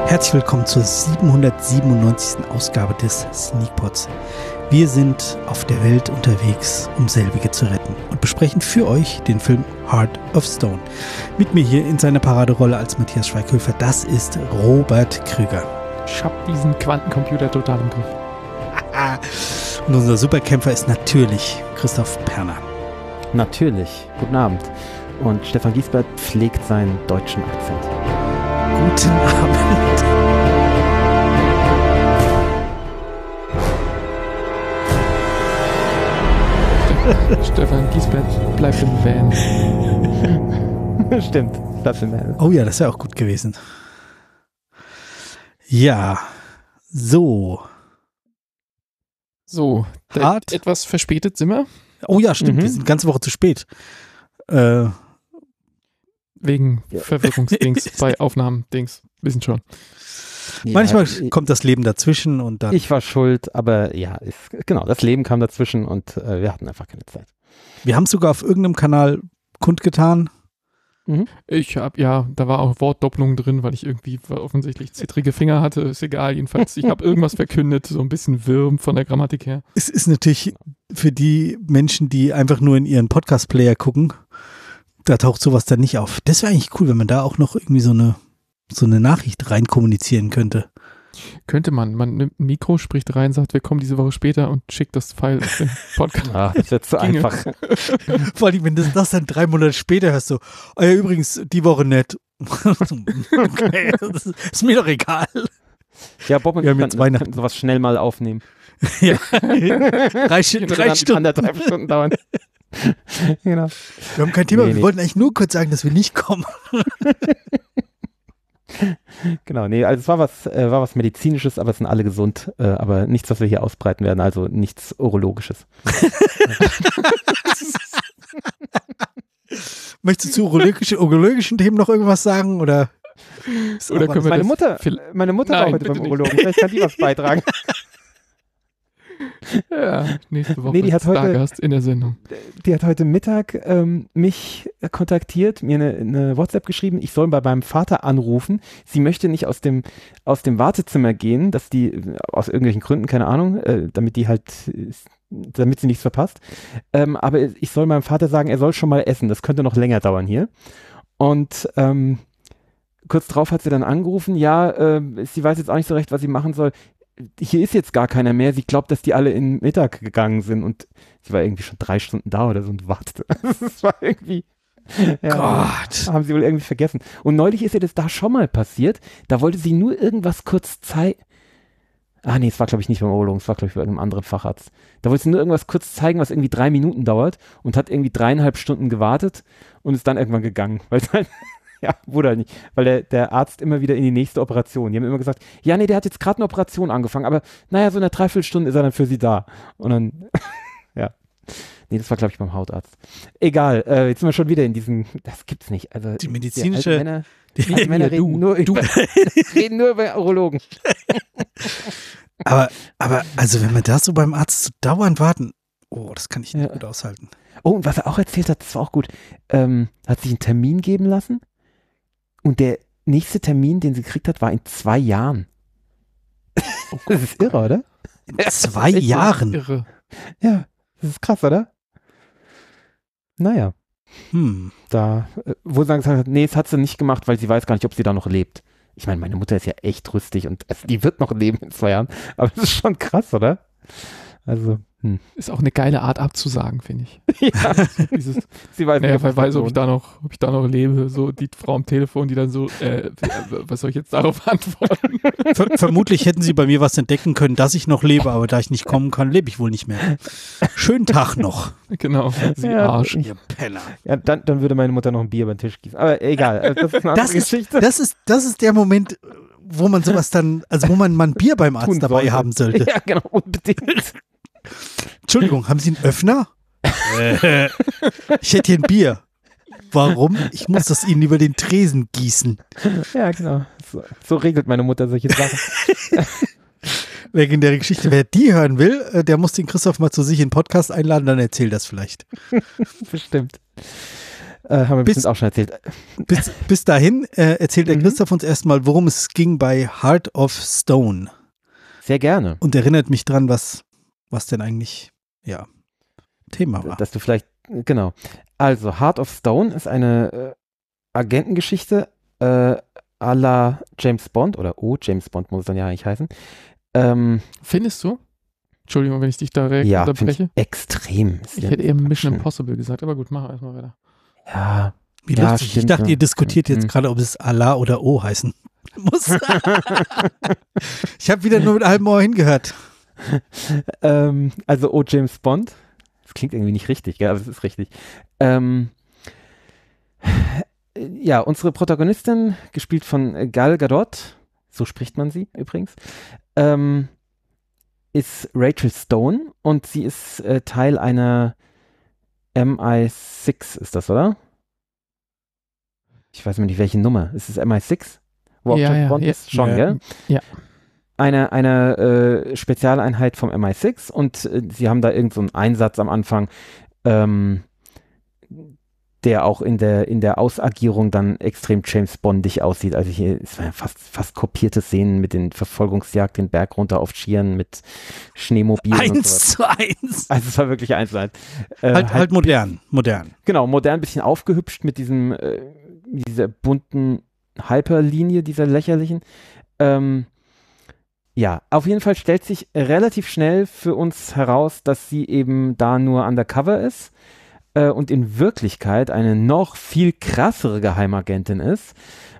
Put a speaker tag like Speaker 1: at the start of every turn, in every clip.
Speaker 1: Herzlich willkommen zur 797. Ausgabe des Sneakpods. Wir sind auf der Welt unterwegs, um selbige zu retten und besprechen für euch den Film Heart of Stone. Mit mir hier in seiner Paraderolle als Matthias Schweighöfer, das ist Robert Krüger.
Speaker 2: Ich hab diesen Quantencomputer total im Griff.
Speaker 1: Und unser Superkämpfer ist natürlich Christoph Perner.
Speaker 3: Natürlich. Guten Abend. Und Stefan Giesbert pflegt seinen deutschen Akzent.
Speaker 1: Guten Abend.
Speaker 2: Stefan Giesbert bleibt im Van.
Speaker 3: Stimmt, bleibt im Van.
Speaker 1: Oh ja, das wäre auch gut gewesen. Ja, so.
Speaker 2: So, etwas verspätet sind wir.
Speaker 1: Oh ja, stimmt, wir sind eine ganze Woche zu spät.
Speaker 2: Wegen Verwirrungsdings bei Aufnahmen-Dings. Wissen schon.
Speaker 1: Ja, manchmal kommt das Leben dazwischen und dann.
Speaker 3: Ich war schuld, aber ja, genau, das Leben kam dazwischen und wir hatten einfach keine Zeit.
Speaker 1: Wir haben es sogar auf irgendeinem Kanal kundgetan.
Speaker 2: Da war auch Wortdoppelung drin, weil ich irgendwie offensichtlich zittrige Finger hatte. Ist egal, jedenfalls. Ich habe irgendwas verkündet, so ein bisschen wirm von der Grammatik her.
Speaker 1: Es ist natürlich für die Menschen, die einfach nur in ihren Podcast-Player gucken, da taucht sowas dann nicht auf. Das wäre eigentlich cool, wenn man da auch noch irgendwie so eine Nachricht rein kommunizieren könnte.
Speaker 2: Könnte man nimmt ein Mikro, spricht rein, sagt, wir kommen diese Woche später und schickt das File auf den Podcast.
Speaker 3: Ach, das wird zu einfach.
Speaker 1: Vor allem, wenn du das dann 3 Monate später hörst, so, oh ja, übrigens, die Woche nicht. Okay, das ist mir doch egal.
Speaker 3: Ja, Bob und
Speaker 1: wir haben
Speaker 3: ich
Speaker 1: jetzt Weihnachten
Speaker 3: könnten sowas schnell mal aufnehmen.
Speaker 1: Ja. 3 Stunden.
Speaker 3: 1,5 Stunden dauern. Genau.
Speaker 1: Wir haben kein Thema, wir wollten eigentlich nur kurz sagen, dass wir nicht kommen.
Speaker 3: Genau, nee, also es war was Medizinisches, aber es sind alle gesund, aber nichts, was wir hier ausbreiten werden, also nichts Urologisches.
Speaker 1: Möchtest du zu urologischen Themen noch irgendwas sagen, oder
Speaker 2: können wir
Speaker 3: meine Mutter war heute beim Urologen, vielleicht kann die was beitragen.
Speaker 2: Ja, nächste Woche
Speaker 3: die hat
Speaker 2: Stargast in der Sendung.
Speaker 3: Die hat heute Mittag mich kontaktiert, mir eine WhatsApp geschrieben, ich soll bei meinem Vater anrufen. Sie möchte nicht aus dem Wartezimmer gehen, dass die aus irgendwelchen Gründen, keine Ahnung, damit sie nichts verpasst. Aber ich soll meinem Vater sagen, er soll schon mal essen. Das könnte noch länger dauern hier. Und kurz drauf hat sie dann angerufen, sie weiß jetzt auch nicht so recht, was sie machen soll. Hier ist jetzt gar keiner mehr. Sie glaubt, dass die alle in Mittag gegangen sind und sie war irgendwie schon 3 Stunden da oder so und wartete. Das war irgendwie,
Speaker 1: Gott.
Speaker 3: Haben sie wohl irgendwie vergessen. Und neulich ist ihr das da schon mal passiert. Da wollte sie nur irgendwas kurz zeigen. Es war glaube ich nicht beim Urologen, es war glaube ich bei einem anderen Facharzt. Da wollte sie nur irgendwas kurz zeigen, was irgendwie 3 Minuten dauert und hat irgendwie 3,5 Stunden gewartet und ist dann irgendwann gegangen, weil es halt wurde halt nicht, weil der Arzt immer wieder in die nächste Operation. Die haben immer gesagt, der hat jetzt gerade eine Operation angefangen, aber so in einer Dreiviertelstunde ist er dann für sie da. Und dann, das war glaube ich beim Hautarzt. Egal, jetzt sind wir schon wieder in diesen, das gibt's nicht. Also
Speaker 1: die medizinische,
Speaker 3: die Männer reden nur über Urologen.
Speaker 1: aber also wenn wir da so beim Arzt so dauernd warten, das kann ich nicht gut aushalten.
Speaker 3: Oh, und was er auch erzählt hat, das war auch gut, hat sich einen Termin geben lassen. Und der nächste Termin, den sie gekriegt hat, war in 2 Jahren. Das ist irre, oder?
Speaker 1: In 2 Jahren?
Speaker 2: Irre.
Speaker 3: Ja, das ist krass, oder? Naja. Da, wo sie dann gesagt hat, das hat sie nicht gemacht, weil sie weiß gar nicht, ob sie da noch lebt. Ich meine, meine Mutter ist ja echt rüstig und die wird noch leben in 2 Jahren. Aber das ist schon krass, oder? Also,
Speaker 2: Ist auch eine geile Art abzusagen, finde ich.
Speaker 3: Ja.
Speaker 2: Sie weiß nicht, ob ich da noch lebe. So die Frau am Telefon, die dann so, was soll ich jetzt darauf antworten?
Speaker 1: Vermutlich hätten sie bei mir was entdecken können, dass ich noch lebe, aber da ich nicht kommen kann, lebe ich wohl nicht mehr. Schönen Tag noch.
Speaker 2: Genau, Sie Arsch.
Speaker 1: Ihr Penner.
Speaker 3: Ja, dann würde meine Mutter noch ein Bier über den Tisch gießen. Aber egal, das ist eine andere Geschichte.
Speaker 1: Das ist der Moment, wo man sowas dann, also wo man mal ein Bier beim Arzt dabei haben sollte.
Speaker 3: Ja, genau, unbedingt.
Speaker 1: Entschuldigung, haben Sie einen Öffner? Ich hätte hier ein Bier. Warum? Ich muss das Ihnen über den Tresen gießen.
Speaker 3: Ja, genau. So regelt meine Mutter solche Sachen.
Speaker 1: Legendäre Geschichte. Wer die hören will, der muss den Christoph mal zu sich in den Podcast einladen, dann erzählt das vielleicht.
Speaker 3: Bestimmt. Haben wir bestimmt auch schon erzählt.
Speaker 1: Bis dahin erzählt der Christoph uns erstmal, worum es ging bei Heart of Stone.
Speaker 3: Sehr gerne.
Speaker 1: Und erinnert mich dran, was denn eigentlich, Thema war.
Speaker 3: Dass du vielleicht, genau. Also, Heart of Stone ist eine Agentengeschichte à la James Bond, oder James Bond muss es dann ja eigentlich heißen.
Speaker 2: Findest du? Entschuldigung, wenn ich dich da direkt unterbreche.
Speaker 3: Extrem.
Speaker 2: Ich hätte eher Mission Impossible gesagt, aber gut, mach erstmal weiter.
Speaker 3: Ja.
Speaker 1: Wie lustig. Ich dachte, ihr diskutiert jetzt gerade, ob es Allah oder O heißen muss. Ich habe wieder nur mit halbem Ohr hingehört.
Speaker 3: Also James Bond. Das klingt irgendwie nicht richtig, gell? Aber es ist richtig. Ja, unsere Protagonistin, gespielt von Gal Gadot, so spricht man sie übrigens, ist Rachel Stone und sie ist Teil einer MI6, ist das, oder? Ich weiß nicht, welche Nummer. Ist es MI6? Wo auch James Bond ist? Schon, gell?
Speaker 2: Ja.
Speaker 3: Eine Spezialeinheit vom MI6 und sie haben da irgend so einen Einsatz am Anfang, der auch in der Ausagierung dann extrem James Bondig aussieht. Also hier ist fast kopierte Szenen mit den Verfolgungsjagd den Berg runter auf Skiern mit Schneemobilen.
Speaker 1: 1:1.
Speaker 3: Also es war wirklich 1:1.
Speaker 1: Halt modern.
Speaker 3: Genau, modern, bisschen aufgehübscht mit dieser bunten Hyperlinie, dieser lächerlichen. Ja, auf jeden Fall stellt sich relativ schnell für uns heraus, dass sie eben da nur undercover ist und in Wirklichkeit eine noch viel krassere Geheimagentin ist,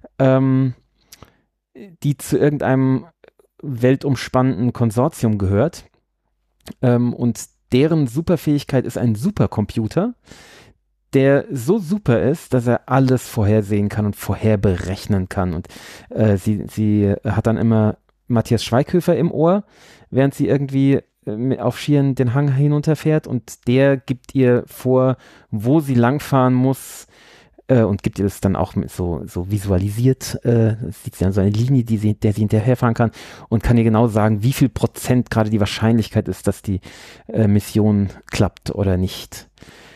Speaker 3: die zu irgendeinem weltumspannenden Konsortium gehört und deren Superfähigkeit ist ein Supercomputer, der so super ist, dass er alles vorhersehen kann und vorherberechnen kann. Und sie hat dann immer Matthias Schweighöfer im Ohr, während sie irgendwie auf Skiern den Hang hinunterfährt und der gibt ihr vor, wo sie langfahren muss und gibt ihr das dann auch mit so visualisiert, sieht sie dann so eine Linie, der sie hinterherfahren kann und kann ihr genau sagen, wie viel Prozent gerade die Wahrscheinlichkeit ist, dass die Mission klappt oder nicht.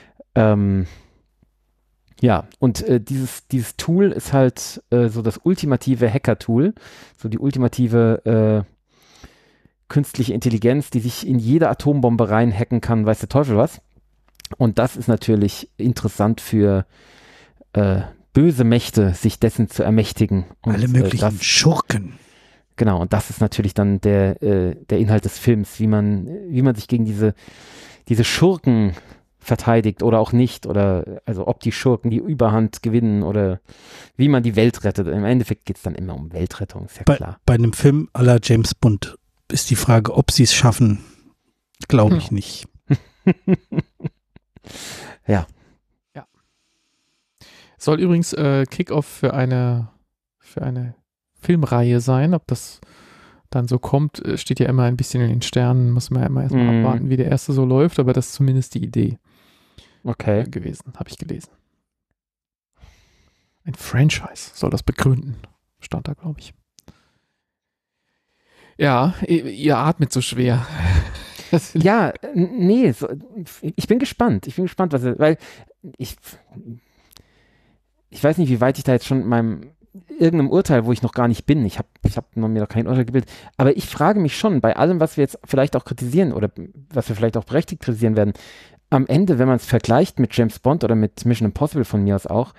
Speaker 3: Ja, und dieses Tool ist halt so das ultimative Hacker-Tool, so die ultimative künstliche Intelligenz, die sich in jede Atombombe reinhacken kann, weiß der Teufel was. Und das ist natürlich interessant für böse Mächte, sich dessen zu ermächtigen. Und,
Speaker 1: alle möglichen Schurken.
Speaker 3: Genau, und das ist natürlich dann der Inhalt des Films, wie man sich gegen diese Schurken verteidigt oder auch nicht, oder also ob die Schurken die Überhand gewinnen oder wie man die Welt rettet. Im Endeffekt geht es dann immer um Weltrettung, ist ja klar.
Speaker 1: Bei einem Film à la James Bond ist die Frage, ob sie es schaffen, glaube ich nicht.
Speaker 3: Ja.
Speaker 2: Soll übrigens Kick-Off für eine Filmreihe sein. Ob das dann so kommt, steht ja immer ein bisschen in den Sternen, muss man ja immer erstmal abwarten, wie der erste so läuft, aber das ist zumindest die Idee gewesen, habe ich gelesen. Ein Franchise soll das begründen, stand da, glaube ich. Ja, ihr atmet so schwer.
Speaker 3: Ja, nee, ich bin gespannt. Weil ich weiß nicht, wie weit ich da jetzt schon in meinem irgendeinem Urteil, wo ich noch gar nicht bin. Ich hab mir noch kein Urteil gebildet. Aber ich frage mich schon, bei allem, was wir jetzt vielleicht auch kritisieren oder was wir vielleicht auch berechtigt kritisieren werden, am Ende, wenn man es vergleicht mit James Bond oder mit Mission Impossible von mir aus auch,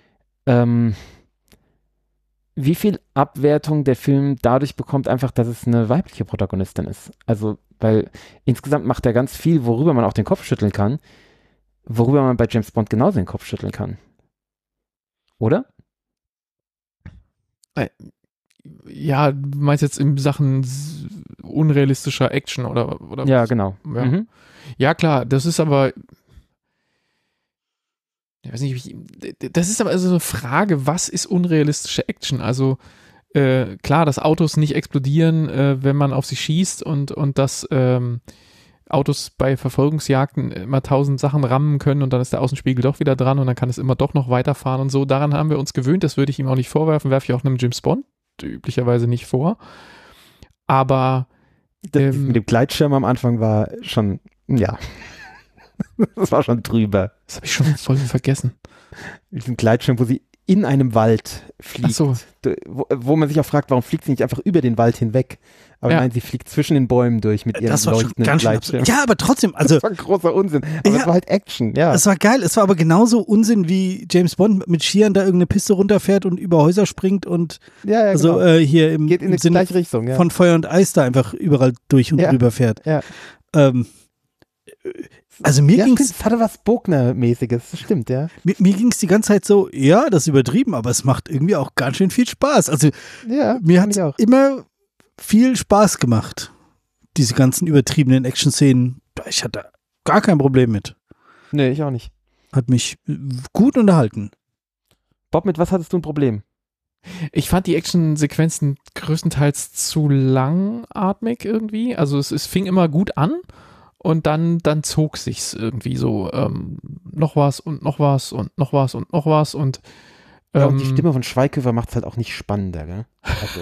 Speaker 3: wie viel Abwertung der Film dadurch bekommt, einfach, dass es eine weibliche Protagonistin ist. Also, weil insgesamt macht er ganz viel, worüber man auch den Kopf schütteln kann, worüber man bei James Bond genauso den Kopf schütteln kann. Oder?
Speaker 2: Ja, du meinst jetzt in Sachen unrealistischer Action oder
Speaker 3: ja,
Speaker 2: was?
Speaker 3: Genau.
Speaker 2: Ja. Ja, klar, das ist aber, ich weiß nicht, das ist aber also eine Frage, was ist unrealistische Action? Also klar, dass Autos nicht explodieren, wenn man auf sie schießt und dass Autos bei Verfolgungsjagden immer 1000 Sachen rammen können und dann ist der Außenspiegel doch wieder dran und dann kann es immer doch noch weiterfahren und so. Daran haben wir uns gewöhnt, das würde ich ihm auch nicht vorwerfen, werfe ich auch einem James Bond üblicherweise nicht vor. Aber
Speaker 3: das mit dem Gleitschirm am Anfang war schon, ja. Das war schon drüber.
Speaker 2: Das habe ich schon voll vergessen.
Speaker 3: Diesen Gleitschirm, wo sie in einem Wald fliegt.
Speaker 2: Ach so.
Speaker 3: Wo man sich auch fragt, warum fliegt sie nicht einfach über den Wald hinweg? Aber
Speaker 2: Ja.
Speaker 3: nein, sie fliegt zwischen den Bäumen durch mit ihrem
Speaker 1: Das war schon
Speaker 3: leuchtenden
Speaker 1: ganz schön
Speaker 3: Gleitschirm.
Speaker 1: absurd. Ja, aber trotzdem, also
Speaker 3: Das war großer Unsinn. Aber
Speaker 1: Ja.
Speaker 3: es war halt Action, ja.
Speaker 1: es war geil. Es war aber genauso Unsinn, wie James Bond mit Skiern da irgendeine Piste runterfährt und über Häuser springt und
Speaker 3: Ja,
Speaker 1: also
Speaker 3: genau.
Speaker 1: hier im,
Speaker 3: Geht in
Speaker 1: im
Speaker 3: die
Speaker 1: Sinne
Speaker 3: gleiche Richtung, ja.
Speaker 1: von Feuer und Eis da einfach überall durch und
Speaker 3: Ja.
Speaker 1: drüber fährt.
Speaker 3: Ja.
Speaker 1: Also mir
Speaker 3: Ja,
Speaker 1: ging's
Speaker 3: stimmt, es hatte was Bogner-mäßiges, das stimmt, ja.
Speaker 1: mir ging's die ganze Zeit so, ja, das ist übertrieben, aber es macht irgendwie auch ganz schön viel Spaß. Also
Speaker 3: Ja,
Speaker 1: mir
Speaker 3: fand
Speaker 1: hat
Speaker 3: ich auch.
Speaker 1: immer viel Spaß gemacht, diese ganzen übertriebenen Action-Szenen. Ich hatte gar kein Problem mit.
Speaker 3: Nee, ich auch nicht.
Speaker 1: Hat mich gut unterhalten.
Speaker 3: Bob, mit was hattest du ein Problem?
Speaker 2: Ich fand die Actionsequenzen größtenteils zu langatmig irgendwie. Also es fing immer gut an und dann zog sich's irgendwie so noch was und noch was und noch was und noch was und
Speaker 3: Ja, und die Stimme von Schweighöfer macht es halt auch nicht spannender, gell? Also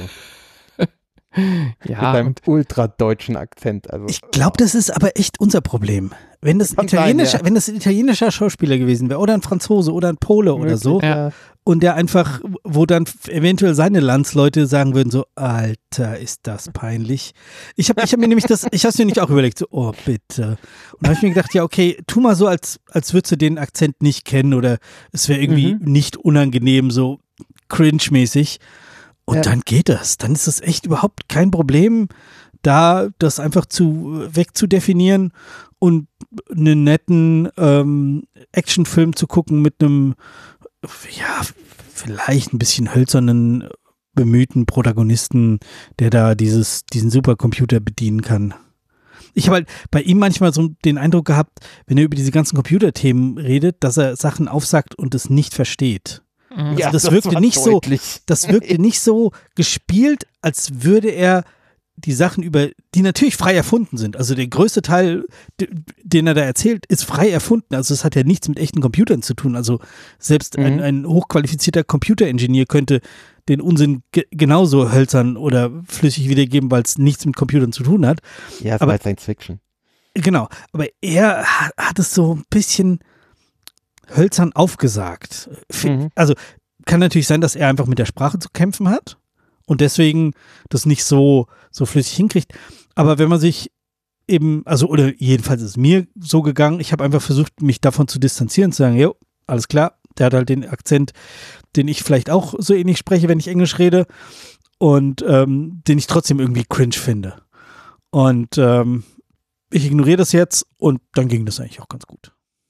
Speaker 3: mit
Speaker 2: ja,
Speaker 3: seinem
Speaker 2: und
Speaker 3: ultradeutschen Akzent. Also,
Speaker 1: Ich glaube, das ist aber echt unser Problem. Wenn das,
Speaker 3: Kann sein,
Speaker 1: wenn das ein italienischer Schauspieler gewesen wäre oder ein Franzose oder ein Pole oder so
Speaker 2: Ja.
Speaker 1: und der einfach, wo dann eventuell seine Landsleute sagen würden so, Alter, ist das peinlich. Ich hab mir nämlich ich hab's mir nicht auch überlegt, so, oh bitte. Und da habe ich mir gedacht, ja okay, tu mal so, als würdest du den Akzent nicht kennen oder es wäre irgendwie nicht unangenehm, so cringe-mäßig. Und
Speaker 3: Ja.
Speaker 1: dann geht das. Dann ist es echt überhaupt kein Problem, da das einfach wegzudefinieren und einen netten Actionfilm zu gucken mit einem, ja, vielleicht ein bisschen hölzernen, bemühten Protagonisten, der da diesen Supercomputer bedienen kann. Ich habe halt bei ihm manchmal so den Eindruck gehabt, wenn er über diese ganzen Computerthemen redet, dass er Sachen aufsagt und es nicht versteht.
Speaker 3: ja,
Speaker 1: das wirkte
Speaker 3: war
Speaker 1: nicht so-
Speaker 3: deutlich.
Speaker 1: Das wirkte nicht so gespielt, als würde er die Sachen die natürlich frei erfunden sind. Also der größte Teil, den er da erzählt, ist frei erfunden. Also es hat ja nichts mit echten Computern zu tun. Also selbst ein hochqualifizierter Computeringenieur könnte den Unsinn genauso hölzern oder flüssig wiedergeben, weil es nichts mit Computern zu tun hat.
Speaker 3: Ja, es
Speaker 1: aber-
Speaker 3: war halt Science Fiction.
Speaker 1: Genau, aber er hat es so ein bisschen hölzern aufgesagt. Also kann natürlich sein, dass er einfach mit der Sprache zu kämpfen hat und deswegen das nicht so flüssig hinkriegt. Aber wenn man sich eben, also oder jedenfalls ist es mir so gegangen, ich habe einfach versucht, mich davon zu distanzieren, zu sagen, jo, alles klar, der hat halt den Akzent, den ich vielleicht auch so ähnlich spreche, wenn ich Englisch rede und den ich trotzdem irgendwie cringe finde. Und ich ignoriere das jetzt und dann ging das eigentlich auch ganz gut.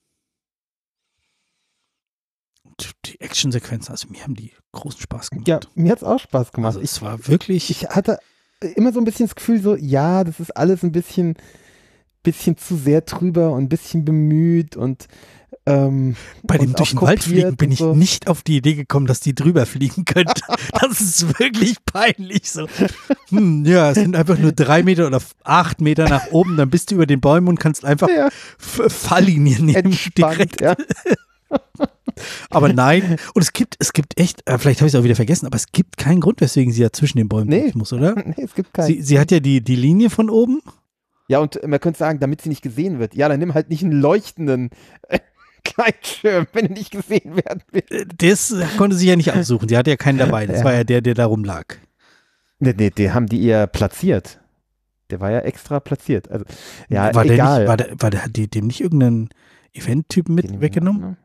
Speaker 1: Und die Actionsequenzen, also mir haben die großen Spaß gemacht.
Speaker 3: Ja, mir hat es auch Spaß gemacht.
Speaker 1: Also es war wirklich,
Speaker 3: Ich hatte immer so ein bisschen das Gefühl, so, ja, das ist alles ein bisschen zu sehr drüber und ein bisschen bemüht und
Speaker 1: bei dem
Speaker 3: und
Speaker 1: durch
Speaker 3: auch
Speaker 1: den Wald
Speaker 3: kopiert
Speaker 1: fliegen bin
Speaker 3: und
Speaker 1: ich
Speaker 3: so.
Speaker 1: nicht auf die Idee gekommen, dass die drüber fliegen könnte. Das ist wirklich peinlich so. Ja, es sind einfach nur 3 Meter oder 8 Meter nach oben, dann bist du über den Bäumen und kannst einfach
Speaker 3: Ja.
Speaker 1: Falllinien nehmen.
Speaker 3: Entspannt,
Speaker 1: direkt.
Speaker 3: ja.
Speaker 1: Aber nein, und es gibt echt, vielleicht habe ich es auch wieder vergessen, aber es gibt keinen Grund, weswegen sie ja zwischen den Bäumen
Speaker 3: Nee.
Speaker 1: durch muss, oder?
Speaker 3: Nee, es gibt keinen.
Speaker 1: Sie hat ja die Linie von oben.
Speaker 3: Ja, und man könnte sagen, damit sie nicht gesehen wird. Ja, dann nimm halt nicht einen leuchtenden Gleitschirm, wenn er nicht gesehen werden will.
Speaker 1: Das konnte sie ja nicht aussuchen. Sie hatte ja keinen dabei. Das
Speaker 3: Ja.
Speaker 1: war ja der da rumlag.
Speaker 3: Nee, den haben die eher platziert. Der war ja extra platziert. Also, ja,
Speaker 1: war
Speaker 3: egal.
Speaker 1: Hat die dem nicht irgendeinen Event-Typen mit
Speaker 3: Den
Speaker 1: weggenommen?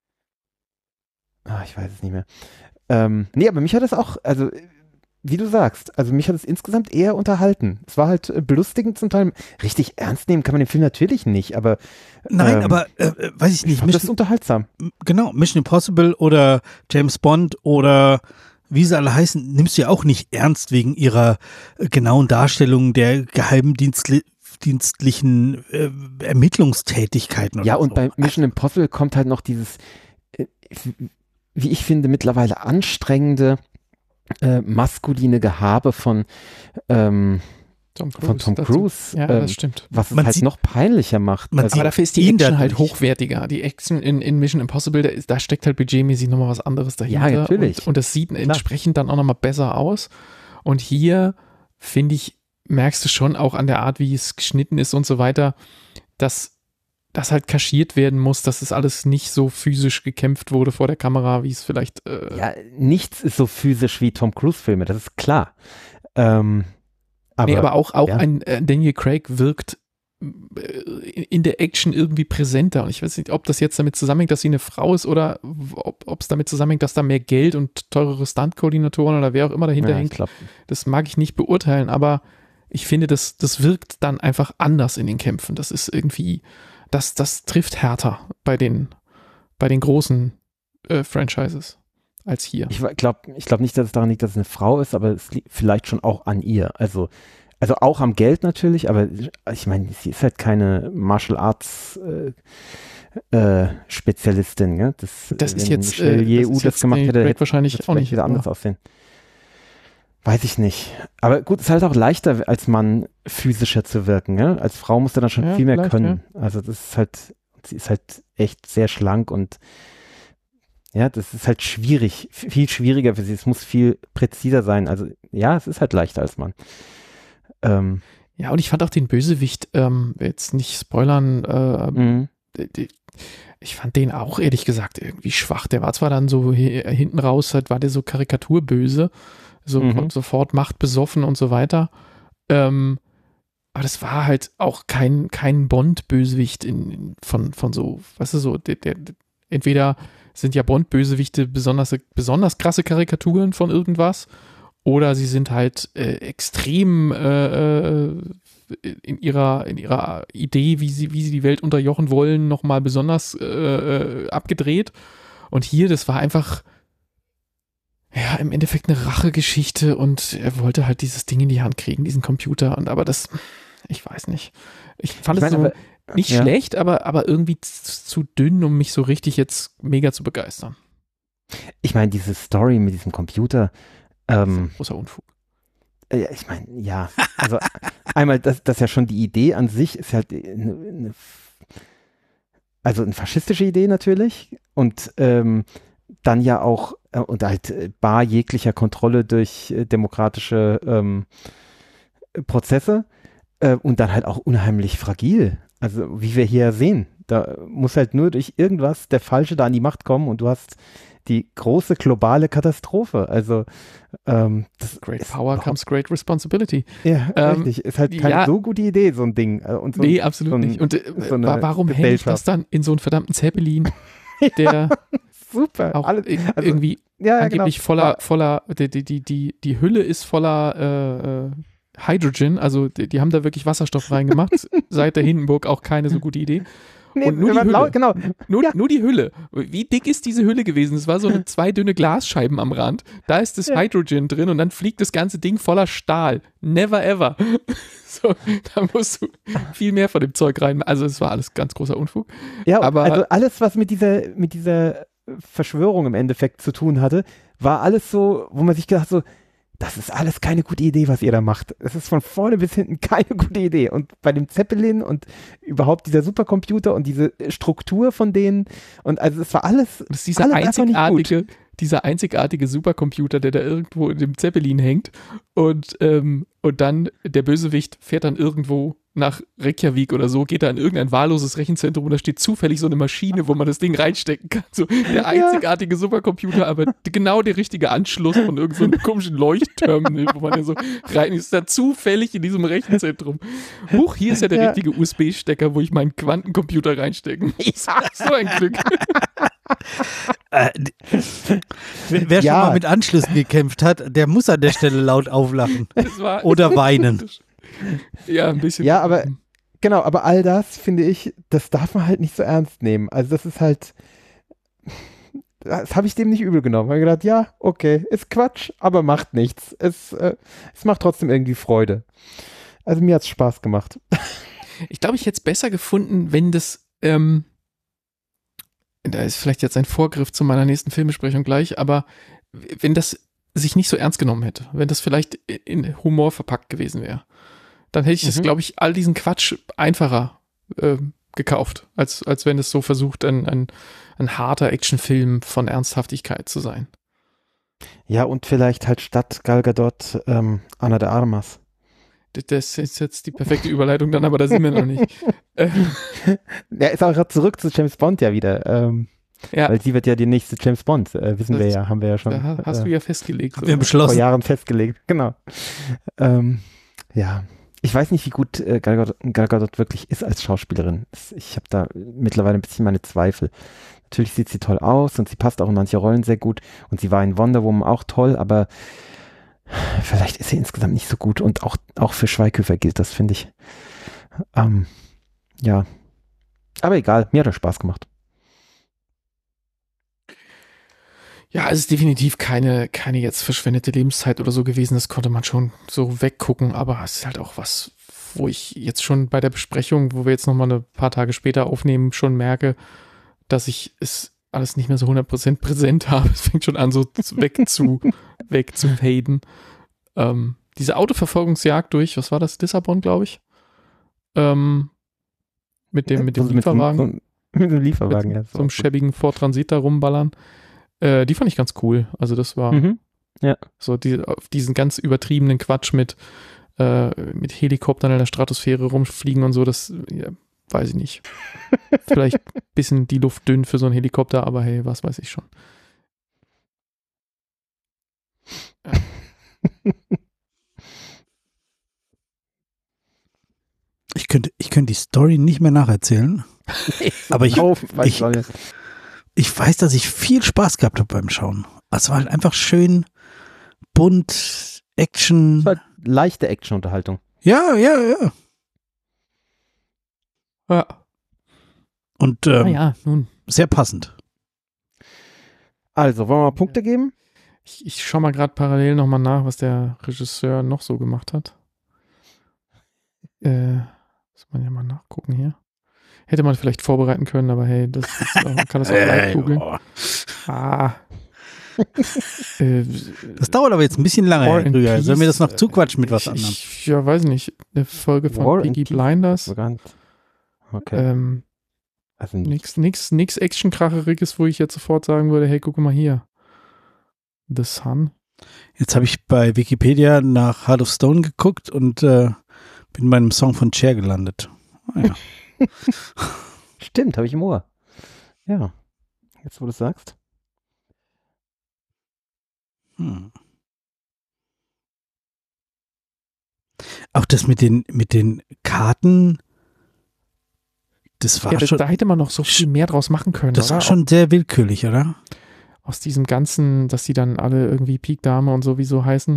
Speaker 3: Ich weiß es nicht mehr. Nee, aber mich hat es auch, also wie du sagst, also mich hat es insgesamt eher unterhalten. Es war halt belustigend zum Teil. Richtig ernst nehmen kann man den Film natürlich nicht, aber
Speaker 1: Nein, aber weiß ich
Speaker 3: ich
Speaker 1: nicht.
Speaker 3: fand das unterhaltsam.
Speaker 1: Genau, Mission Impossible oder James Bond oder wie sie alle heißen, nimmst du ja auch nicht ernst wegen ihrer genauen Darstellung der geheimdienstlichen Ermittlungstätigkeiten. Oder
Speaker 3: Ja, und
Speaker 1: so.
Speaker 3: bei Mission Impossible kommt halt noch dieses, wie ich finde, mittlerweile anstrengende maskuline Gehabe von Tom Cruise,
Speaker 2: Ja, das stimmt.
Speaker 3: was es
Speaker 1: Man
Speaker 3: halt
Speaker 1: sieht-
Speaker 3: noch peinlicher macht.
Speaker 1: man
Speaker 3: Also,
Speaker 2: Aber dafür ist die
Speaker 1: ihn
Speaker 2: Action halt
Speaker 1: dadurch.
Speaker 2: hochwertiger. Die Action in Mission Impossible, da steckt halt budgetmäßig nochmal was anderes dahinter.
Speaker 3: Ja, natürlich.
Speaker 2: Und das sieht entsprechend dann auch nochmal besser aus. Und hier, finde ich, merkst du schon auch an der Art, wie es geschnitten ist und so weiter, dass dass halt kaschiert werden muss, dass es alles nicht so physisch gekämpft wurde vor der Kamera, wie es vielleicht.
Speaker 3: Ja, nichts ist so physisch wie Tom Cruise-Filme, das ist klar. Aber
Speaker 2: auch
Speaker 3: ja.
Speaker 2: ein Daniel Craig wirkt in der Action irgendwie präsenter. Und ich weiß nicht, ob das jetzt damit zusammenhängt, dass sie eine Frau ist oder ob es damit zusammenhängt, dass da mehr Geld und teurere Stunt-Koordinatoren oder wer auch immer dahinter hängt. Das mag ich nicht beurteilen, aber ich finde, das wirkt dann einfach anders in den Kämpfen. Das ist irgendwie, das trifft härter bei den großen Franchises als hier.
Speaker 3: Ich glaube nicht, dass es daran liegt, dass es eine Frau ist, aber es liegt vielleicht schon auch an ihr. Also auch am Geld natürlich, aber ich meine, sie ist halt keine Martial Arts Spezialistin. Gell?
Speaker 2: Das ist jetzt,
Speaker 3: das gemacht hätte
Speaker 2: wahrscheinlich auch nicht
Speaker 3: wieder anders aussehen. Weiß ich nicht. Aber gut, es ist halt auch leichter, als Mann physischer zu wirken. Gell? Als Frau musst du dann schon viel mehr können. Ja. Also das ist halt, sie ist halt echt sehr schlank und ja, das ist halt schwierig, viel schwieriger für sie. Es muss viel präziser sein. Also ja, es ist halt leichter als Mann.
Speaker 2: Ja, und ich fand auch den Bösewicht, jetzt nicht spoilern, ich fand den auch ehrlich gesagt irgendwie schwach. Der war zwar dann so hinten raus, halt war der so karikaturböse, sofort machtbesoffen und so weiter. Aber das war halt auch kein Bond-Bösewicht von so, weißt du, so, entweder sind ja Bond-Bösewichte besonders krasse Karikaturen von irgendwas, oder sie sind halt extrem in ihrer Idee, wie sie die Welt unterjochen wollen, nochmal besonders abgedreht. Und hier, das war einfach ja im Endeffekt eine Rachegeschichte und er wollte halt dieses Ding in die Hand kriegen, diesen Computer. Aber das, ich weiß nicht. Ich fand es so nicht schlecht, aber irgendwie zu dünn, um mich so richtig jetzt mega zu begeistern.
Speaker 3: Ich meine, diese Story mit diesem Computer,
Speaker 2: großer Unfug.
Speaker 3: Ja, ich meine, ja. Also einmal, das ja schon die Idee an sich ist halt also eine faschistische Idee natürlich und dann ja auch und halt bar jeglicher Kontrolle durch demokratische Prozesse und dann halt auch unheimlich fragil. Also wie wir hier sehen, da muss halt nur durch irgendwas der Falsche da an die Macht kommen und du hast die große globale Katastrophe. Also das
Speaker 2: great power comes great responsibility.
Speaker 3: Ja, richtig. Ist halt keine so gute Idee, so ein Ding. Und so,
Speaker 2: nee, absolut nicht. Und warum hänge ich das dann in so einen verdammten Zeppelin, der
Speaker 3: super.
Speaker 2: Auch irgendwie angeblich voller die Hülle ist voller Hydrogen, also die haben da wirklich Wasserstoff reingemacht. Seit der Hindenburg auch keine so gute Idee. Nee, und nur die Hülle. Nur die Hülle. Wie dick ist diese Hülle gewesen? Es war so 2 dünne Glasscheiben am Rand. Da ist das Hydrogen drin und dann fliegt das ganze Ding voller Stahl. Never ever. So, da musst du viel mehr von dem Zeug rein. Also es war alles ganz großer Unfug.
Speaker 3: Ja, aber also alles, was mit dieser Verschwörung im Endeffekt zu tun hatte, war alles so, wo man sich gedacht so, das ist alles keine gute Idee, was ihr da macht. Es ist von vorne bis hinten keine gute Idee. Und bei dem Zeppelin und überhaupt dieser Supercomputer und diese Struktur von denen und also es war alles.
Speaker 2: Das ist dieser einzigartige Supercomputer, der da irgendwo in dem Zeppelin hängt und dann der Bösewicht fährt dann irgendwo nach Reykjavik oder so, geht da in irgendein wahlloses Rechenzentrum und da steht zufällig so eine Maschine, wo man das Ding reinstecken kann. So der einzigartige Supercomputer, aber genau der richtige Anschluss von irgendeinem so komischen Leuchtterminal, wo man ja so rein ist, da zufällig in diesem Rechenzentrum. Huch, hier ist ja der richtige USB-Stecker, wo ich meinen Quantencomputer reinstecken muss. So ein Glück.
Speaker 1: Wer schon mal mit Anschlüssen gekämpft hat, der muss an der Stelle laut auflachen oder weinen.
Speaker 2: Ja, ein bisschen.
Speaker 3: Ja, aber genau, aber all das, finde ich, das darf man halt nicht so ernst nehmen. Also das ist halt, das habe ich dem nicht übel genommen. Ich habe gedacht, ja, okay, ist Quatsch, aber macht nichts. Es macht trotzdem irgendwie Freude. Also mir hat es Spaß gemacht.
Speaker 2: Ich glaube, ich hätte es besser gefunden, wenn das, da ist vielleicht jetzt ein Vorgriff zu meiner nächsten Filmbesprechung gleich, aber wenn das sich nicht so ernst genommen hätte, wenn das vielleicht in Humor verpackt gewesen wäre, dann hätte ich das, glaube ich, all diesen Quatsch einfacher gekauft, als wenn es so versucht, ein harter Actionfilm von Ernsthaftigkeit zu sein.
Speaker 3: Ja, und vielleicht halt statt Gal Gadot Ana de Armas.
Speaker 2: Das ist jetzt die perfekte Überleitung dann, aber da sind wir noch nicht.
Speaker 3: Der ist auch gerade zurück zu James Bond ja wieder.
Speaker 2: Ja.
Speaker 3: Weil sie wird ja die nächste James Bond, wissen wir ja, haben wir ja schon.
Speaker 2: Da hast du ja festgelegt.
Speaker 1: Wir haben beschlossen.
Speaker 3: Vor Jahren festgelegt, genau. Ja, ich weiß nicht, wie gut Gal Gadot wirklich ist als Schauspielerin. Ich habe da mittlerweile ein bisschen meine Zweifel. Natürlich sieht sie toll aus und sie passt auch in manche Rollen sehr gut und sie war in Wonder Woman auch toll, aber vielleicht ist sie insgesamt nicht so gut und auch für Schweighöfer gilt das, finde ich. Ja, aber egal, mir hat das Spaß gemacht.
Speaker 2: Ja, es ist definitiv keine jetzt verschwendete Lebenszeit oder so gewesen. Das konnte man schon so weggucken, aber es ist halt auch was, wo ich jetzt schon bei der Besprechung, wo wir jetzt nochmal ein paar Tage später aufnehmen, schon merke, dass ich es alles nicht mehr so 100% präsent habe. Es fängt schon an, so wegzufaden. Diese Autoverfolgungsjagd durch, was war das? Lissabon, glaube ich. Mit dem Lieferwagen.
Speaker 3: Mit dem Lieferwagen, ja.
Speaker 2: So einem schäbigen Ford Transit da rumballern. Die fand ich ganz cool. Also das war
Speaker 3: ja.
Speaker 2: so diesen ganz übertriebenen Quatsch mit Helikoptern in der Stratosphäre rumfliegen und so, das weiß ich nicht. Vielleicht ein bisschen die Luft dünn für so einen Helikopter, aber hey, was weiß ich schon. Ja.
Speaker 1: Ich könnte die Story nicht mehr nacherzählen, aber ich weiß, dass ich viel Spaß gehabt habe beim Schauen. Es war halt einfach schön, bunt, Action.
Speaker 3: Es war leichte Action-Unterhaltung.
Speaker 1: Ja.
Speaker 2: Ja.
Speaker 1: Und
Speaker 2: nun.
Speaker 1: sehr passend.
Speaker 3: Also, wollen wir mal Punkte geben?
Speaker 2: Ich schaue mal gerade parallel nochmal nach, was der Regisseur noch so gemacht hat. Muss man ja mal nachgucken hier. Hätte man vielleicht vorbereiten können, aber hey, man kann das auch live googeln.
Speaker 1: Das dauert aber jetzt ein bisschen lange, Herr Krüger. Sollen wir das noch zuquatschen mit was anderem?
Speaker 2: Ja, weiß nicht. Eine Folge von Peaky Blinders.
Speaker 3: Okay. Also
Speaker 2: nix Action-Kracheriges, wo ich jetzt sofort sagen würde, hey, guck mal hier. The Sun.
Speaker 1: Jetzt habe ich bei Wikipedia nach Heart of Stone geguckt und bin bei einem Song von Cher gelandet. Ja.
Speaker 3: Stimmt, habe ich im Ohr. Ja, jetzt wo du es sagst.
Speaker 1: Auch das mit den Karten, das war schon...
Speaker 2: Da hätte man noch so viel mehr draus machen können,
Speaker 1: Das
Speaker 2: oder?
Speaker 1: war schon sehr willkürlich, oder?
Speaker 2: Aus diesem ganzen, dass die dann alle irgendwie Peak-Dame und sowieso heißen.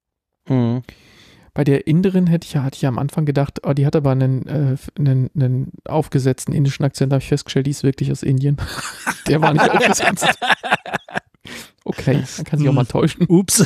Speaker 2: Bei der Inderin hatte ich ja am Anfang gedacht, oh, die hat aber einen aufgesetzten indischen Akzent, da habe ich festgestellt, die ist wirklich aus Indien. Der war nicht aufgesetzt. Okay, dann kann sich auch mal täuschen.
Speaker 1: Ups.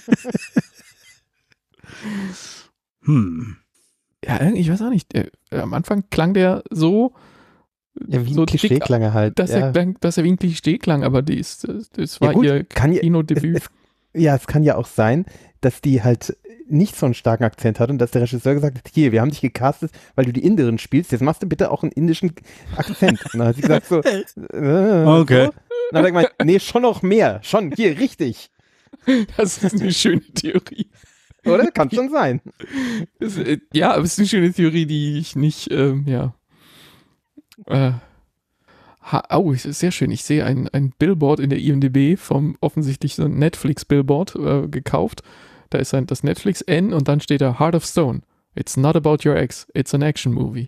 Speaker 2: Ja, ich weiß auch nicht. Am Anfang klang der so.
Speaker 3: Ja, wie
Speaker 2: so
Speaker 3: ein Klischee klang er halt.
Speaker 2: Dass er wie ein Klischee klang, aber das war ihr Kinodebüt.
Speaker 3: Es kann ja auch sein, dass die halt nicht so einen starken Akzent hat und dass der Regisseur gesagt hat, hier, wir haben dich gecastet, weil du die Inderin spielst, jetzt machst du bitte auch einen indischen Akzent. Und dann hat sie gesagt so,
Speaker 1: okay.
Speaker 3: So. Dann hat er gemeint, nee, schon noch mehr, schon, hier, richtig.
Speaker 2: Das ist eine schöne Theorie.
Speaker 3: Oder? Kann schon sein.
Speaker 2: Ja, aber es ist eine schöne Theorie, die ich nicht, es ist sehr schön. Ich sehe ein Billboard in der IMDb vom offensichtlich so ein Netflix-Billboard gekauft. Da ist das Netflix N und dann steht da Heart of Stone. It's not about your ex, it's an action movie.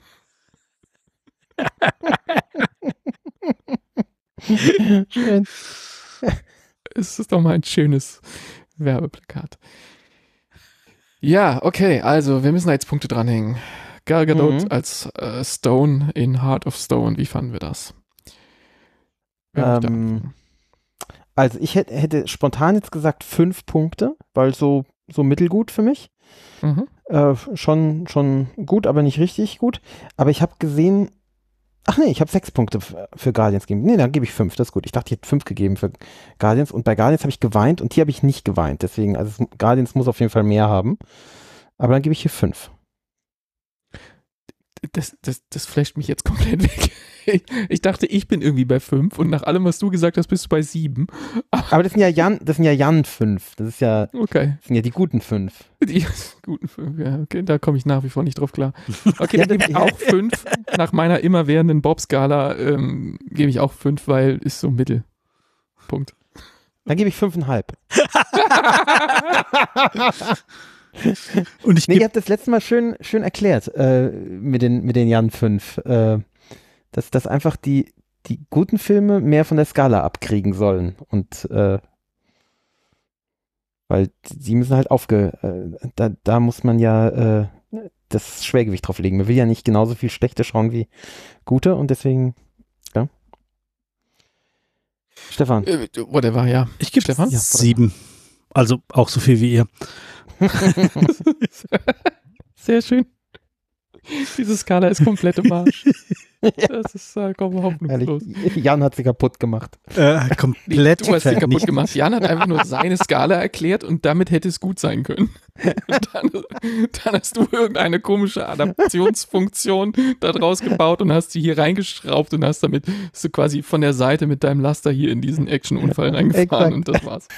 Speaker 3: Schön.
Speaker 2: Es ist doch mal ein schönes Werbeplakat. Ja, okay, also wir müssen da jetzt Punkte dranhängen. Gal Gadot als Stone in Heart of Stone, wie fanden wir das?
Speaker 3: Also ich hätte spontan jetzt gesagt 5 Punkte, weil so mittelgut für mich. Schon gut, aber nicht richtig gut. Aber ich habe gesehen, ich habe 6 Punkte für Guardians gegeben. Nee, dann gebe ich 5, das ist gut. Ich dachte, ich hätte 5 gegeben für Guardians und bei Guardians habe ich geweint und hier habe ich nicht geweint. Deswegen, also Guardians muss auf jeden Fall mehr haben. Aber dann gebe ich hier 5.
Speaker 2: das flasht mich jetzt komplett weg. Ich dachte, ich bin irgendwie bei 5 und nach allem, was du gesagt hast, bist du bei 7.
Speaker 3: Aber das sind ja Jan 5. Das sind ja die guten 5.
Speaker 2: Die guten 5, ja, okay, da komme ich nach wie vor nicht drauf klar. Okay, dann gebe ich auch 5. Nach meiner immerwährenden Bob-Skala gebe ich auch 5, weil ist so Mittel. Punkt.
Speaker 3: Dann gebe ich 5,5.
Speaker 1: Und
Speaker 3: ihr habt das letzte Mal schön erklärt mit den Jan 5. Dass einfach die guten Filme mehr von der Skala abkriegen sollen. Und weil sie müssen halt da muss man ja das Schwergewicht drauf legen. Man will ja nicht genauso viel schlechte schauen wie gute und deswegen, ja. Stefan.
Speaker 2: Whatever, ja.
Speaker 1: Ich gebe
Speaker 2: Stefan?
Speaker 1: 7. Also auch so viel wie ihr.
Speaker 2: Sehr schön. Diese Skala ist komplett im Arsch. Das ist vollkommen hoffnungslos.
Speaker 3: Jan hat sie kaputt gemacht.
Speaker 1: Komplett
Speaker 2: Du hast sie kaputt gemacht. Jan hat einfach nur seine Skala erklärt und damit hätte es gut sein können. Dann hast du irgendeine komische Adaptionsfunktion da draus gebaut und hast sie hier reingeschraubt und hast du quasi von der Seite mit deinem Laster hier in diesen Actionunfall reingefahren und das war's.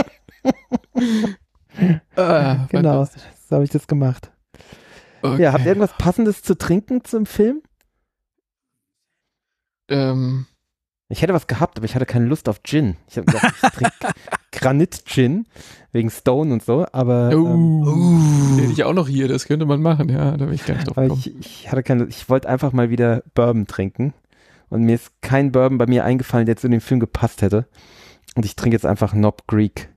Speaker 3: Genau, so habe ich das gemacht.
Speaker 2: Okay.
Speaker 3: Ja, habt ihr irgendwas Passendes zu trinken zum Film? Ich hätte was gehabt, aber ich hatte keine Lust auf Gin. Ich habe gedacht, ich trinke Granit-Gin wegen Stone und so, aber
Speaker 2: den hätte ich auch noch hier, das könnte man machen, ja, da will ich gar nicht drauf kommen.
Speaker 3: Ich wollte einfach mal wieder Bourbon trinken und mir ist kein Bourbon bei mir eingefallen, der zu dem Film gepasst hätte und ich trinke jetzt einfach Knob Creek.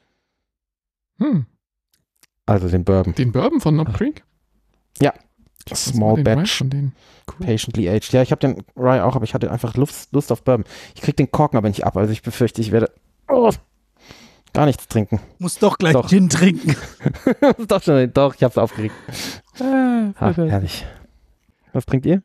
Speaker 3: Also den Bourbon.
Speaker 2: Den Bourbon von Knob Creek?
Speaker 3: Ja. Small Batch.
Speaker 2: Cool.
Speaker 3: Patiently aged. Ja, ich habe den Rye auch, aber ich hatte einfach Lust auf Bourbon. Ich krieg den Korken aber nicht ab, also ich befürchte, ich werde gar nichts trinken.
Speaker 1: Muss doch gleich Gin trinken.
Speaker 3: Doch, ich hab's aufgeregt. Herrlich. Was trinkt ihr?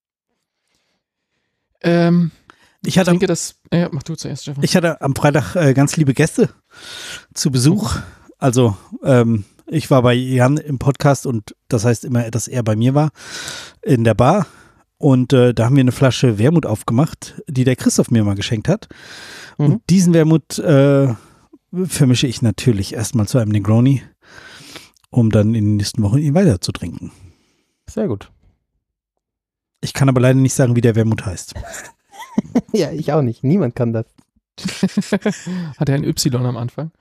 Speaker 2: Mach du zuerst, Stefan.
Speaker 1: Ich hatte am Freitag ganz liebe Gäste zu Besuch. Also, ich war bei Jan im Podcast und das heißt immer, dass er bei mir war in der Bar und da haben wir eine Flasche Wermut aufgemacht, die der Christoph mir mal geschenkt hat. Und diesen Wermut vermische ich natürlich erstmal zu einem Negroni, um dann in den nächsten Wochen ihn weiter zu trinken.
Speaker 3: Sehr gut.
Speaker 1: Ich kann aber leider nicht sagen, wie der Wermut heißt.
Speaker 3: Ja, ich auch nicht. Niemand kann das.
Speaker 2: Hat er ein Y am Anfang?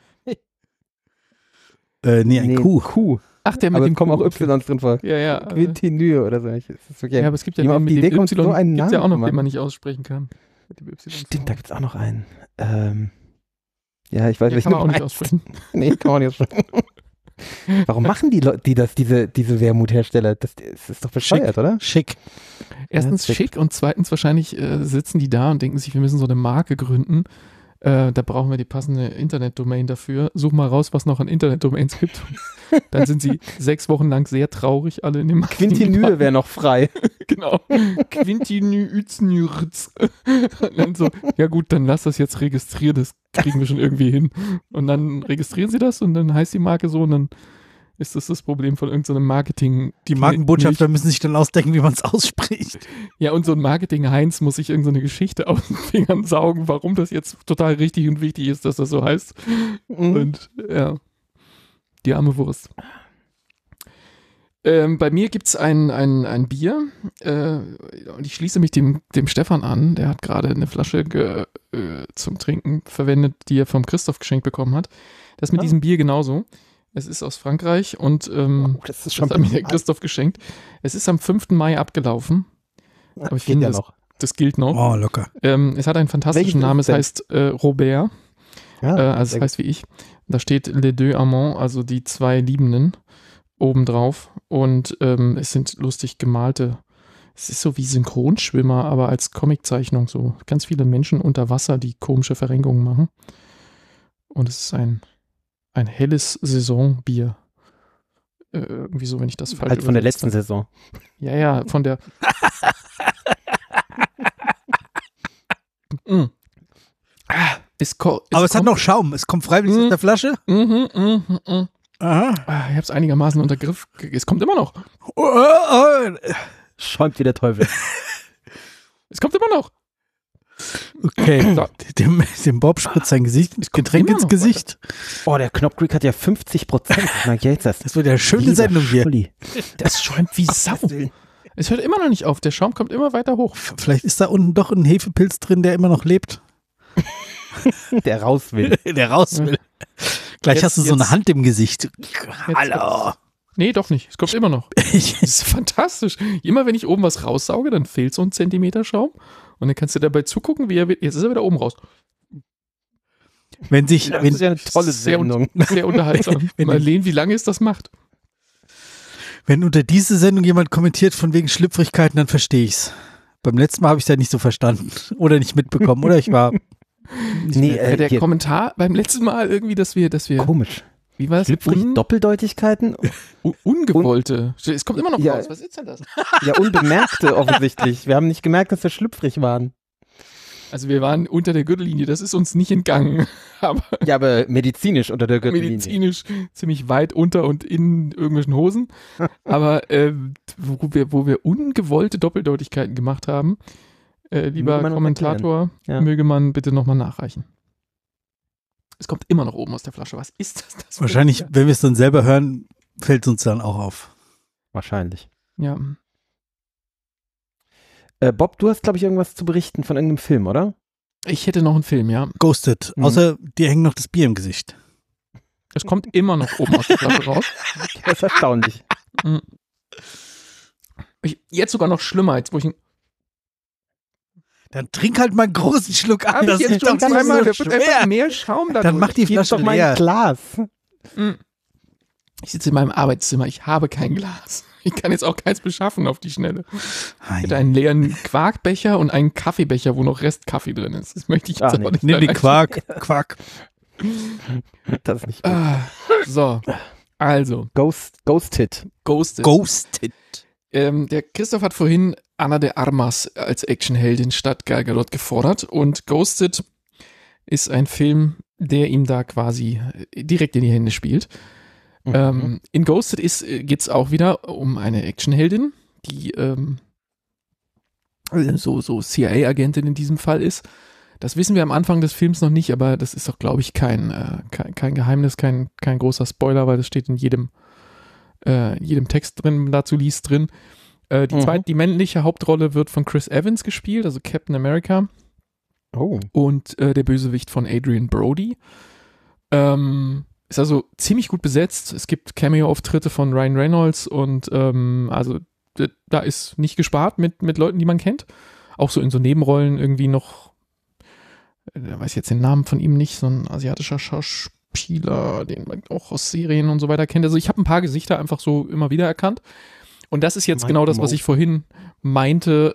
Speaker 1: Ein Q.
Speaker 3: Q.
Speaker 2: Ach, der mit
Speaker 3: aber
Speaker 2: dem
Speaker 3: kommen auch Ys drin vor.
Speaker 2: Ja.
Speaker 3: Quintinue oder so. Okay.
Speaker 2: Ja, aber es gibt ja
Speaker 3: auf
Speaker 2: mit
Speaker 3: die Idee
Speaker 2: dem
Speaker 3: kommt
Speaker 2: Y,
Speaker 3: so einen
Speaker 2: gibt's ja auch noch,
Speaker 3: Namen,
Speaker 2: den man nicht aussprechen kann.
Speaker 3: Stimmt, da gibt es auch noch einen. Ja, ich weiß
Speaker 2: ja,
Speaker 3: nicht.
Speaker 2: Kann man auch nicht aussprechen.
Speaker 3: Nee, kann man nicht aussprechen. Warum machen die Leute, diese Wermuthersteller? Das ist doch bescheuert,
Speaker 1: Schick,
Speaker 3: oder?
Speaker 1: Schick.
Speaker 2: Erstens schick und zweitens wahrscheinlich sitzen die da und denken sich, wir müssen so eine Marke gründen. Da brauchen wir die passende Internetdomain dafür. Such mal raus, was noch an Internetdomains gibt. Dann sind sie 6 Wochen lang sehr traurig, alle in dem
Speaker 3: Quintinue wäre noch frei.
Speaker 2: Genau. Quintinue. Dann so, ja gut, dann lass das jetzt registrieren, das kriegen wir schon irgendwie hin. Und dann registrieren sie das und dann heißt die Marke so und dann ist das Problem von irgendeinem Marketing.
Speaker 1: Die Markenbotschafter müssen sich dann ausdenken, wie man es ausspricht.
Speaker 2: Ja, und so ein Marketing-Heinz muss sich irgendeine Geschichte aus den Fingern saugen, warum das jetzt total richtig und wichtig ist, dass das so heißt. Und ja, die arme Wurst. Bei mir gibt es ein Bier und ich schließe mich dem Stefan an. Der hat gerade eine Flasche zum Trinken verwendet, die er vom Christoph geschenkt bekommen hat. Das mit diesem Bier genauso. Es ist aus Frankreich und
Speaker 3: das ist
Speaker 2: das hat mir der Christoph geschenkt. Es ist am 5. Mai abgelaufen. Aber ich finde, das gilt noch.
Speaker 1: Oh, locker.
Speaker 2: Es hat einen fantastischen Namen. Es heißt Robert. Also es heißt wie ich. Da steht Les deux amants, also die 2 Liebenden, obendrauf. Und es sind lustig gemalte. Es ist so wie Synchronschwimmer, aber als Comiczeichnung. So ganz viele Menschen unter Wasser, die komische Verrenkungen machen. Und es ist ein helles Saisonbier. Irgendwie so, wenn ich das falsch
Speaker 3: halt von der letzten Saison.
Speaker 2: Ja, von der
Speaker 1: Aber es hat noch Schaum. Es kommt freiwillig aus der Flasche.
Speaker 2: Aha. Ich habe es einigermaßen unter Griff. Es kommt immer noch.
Speaker 3: Schäumt wie der Teufel.
Speaker 2: Es kommt immer noch.
Speaker 1: Okay, dem Bob spritzt sein Getränk ins Gesicht.
Speaker 3: Oh, der Knopfdruck hat ja 50%. Na, jetzt
Speaker 1: Das wird ja eine schöne Sendung hier.
Speaker 3: Scholli.
Speaker 2: Das schäumt wie Sau. Es hört immer noch nicht auf. Der Schaum kommt immer weiter hoch.
Speaker 1: Vielleicht ist da unten doch ein Hefepilz drin, der immer noch lebt.
Speaker 3: Der raus will.
Speaker 1: Der raus will. Gleich hast du so eine Hand im Gesicht. Hallo.
Speaker 2: Nee, doch nicht. Es kommt immer noch. Das ist fantastisch. Immer wenn ich oben was raussauge, dann fehlt so ein Zentimeter Schaum. Und dann kannst du dabei zugucken, wie er wird. Jetzt ist er wieder oben raus.
Speaker 1: Das ist
Speaker 3: ja eine tolle Sendung.
Speaker 2: Sehr unterhaltsam. Mal sehen, wie lange es das macht.
Speaker 1: Wenn unter diese Sendung jemand kommentiert von wegen Schlüpfrigkeiten, dann verstehe ich's. Beim letzten Mal habe ich es ja nicht so verstanden. Oder nicht mitbekommen. Oder ich war...
Speaker 2: der Kommentar beim letzten Mal irgendwie, dass wir
Speaker 3: komisch.
Speaker 2: Wie war das?
Speaker 3: Schlüpfrig Doppeldeutigkeiten?
Speaker 2: Ungewollte. Es kommt immer noch raus. Was ist denn das?
Speaker 3: Ja, unbemerkte offensichtlich. Wir haben nicht gemerkt, dass wir schlüpfrig waren.
Speaker 2: Also wir waren unter der Gürtellinie, das ist uns nicht entgangen.
Speaker 3: Aber medizinisch unter der Gürtellinie.
Speaker 2: Medizinisch ziemlich weit unter und in irgendwelchen Hosen. Aber wo wir ungewollte Doppeldeutigkeiten gemacht haben, lieber Kommentator, möge man bitte nochmal nachreichen. Es kommt immer noch oben aus der Flasche. Was ist das?
Speaker 1: Wahrscheinlich, wenn wir es dann selber hören, fällt es uns dann auch auf.
Speaker 3: Wahrscheinlich.
Speaker 2: Ja.
Speaker 3: Bob, du hast, glaube ich, irgendwas zu berichten von irgendeinem Film, oder?
Speaker 2: Ich hätte noch einen Film, ja.
Speaker 1: Ghosted. Außer dir hängt noch das Bier im Gesicht.
Speaker 2: Es kommt immer noch oben aus der Flasche raus.
Speaker 3: Das ist erstaunlich.
Speaker 2: Jetzt sogar noch schlimmer, als wo ich
Speaker 1: Dann trink halt mal einen großen Schluck an.
Speaker 2: Das ist doch zweimal, da wird einfach mehr Schaum da.
Speaker 1: Dann mach die Flasche
Speaker 3: doch mal
Speaker 1: leer.
Speaker 3: ein Glas.
Speaker 2: Ich sitze in meinem Arbeitszimmer, ich habe kein Glas. Ich kann jetzt auch keins beschaffen auf die Schnelle. Ich hätte einen leeren Quarkbecher und einen Kaffeebecher, wo noch Restkaffee drin ist. Das möchte ich jetzt auch nicht.
Speaker 1: Nimm den Quark.
Speaker 3: Das ist nicht
Speaker 2: gut. So, also.
Speaker 3: Ghosted.
Speaker 2: Der Christoph hat vorhin Ana de Armas als Actionheldin statt Gal Gadot gefordert und Ghosted ist ein Film, der ihm da quasi direkt in die Hände spielt. In Ghosted geht es auch wieder um eine Actionheldin, die so CIA-Agentin in diesem Fall ist. Das wissen wir am Anfang des Films noch nicht, aber das ist doch, glaube ich, kein Geheimnis, kein großer Spoiler, weil das steht in jedem Text drin, dazu liest drin. Die männliche Hauptrolle wird von Chris Evans gespielt, also Captain America.
Speaker 3: Oh.
Speaker 2: Und der Bösewicht von Adrian Brody. Ist also ziemlich gut besetzt. Es gibt Cameo-Auftritte von Ryan Reynolds und also da ist nicht gespart mit Leuten, die man kennt. Auch so in so Nebenrollen irgendwie noch, weiß ich jetzt den Namen von ihm nicht, so ein asiatischer Schauspieler, den man auch aus Serien und so weiter kennt. Also ich habe ein paar Gesichter einfach so immer wieder erkannt. Und das ist jetzt genau das, was ich vorhin meinte,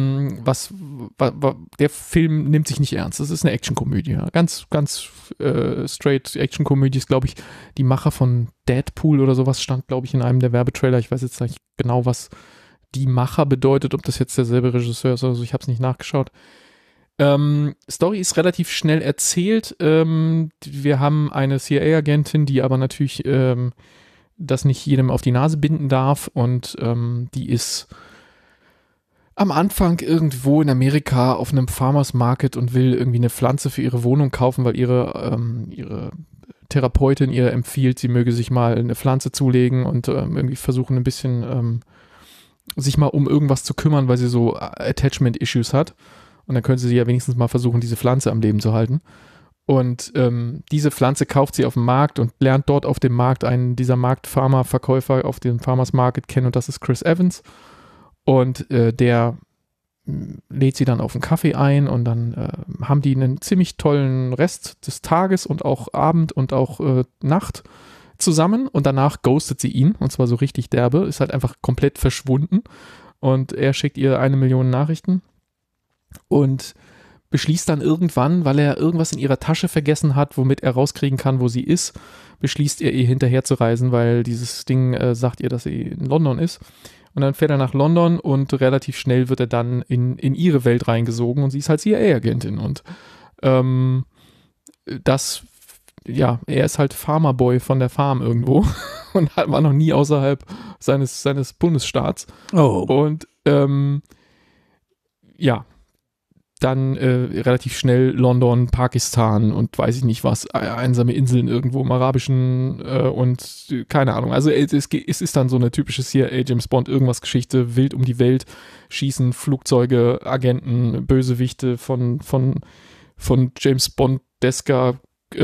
Speaker 2: der Film nimmt sich nicht ernst. Das ist eine Actionkomödie. Ja. Ganz straight Actionkomödie ist, glaube ich, die Macher von Deadpool oder sowas stand, glaube ich, in einem der Werbetrailer. Ich weiß jetzt nicht genau, was die Macher bedeutet, ob das jetzt derselbe Regisseur ist oder so. Ich habe es nicht nachgeschaut. Story ist relativ schnell erzählt. Wir haben eine CIA-Agentin, die aber natürlich das nicht jedem auf die Nase binden darf und die ist am Anfang irgendwo in Amerika auf einem Farmers Market und will irgendwie eine Pflanze für ihre Wohnung kaufen, weil ihre Therapeutin ihr empfiehlt, sie möge sich mal eine Pflanze zulegen und irgendwie versuchen ein bisschen sich mal um irgendwas zu kümmern, weil sie so Attachment-Issues hat. Und dann könnte sie ja wenigstens mal versuchen, diese Pflanze am Leben zu halten. Und diese Pflanze kauft sie auf dem Markt und lernt dort auf dem Markt einen dieser Marktfarmer-Verkäufer auf dem Farmers Market kennen und das ist Chris Evans. Und der lädt sie dann auf einen Kaffee ein und dann haben die einen ziemlich tollen Rest des Tages und auch Abend und auch Nacht zusammen und danach ghostet sie ihn und zwar so richtig derbe, ist halt einfach komplett verschwunden und er schickt ihr 1 Million Nachrichten und beschließt dann irgendwann, weil er irgendwas in ihrer Tasche vergessen hat, womit er rauskriegen kann, wo sie ist, beschließt er, ihr hinterher zu reisen, weil dieses Ding sagt ihr, dass sie in London ist. Und dann fährt er nach London und relativ schnell wird er dann in ihre Welt reingesogen und sie ist halt CIA-Agentin. Und er ist halt Farmerboy von der Farm irgendwo und war noch nie außerhalb seines Bundesstaats.
Speaker 1: Oh.
Speaker 2: Und ja, dann relativ schnell London, Pakistan und weiß ich nicht was, einsame Inseln irgendwo im Arabischen und keine Ahnung. Also es ist dann so eine typische CIA, James Bond, irgendwas Geschichte, wild um die Welt, schießen Flugzeuge, Agenten, Bösewichte von James Bond-desker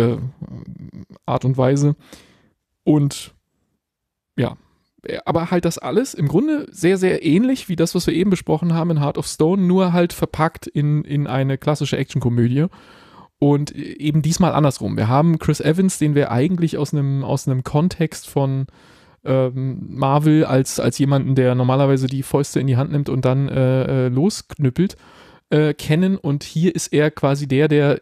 Speaker 2: Art und Weise. Und ja, aber halt das alles im Grunde sehr, sehr ähnlich wie das, was wir eben besprochen haben in Heart of Stone, nur halt verpackt in eine klassische Actionkomödie und eben diesmal andersrum. Wir haben Chris Evans, den wir eigentlich aus einem Kontext von Marvel als jemanden, der normalerweise die Fäuste in die Hand nimmt und dann losknüppelt, kennen, und hier ist er quasi der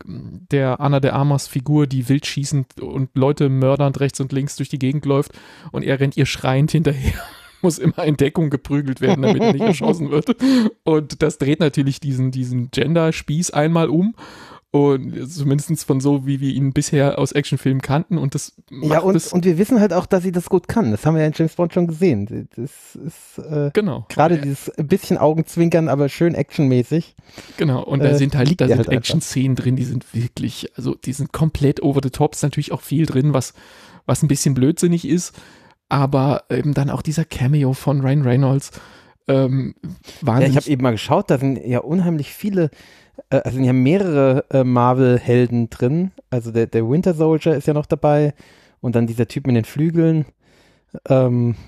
Speaker 2: Ana de Armas Figur, die wild schießend und Leute mördernd rechts und links durch die Gegend läuft, und er rennt ihr schreiend hinterher, muss immer in Deckung geprügelt werden, damit er nicht erschossen wird, und das dreht natürlich diesen Gender-Spieß einmal um, und zumindest von so, wie wir ihn bisher aus Actionfilmen kannten, und das
Speaker 3: ja, und wir wissen halt auch, dass sie das gut kann. Das haben wir ja in James Bond schon gesehen. Das ist
Speaker 2: genau.
Speaker 3: Gerade dieses bisschen Augenzwinkern, aber schön actionmäßig.
Speaker 2: Genau, und da sind halt
Speaker 3: Action-Szenen
Speaker 2: drin, die sind wirklich, also die sind komplett over the top. Ist natürlich auch viel drin, was ein bisschen blödsinnig ist, aber eben dann auch dieser Cameo von Ryan Reynolds.
Speaker 3: Ja, ich habe eben mal geschaut, da sind ja unheimlich viele, also sind ja mehrere Marvel-Helden drin. Also der Winter Soldier ist ja noch dabei und dann dieser Typ mit den Flügeln.
Speaker 2: Genau,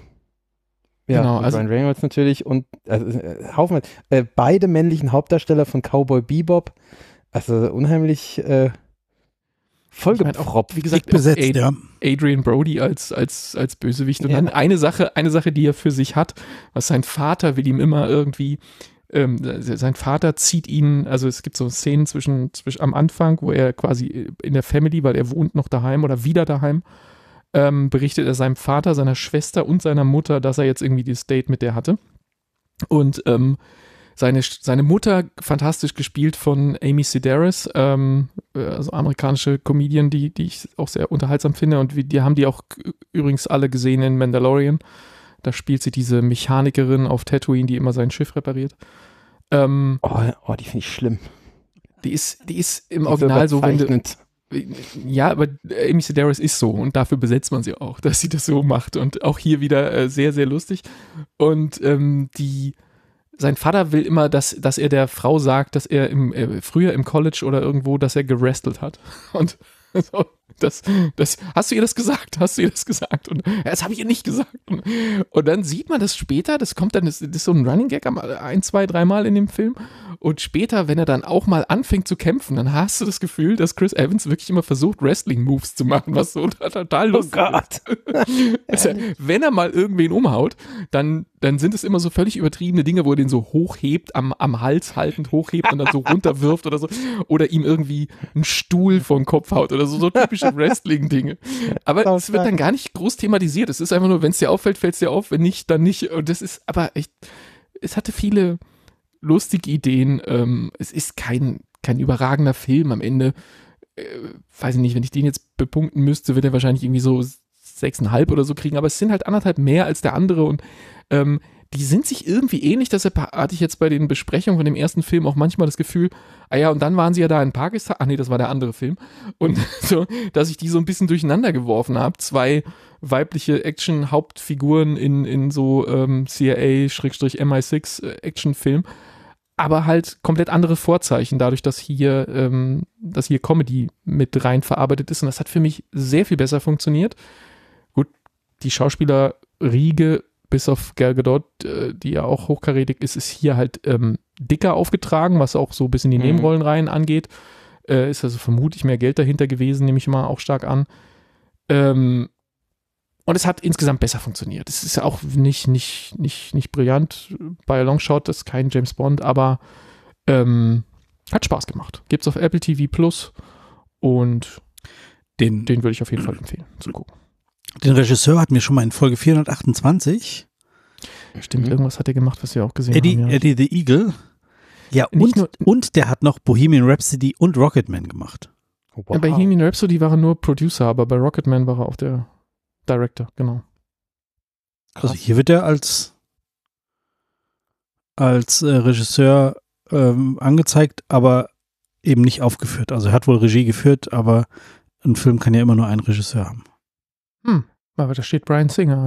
Speaker 3: also Ryan Reynolds natürlich und Haufen. Beide männlichen Hauptdarsteller von Cowboy Bebop. Also unheimlich vollgepropft.
Speaker 2: Wie gesagt,
Speaker 1: besetzt, ja.
Speaker 2: Adrian Brody als Bösewicht. Und dann eine Sache, die er für sich hat, was sein Vater will ihm immer irgendwie, sein Vater zieht ihn, also es gibt so Szenen zwischen am Anfang, wo er quasi in der Family, weil er wohnt noch daheim oder wieder daheim, berichtet er seinem Vater, seiner Schwester und seiner Mutter, dass er jetzt irgendwie dieses Date mit der hatte. Und seine Mutter, fantastisch gespielt von Amy Sedaris, also amerikanische Comedian, die ich auch sehr unterhaltsam finde, und die haben die auch übrigens alle gesehen in Mandalorian. Da spielt sie diese Mechanikerin auf Tatooine, die immer sein Schiff repariert.
Speaker 3: Die finde ich schlimm.
Speaker 2: Die ist im Original so, wenn du, ja, aber Amy Sedaris ist so, und dafür besetzt man sie auch, dass sie das so macht, und auch hier wieder sehr, sehr lustig. Und sein Vater will immer, dass er der Frau sagt, dass er früher im College oder irgendwo, dass er gerestelt hat. Und so, hast du ihr das gesagt? Und das habe ich ihr nicht gesagt. Und dann sieht man das später, das ist so ein Running Gag 1, 2, 3 Mal in dem Film. Und später, wenn er dann auch mal anfängt zu kämpfen, dann hast du das Gefühl, dass Chris Evans wirklich immer versucht, Wrestling-Moves zu machen, was so total lustig ist. Also, wenn er mal irgendwen umhaut, dann sind es immer so völlig übertriebene Dinge, wo er den so hochhebt, am Hals haltend hochhebt und dann so runterwirft oder so. Oder ihm irgendwie einen Stuhl vor den Kopf haut oder so typische Wrestling-Dinge. Aber es wird dann gar nicht groß thematisiert. Es ist einfach nur, wenn es dir auffällt, fällt es dir auf, wenn nicht, dann nicht. Und das ist aber echt, es hatte viele lustige Ideen. Es ist kein überragender Film am Ende. Weiß ich nicht, wenn ich den jetzt bepunkten müsste, wird er wahrscheinlich irgendwie so 6,5 oder so kriegen, aber es sind halt 1,5 mehr als der andere, und die sind sich irgendwie ähnlich. Deshalb hatte ich jetzt bei den Besprechungen von dem ersten Film auch manchmal das Gefühl, und dann waren sie ja da in Pakistan, das war der andere Film, und so, dass ich die so ein bisschen durcheinander geworfen habe. 2 weibliche Action-Hauptfiguren in so CIA/MI6 Actionfilm, aber halt komplett andere Vorzeichen, dadurch, dass hier Comedy mit rein verarbeitet ist, und das hat für mich sehr viel besser funktioniert. Gut, die Schauspielerriege bis auf Gal Gadot, die ja auch hochkarätig ist hier halt dicker aufgetragen, was auch so ein bisschen die Nebenrollen angeht. Ist also vermutlich mehr Geld dahinter gewesen, nehme ich mal auch stark an. Und es hat insgesamt besser funktioniert. Es ist ja auch nicht brillant bei Longshot, das ist kein James Bond, aber hat Spaß gemacht. Gibt's auf Apple TV Plus, und den würde ich auf jeden Fall empfehlen zu gucken.
Speaker 1: Den Regisseur hatten wir schon mal in Folge 428.
Speaker 2: Stimmt, irgendwas hat er gemacht, was wir auch gesehen haben. Ja.
Speaker 1: Eddie the Eagle. Ja, und der hat noch Bohemian Rhapsody und Rocketman gemacht.
Speaker 3: Wow.
Speaker 2: Ja, bei Bohemian Rhapsody war er nur Producer, aber bei Rocketman war er auch der Director, genau.
Speaker 1: Also hier wird er als Regisseur angezeigt, aber eben nicht aufgeführt. Also er hat wohl Regie geführt, aber ein Film kann ja immer nur einen Regisseur haben.
Speaker 2: Aber da steht Bryan Singer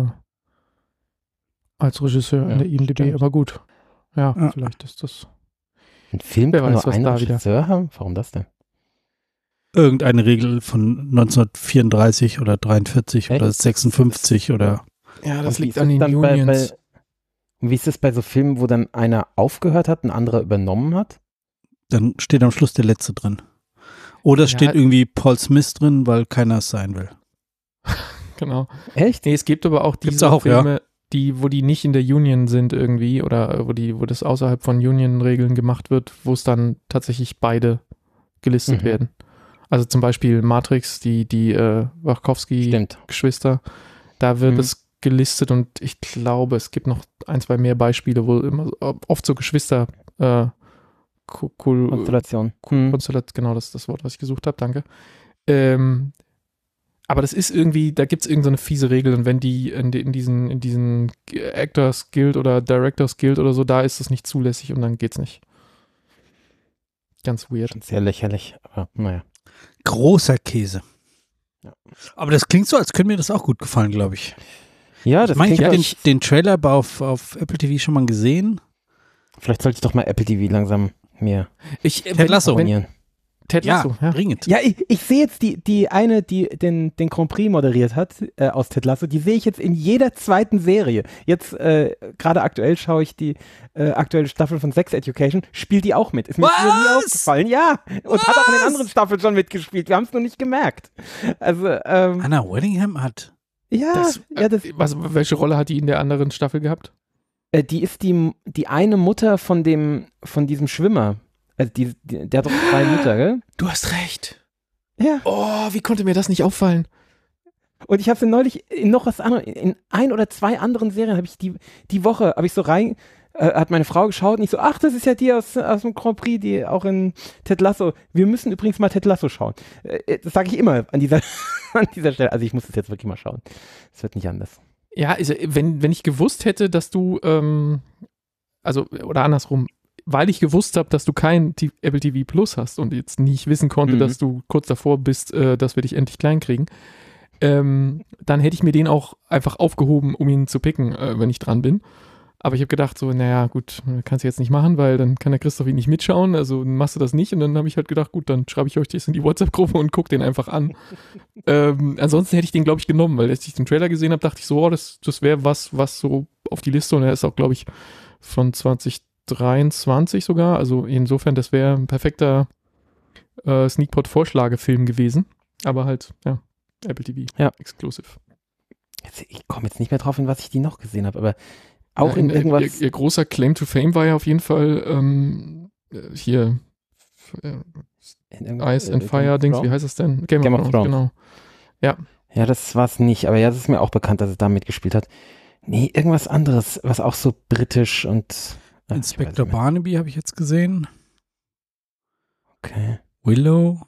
Speaker 2: als Regisseur in der IMDb,
Speaker 3: stimmt.
Speaker 2: aber gut. Ja, vielleicht ist das.
Speaker 3: Ein Film
Speaker 2: Wer
Speaker 3: kann
Speaker 2: weiß,
Speaker 3: nur
Speaker 2: was
Speaker 3: einen
Speaker 2: da wieder-
Speaker 3: Regisseur haben? Warum das denn?
Speaker 1: Irgendeine Regel von 1934 oder 43 oder
Speaker 3: Echt?
Speaker 1: 56 oder
Speaker 2: Ja,
Speaker 3: Und wie ist es dann wie ist es bei so Filmen, wo dann einer aufgehört hat, ein anderer übernommen hat?
Speaker 1: dann steht am Schluss der Letzte drin. Oder es
Speaker 2: Ja.
Speaker 1: steht irgendwie Paul Smith drin, weil keiner es sein will.
Speaker 2: Genau.
Speaker 3: Echt?
Speaker 2: Nee, es gibt aber auch
Speaker 1: Gibt's
Speaker 2: diese
Speaker 1: auch, ja.
Speaker 2: Filme, wo die nicht in der Union sind irgendwie oder wo das außerhalb von Union-Regeln gemacht wird, wo es dann tatsächlich beide gelistet
Speaker 3: Mhm.
Speaker 2: werden. Also zum Beispiel Matrix, die
Speaker 3: Stimmt.
Speaker 2: Wachowski-Geschwister, da wird
Speaker 3: Mhm.
Speaker 2: es gelistet und ich glaube, es gibt noch 1, 2 mehr Beispiele, wo immer oft so Geschwister
Speaker 3: Konstellation.
Speaker 2: Konstellation, genau, das ist das Wort, was ich gesucht habe, danke. Aber das ist irgendwie, da gibt es irgendeine fiese Regel und wenn die in diesen Actors Guild oder Directors Guild oder so, da ist es nicht zulässig und dann geht's nicht. Ganz weird.
Speaker 3: Schon sehr lächerlich, aber naja.
Speaker 1: Großer Käse.
Speaker 3: Ja.
Speaker 1: Aber das klingt so, als könnte mir das auch gut gefallen, glaube ich.
Speaker 3: Ja,
Speaker 1: Ich
Speaker 3: das
Speaker 1: meine, ich
Speaker 3: klingt
Speaker 1: habe den Trailer auf Apple TV schon mal gesehen.
Speaker 3: Vielleicht sollte ich doch mal Apple TV langsam mir
Speaker 1: Ted Lasso.
Speaker 3: abonnieren.
Speaker 2: Ted Lasso, ja.
Speaker 1: dringend.
Speaker 3: Ja, ich sehe jetzt die eine, die den Grand Prix moderiert hat aus Ted Lasso, die sehe ich jetzt in jeder zweiten Serie. Jetzt gerade aktuell schaue ich die aktuelle Staffel von Sex Education, spielt die auch mit. Ist mir früher nie aufgefallen, ja. Und hat auch in den anderen Staffeln schon mitgespielt. Wir haben es nur nicht gemerkt. Also,
Speaker 1: Anna Waddingham hat.
Speaker 2: Welche Rolle hat die in der anderen Staffel gehabt?
Speaker 3: Die ist die eine Mutter von diesem Schwimmer. Also der hat doch 2 Mütter, gell?
Speaker 2: Du hast recht.
Speaker 3: Ja.
Speaker 2: Oh, wie konnte mir das nicht auffallen?
Speaker 3: Und ich habe sie neulich in noch was anderes, in 1 oder 2 anderen Serien habe ich die Woche, habe ich so hat meine Frau geschaut und ich so, ach, das ist ja die aus dem Grand Prix, die auch in Ted Lasso. Wir müssen übrigens mal Ted Lasso schauen. Das sage ich immer an dieser Stelle. Also ich muss es jetzt wirklich mal schauen. Es wird nicht anders.
Speaker 2: Ja, also wenn ich gewusst hätte, dass du, oder andersrum, weil ich gewusst habe, dass du kein Apple TV Plus hast und jetzt nicht wissen konnte, dass du kurz davor bist, dass wir dich endlich klein kriegen, dann hätte ich mir den auch einfach aufgehoben, um ihn zu picken, wenn ich dran bin. Aber ich habe gedacht so, naja, gut, kannst du jetzt nicht machen, weil dann kann der Christoph ihn nicht mitschauen, also machst du das nicht. Und dann habe ich halt gedacht, gut, dann schreibe ich euch das in die WhatsApp-Gruppe und gucke den einfach an. Ansonsten hätte ich den, glaube ich, genommen, weil als ich den Trailer gesehen habe, dachte ich so, das wäre was so auf die Liste und er ist auch, glaube ich, von 2023 sogar. Also insofern, das wäre ein perfekter Sneakpot-Vorschlagefilm gewesen. Aber halt, ja, Apple TV, exclusive.
Speaker 3: Ich komme jetzt nicht mehr drauf, in was ich die noch gesehen habe, aber auch in irgendwas.
Speaker 2: Ihr großer Claim to Fame war ja auf jeden Fall hier Ice and Fire Dings, wie heißt es denn? Game of Thrones, genau. Ja.
Speaker 3: Ja, das war es nicht, aber ja, das ist mir auch bekannt, dass es da mitgespielt hat. Nee, irgendwas anderes, was auch so britisch und
Speaker 1: Inspektor Barnaby habe ich jetzt gesehen.
Speaker 3: Okay.
Speaker 1: Willow.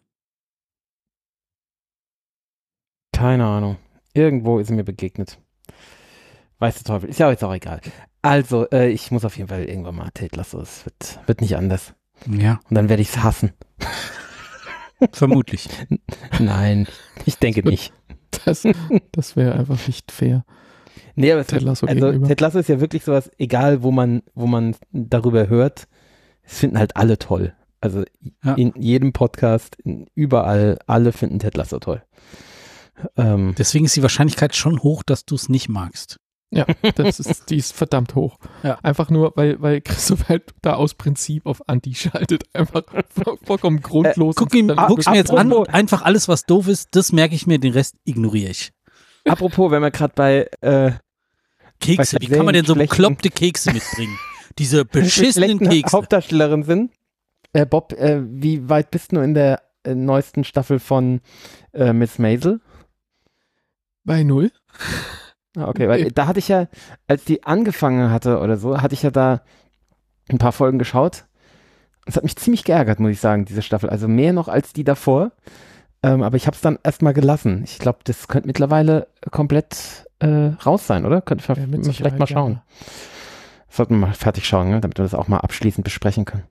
Speaker 3: Keine Ahnung. Irgendwo ist mir begegnet. Weiß der Teufel. Ist ja jetzt auch egal. Also, ich muss auf jeden Fall irgendwann mal Ted Lasso. Es wird nicht anders.
Speaker 1: Ja.
Speaker 3: Und dann werde ich es hassen.
Speaker 1: Vermutlich.
Speaker 3: Nein, ich denke nicht.
Speaker 2: Das wäre einfach nicht fair.
Speaker 3: Nee, aber
Speaker 2: Ted Lasso
Speaker 3: also
Speaker 2: gegenüber.
Speaker 3: Ted Lasso ist ja wirklich sowas, egal wo man darüber hört, es finden halt alle toll. Also in jedem Podcast, überall, alle finden Ted Lasso toll.
Speaker 1: Deswegen ist die Wahrscheinlichkeit schon hoch, dass du es nicht magst.
Speaker 2: Ja, die ist verdammt hoch.
Speaker 1: Ja.
Speaker 2: Einfach nur, weil Christoph halt da aus Prinzip auf Anti schaltet. Einfach vollkommen grundlos.
Speaker 1: Guck's mir jetzt an und einfach alles, was doof ist, das merke ich mir, den Rest ignoriere ich.
Speaker 3: Apropos, wenn wir gerade bei
Speaker 1: Kekse, wie kann man denn so bekloppte Kekse mitbringen? Diese beschissenen Kekse.
Speaker 3: Hauptdarstellerin sind. Bob, wie weit bist du in der neuesten Staffel von Miss Maisel?
Speaker 2: Bei 0.
Speaker 3: Okay, weil da hatte ich ja, als die angefangen hatte oder so, hatte ich ja da ein paar Folgen geschaut. Es hat mich ziemlich geärgert, muss ich sagen, diese Staffel. Also mehr noch als die davor. Aber ich habe es dann erstmal gelassen. Ich glaube, das könnte mittlerweile komplett raus sein, oder? Könnten wir
Speaker 2: mit
Speaker 3: vielleicht
Speaker 2: Sicherheit,
Speaker 3: mal schauen.
Speaker 2: ja.
Speaker 3: Sollten wir mal fertig schauen, ne? Damit wir das auch mal abschließend besprechen können.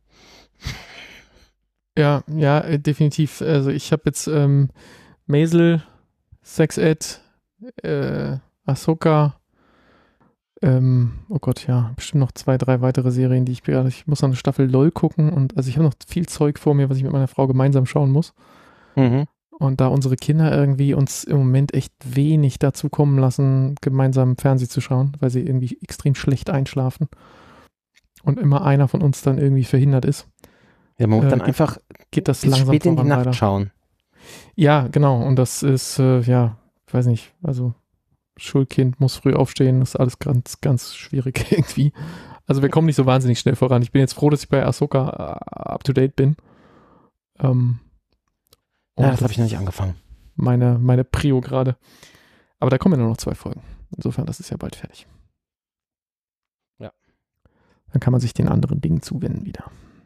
Speaker 2: Ja, definitiv. Also ich habe jetzt Maisel, Sex Ed, Ahsoka, oh Gott, ja, bestimmt noch 2, 3 weitere Serien, die ich muss noch eine Staffel LOL gucken und also ich habe noch viel Zeug vor mir, was ich mit meiner Frau gemeinsam schauen muss.
Speaker 3: Mhm.
Speaker 2: Und da unsere Kinder irgendwie uns im Moment echt wenig dazu kommen lassen, gemeinsam Fernsehen zu schauen, weil sie irgendwie extrem schlecht einschlafen und immer einer von uns dann irgendwie verhindert ist.
Speaker 3: Ja, man muss dann einfach
Speaker 2: geht das
Speaker 3: bis
Speaker 2: langsam
Speaker 3: spät in die
Speaker 2: voran
Speaker 3: Nacht
Speaker 2: weiter.
Speaker 3: schauen.
Speaker 2: Ja, genau. Und das ist, ja, ich weiß nicht, also Schulkind muss früh aufstehen, das ist alles ganz, ganz schwierig irgendwie. Also wir kommen nicht so wahnsinnig schnell voran. Ich bin jetzt froh, dass ich bei Ahsoka up to date bin. Und
Speaker 3: das habe ich noch nicht angefangen.
Speaker 2: Meine Prio gerade. Aber da kommen ja nur noch 2 Folgen. Insofern, das ist ja bald fertig.
Speaker 3: Ja.
Speaker 2: Dann kann man sich den anderen Dingen zuwenden wieder.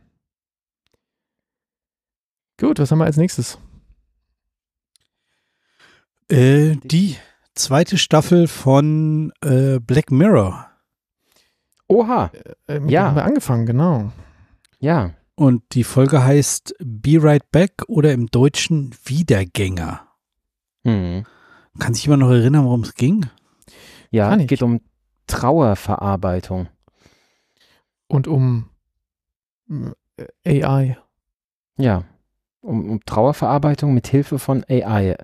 Speaker 2: Gut, was haben wir als nächstes?
Speaker 1: Die 2. Staffel von Black Mirror.
Speaker 3: Oha,
Speaker 2: Ja. Haben wir angefangen, genau.
Speaker 3: ja.
Speaker 1: Und die Folge heißt Be Right Back oder im Deutschen Wiedergänger.
Speaker 3: Mhm.
Speaker 1: Kann sich jemand noch erinnern, worum es ging?
Speaker 3: Ja,
Speaker 2: Kann
Speaker 3: es
Speaker 2: ich.
Speaker 3: geht um Trauerverarbeitung.
Speaker 2: Und um AI.
Speaker 3: Ja, um Trauerverarbeitung mit Hilfe von AI.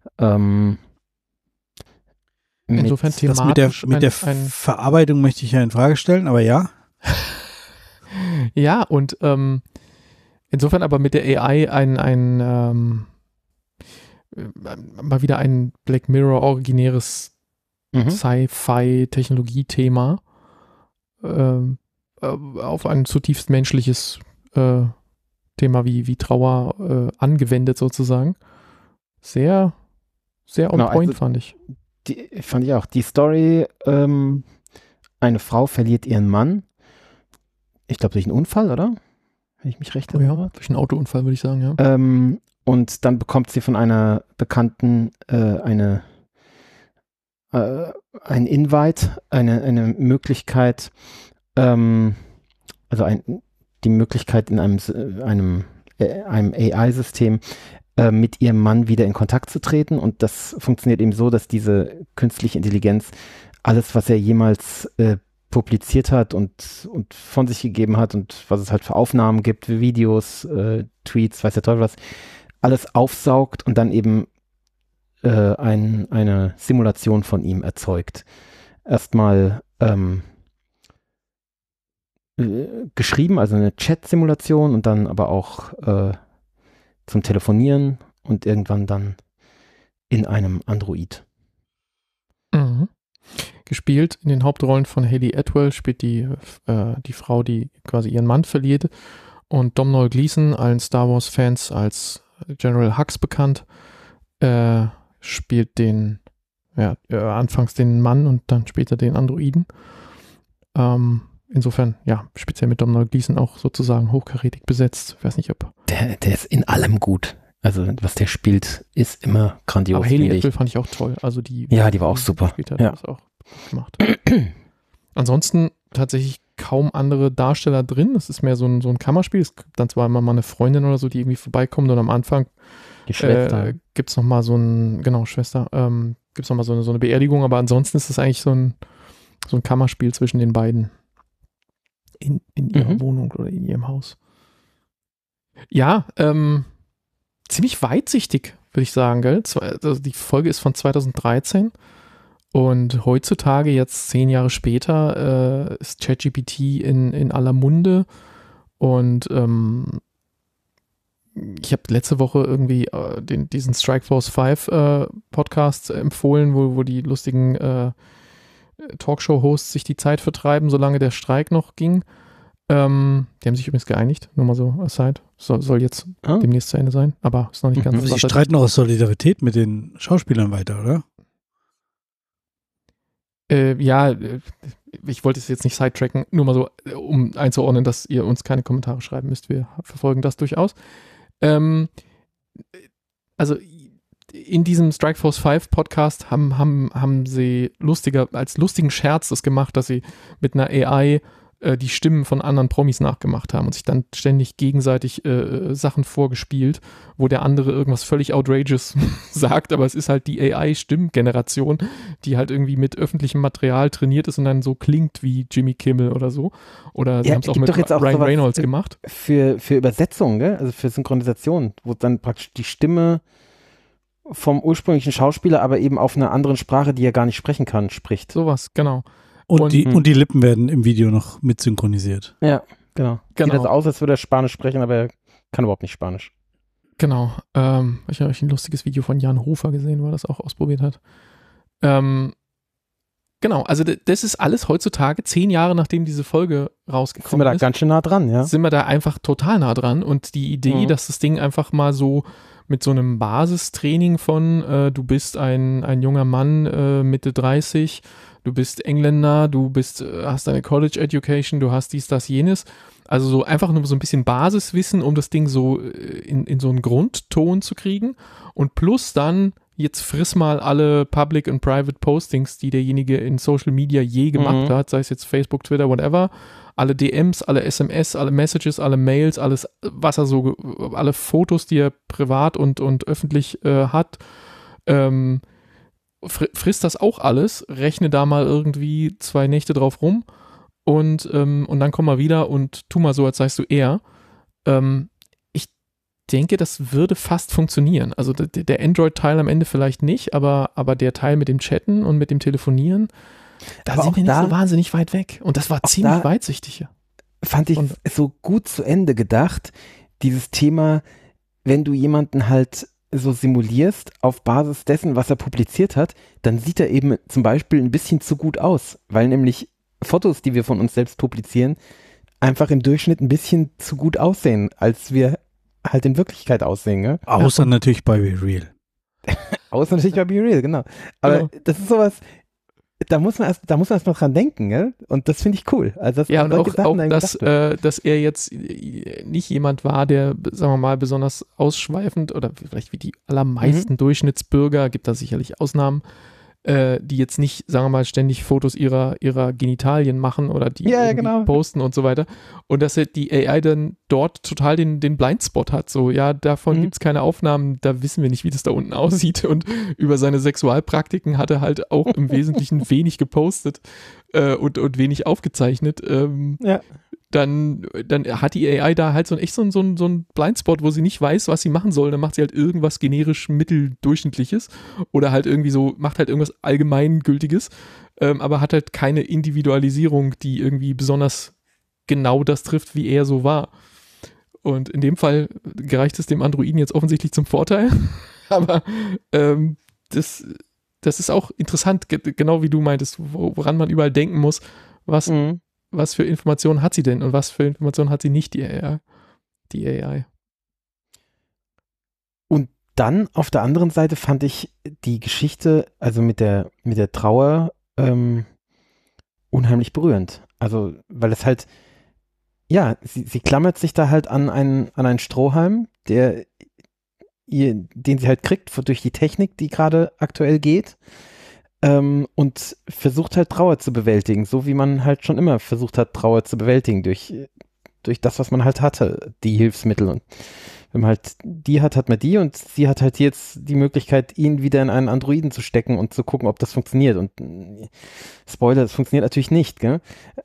Speaker 2: Insofern
Speaker 1: Das mit
Speaker 2: thematisch
Speaker 1: der Verarbeitung möchte ich ja in Frage stellen, aber ja.
Speaker 2: Ja, und insofern aber mit der AI mal wieder ein Black Mirror originäres Sci-Fi-Technologie-Thema auf ein zutiefst menschliches Thema wie Trauer angewendet sozusagen. Sehr, sehr on point,
Speaker 3: also
Speaker 2: fand ich.
Speaker 3: Fand ich auch. Die Story, eine Frau verliert ihren Mann. Ich glaube durch einen Unfall, oder? Wenn ich mich recht erinnere.
Speaker 2: Durch einen Autounfall, würde ich sagen, ja.
Speaker 3: Und dann bekommt sie von einer Bekannten ein Invite, eine Möglichkeit, die Möglichkeit in einem AI-System mit ihrem Mann wieder in Kontakt zu treten. Und das funktioniert eben so, dass diese künstliche Intelligenz alles, was er jemals publiziert hat und von sich gegeben hat und was es halt für Aufnahmen gibt, für Videos, Tweets, weiß der Teufel was, alles aufsaugt und dann eben eine Simulation von ihm erzeugt. Erstmal geschrieben, also eine Chat-Simulation und dann aber auch zum Telefonieren und irgendwann dann in einem Android.
Speaker 2: Mhm. Gespielt in den Hauptrollen von Hayley Atwell, spielt die Frau, die quasi ihren Mann verliert, und Domhnall Gleeson, allen Star Wars-Fans als General Hux bekannt, spielt anfangs den Mann und dann später den Androiden. Insofern, ja, speziell mit Domhnall Gleeson auch sozusagen hochkarätig besetzt. Ich weiß nicht, ob...
Speaker 3: Der ist in allem gut. Also, was der spielt, ist immer grandios.
Speaker 2: Aber Hayley Atwell fand ich auch toll. Also die
Speaker 3: war auch super.
Speaker 2: Hat
Speaker 3: ja.
Speaker 2: das auch gut gemacht. Ansonsten tatsächlich kaum andere Darsteller drin. Das ist mehr so ein Kammerspiel. Es gibt dann zwar immer mal eine Freundin oder so, die irgendwie vorbeikommt, und am Anfang
Speaker 3: die Schwester.
Speaker 2: gibt es nochmal Schwester, gibt es nochmal so eine Beerdigung, aber ansonsten ist es eigentlich so ein Kammerspiel zwischen den beiden in ihrer Wohnung oder in ihrem Haus. Ja, ziemlich weitsichtig, würde ich sagen, gell? Also die Folge ist von 2013 und heutzutage, jetzt 10 Jahre später, ist ChatGPT in aller Munde, und ich habe letzte Woche irgendwie diesen Strikeforce 5 Podcast empfohlen, wo die lustigen Talkshow-Hosts sich die Zeit vertreiben, solange der Streik noch ging. Die haben sich übrigens geeinigt, nur mal so aside. Soll jetzt demnächst zu Ende sein, aber ist noch nicht ganz.
Speaker 1: Sie streiten noch aus Solidarität mit den Schauspielern weiter, oder?
Speaker 2: Ja, ich wollte es jetzt nicht sidetracken, nur mal so, um einzuordnen, dass ihr uns keine Kommentare schreiben müsst. Wir verfolgen das durchaus. Also in diesem Strikeforce 5 Podcast haben sie als lustigen Scherz das gemacht, dass sie mit einer AI die Stimmen von anderen Promis nachgemacht haben und sich dann ständig gegenseitig Sachen vorgespielt, wo der andere irgendwas völlig outrageous sagt, aber es ist halt die AI-Stimmgeneration, die halt irgendwie mit öffentlichem Material trainiert ist und dann so klingt wie Jimmy Kimmel oder so. Oder sie haben es auch mit Ryan Reynolds gemacht.
Speaker 3: Für Übersetzung, gell? Also für Synchronisation, wo dann praktisch die Stimme vom ursprünglichen Schauspieler, aber eben auf einer anderen Sprache, die er gar nicht sprechen kann, spricht.
Speaker 2: Sowas, genau.
Speaker 1: Und die Lippen werden im Video noch mit synchronisiert.
Speaker 3: Ja, genau. Sieht also aus, als würde er Spanisch sprechen, aber er kann überhaupt nicht Spanisch.
Speaker 2: Genau. Ich habe ein lustiges Video von Jan Hofer gesehen, wo er das auch ausprobiert hat. Genau, also das ist alles heutzutage, 10 Jahre nachdem diese Folge rausgekommen ist.
Speaker 3: Sind wir da ganz schön nah dran, ja?
Speaker 2: Sind wir da einfach total nah dran. Und die Idee, dass das Ding einfach mal so mit so einem Basistraining von du bist ein junger Mann, Mitte 30, du bist Engländer, hast eine College Education, du hast dies, das, jenes. Also so einfach nur so ein bisschen Basiswissen, um das Ding so in so einen Grundton zu kriegen. Und plus dann, jetzt friss mal alle Public und Private Postings, die derjenige in Social Media je gemacht hat, sei es jetzt Facebook, Twitter, whatever. Alle DMs, alle SMS, alle Messages, alle Mails, alles, was er so, alle Fotos, die er privat und öffentlich hat, frisst das auch alles, rechne da mal irgendwie 2 Nächte drauf rum und dann komm mal wieder und tu mal so, als seist du er. Ich denke, das würde fast funktionieren. Also der Android-Teil am Ende vielleicht nicht, aber der Teil mit dem Chatten und mit dem Telefonieren, da sind wir nicht so wahnsinnig weit weg. Und das war ziemlich weitsichtig.
Speaker 3: Fand ich so gut zu Ende gedacht, dieses Thema, wenn du jemanden halt so simulierst auf Basis dessen, was er publiziert hat, dann sieht er eben zum Beispiel ein bisschen zu gut aus, weil nämlich Fotos, die wir von uns selbst publizieren, einfach im Durchschnitt ein bisschen zu gut aussehen, als wir halt in Wirklichkeit aussehen. Ne?
Speaker 1: Außer natürlich bei BeReal.
Speaker 3: Außer natürlich bei BeReal, genau. Aber das ist sowas, da muss man erst mal dran denken, ne? Und das finde ich cool. Also das
Speaker 2: und auch dass er jetzt nicht jemand war, der, sagen wir mal, besonders ausschweifend oder vielleicht wie die allermeisten Durchschnittsbürger, gibt da sicherlich Ausnahmen, die jetzt nicht, sagen wir mal, ständig Fotos ihrer Genitalien machen oder die posten und so weiter. Und dass die AI dann dort total den Blindspot hat. So, ja, davon gibt es keine Aufnahmen, da wissen wir nicht, wie das da unten aussieht. Und über seine Sexualpraktiken hat er halt auch im Wesentlichen wenig gepostet und wenig aufgezeichnet. Dann hat die AI da halt so ein Blindspot, wo sie nicht weiß, was sie machen soll. Dann macht sie halt irgendwas generisch mitteldurchschnittliches oder halt irgendwie so, macht halt irgendwas Allgemeingültiges, aber hat halt keine Individualisierung, die irgendwie besonders genau das trifft, wie er so war. Und in dem Fall gereicht es dem Androiden jetzt offensichtlich zum Vorteil. Aber das ist auch interessant, genau wie du meintest, woran man überall denken muss, was für Informationen hat sie denn und was für Informationen hat sie nicht, die AI.
Speaker 3: Und dann auf der anderen Seite fand ich die Geschichte, also mit der Trauer, unheimlich berührend. Also, weil es halt, ja, sie klammert sich da halt an einen Strohhalm, den sie halt kriegt durch die Technik, die gerade aktuell geht. Und versucht halt Trauer zu bewältigen, so wie man halt schon immer versucht hat, Trauer zu bewältigen, durch das, was man halt hatte, die Hilfsmittel. Und wenn man halt die hat man die und sie hat halt jetzt die Möglichkeit, ihn wieder in einen Androiden zu stecken und zu gucken, ob das funktioniert. Und Spoiler, das funktioniert natürlich nicht, gell?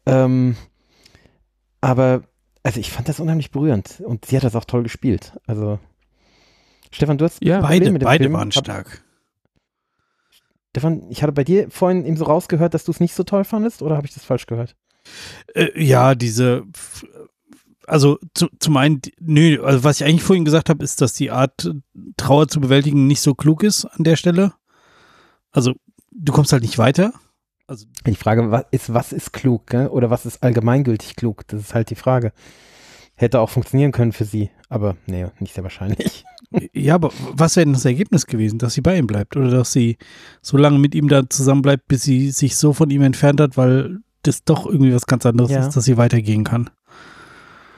Speaker 3: Aber, also ich fand das unheimlich berührend und sie hat das auch toll gespielt. Also, Stefan, du hast
Speaker 1: beide waren stark.
Speaker 3: Stefan, ich hatte bei dir vorhin eben so rausgehört, dass du es nicht so toll fandest, oder habe ich das falsch gehört?
Speaker 1: Also zum einen, also was ich eigentlich vorhin gesagt habe, ist, dass die Art, Trauer zu bewältigen, nicht so klug ist an der Stelle. Also du kommst halt nicht weiter. Also
Speaker 3: die Frage, was ist klug, gell? Oder was ist allgemeingültig klug? Das ist halt die Frage. Hätte auch funktionieren können für sie, aber nee, nicht sehr wahrscheinlich.
Speaker 1: Ja, aber was wäre denn das Ergebnis gewesen, dass sie bei ihm bleibt oder dass sie so lange mit ihm da zusammen bleibt, bis sie sich so von ihm entfernt hat, weil das doch irgendwie was ganz anderes ist, dass sie weitergehen kann.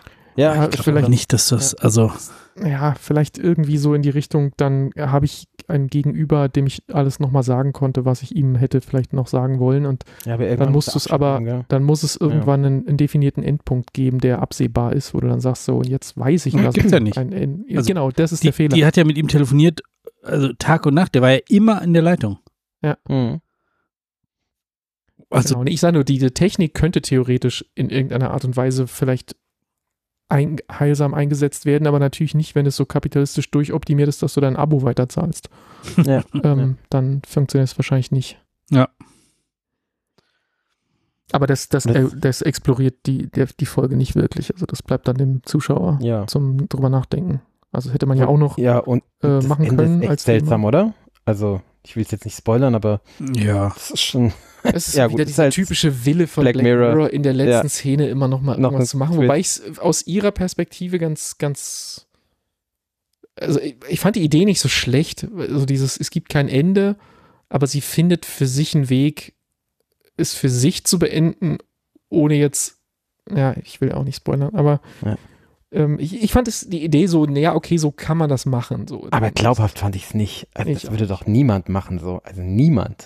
Speaker 3: Ja,
Speaker 1: ich glaube nicht, dass das, also.
Speaker 2: Ja, vielleicht irgendwie so in die Richtung, dann habe ich ein Gegenüber, dem ich alles nochmal sagen konnte, was ich ihm hätte vielleicht noch sagen wollen. Und
Speaker 3: Ja, aber
Speaker 2: dann muss es irgendwann einen definierten Endpunkt geben, der absehbar ist, wo du dann sagst, so, und jetzt weiß ich, was
Speaker 1: gibt's ja nicht. Also
Speaker 2: genau, das ist der Fehler.
Speaker 1: Die hat ja mit ihm telefoniert, also Tag und Nacht, der war ja immer in der Leitung.
Speaker 2: Ja.
Speaker 3: Mhm.
Speaker 1: Also,
Speaker 2: Genau. Und ich sage nur, diese Technik könnte theoretisch in irgendeiner Art und Weise vielleicht heilsam eingesetzt werden, aber natürlich nicht, wenn es so kapitalistisch durchoptimiert ist, dass du dein Abo weiterzahlst.
Speaker 3: Ja.
Speaker 2: Dann funktioniert es wahrscheinlich nicht.
Speaker 1: Ja.
Speaker 2: Aber das exploriert die Folge nicht wirklich. Also das bleibt dann dem Zuschauer zum drüber nachdenken. Also hätte man ja auch noch
Speaker 3: und
Speaker 2: machen
Speaker 3: Ende
Speaker 2: können.
Speaker 3: ist echt
Speaker 2: als
Speaker 3: seltsam, oder? Also ich will es jetzt nicht spoilern, aber
Speaker 1: das
Speaker 3: ist schon...
Speaker 2: Es ist
Speaker 3: Ja,
Speaker 2: wieder
Speaker 3: gut,
Speaker 2: diese
Speaker 3: halt
Speaker 2: typische Wille von Black Mirror in der letzten Szene immer noch mal irgendwas zu machen, wobei ich es aus ihrer Perspektive ganz also ich fand die Idee nicht so schlecht, also es gibt kein Ende, aber sie findet für sich einen Weg, es für sich zu beenden, ohne jetzt, ich will auch nicht spoilern, aber ich fand die Idee so, okay, so kann man das machen. So.
Speaker 3: Aber glaubhaft fand ich es nicht. Also das würde doch niemand machen so. Also niemand.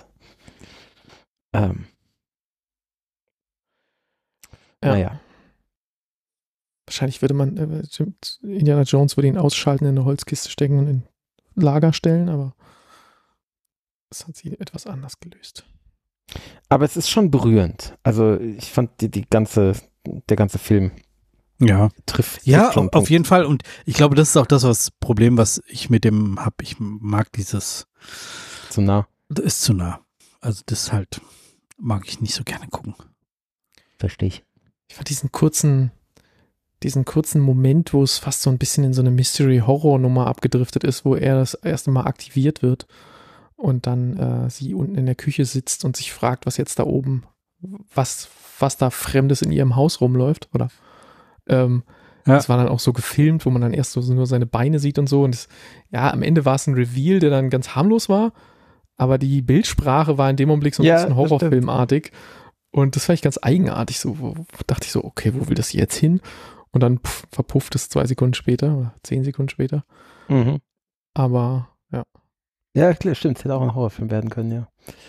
Speaker 3: Naja.
Speaker 2: Wahrscheinlich würde man, Indiana Jones würde ihn ausschalten, in eine Holzkiste stecken und in Lager stellen, aber das hat sie etwas anders gelöst.
Speaker 3: Aber es ist schon berührend. Also ich fand der ganze Film trifft schon
Speaker 1: auf jeden Fall. Und ich glaube, das ist auch das Problem, was ich mit dem habe. Ich mag dieses
Speaker 3: zu nah.
Speaker 1: Das ist zu nah. Also das halt mag ich nicht so gerne gucken.
Speaker 3: Verstehe ich.
Speaker 2: Ich fand diesen kurzen Moment, wo es fast so ein bisschen in so eine Mystery-Horror-Nummer abgedriftet ist, wo er das erste Mal aktiviert wird und dann sie unten in der Küche sitzt und sich fragt, was jetzt da oben, was da Fremdes in ihrem Haus rumläuft, oder? Das war dann auch so gefilmt, wo man dann erst so nur seine Beine sieht und so. Und am Ende war es ein Reveal, der dann ganz harmlos war, aber die Bildsprache war in dem Augenblick so ein bisschen horrorfilmartig. Und das fand ich ganz eigenartig. So dachte ich so, okay, wo will das jetzt hin? Und dann verpufft es 2 Sekunden später oder 10 Sekunden später.
Speaker 3: Mhm.
Speaker 2: Aber, ja.
Speaker 3: Ja, klar, stimmt. Es hätte auch ein Horrorfilm werden können, ja.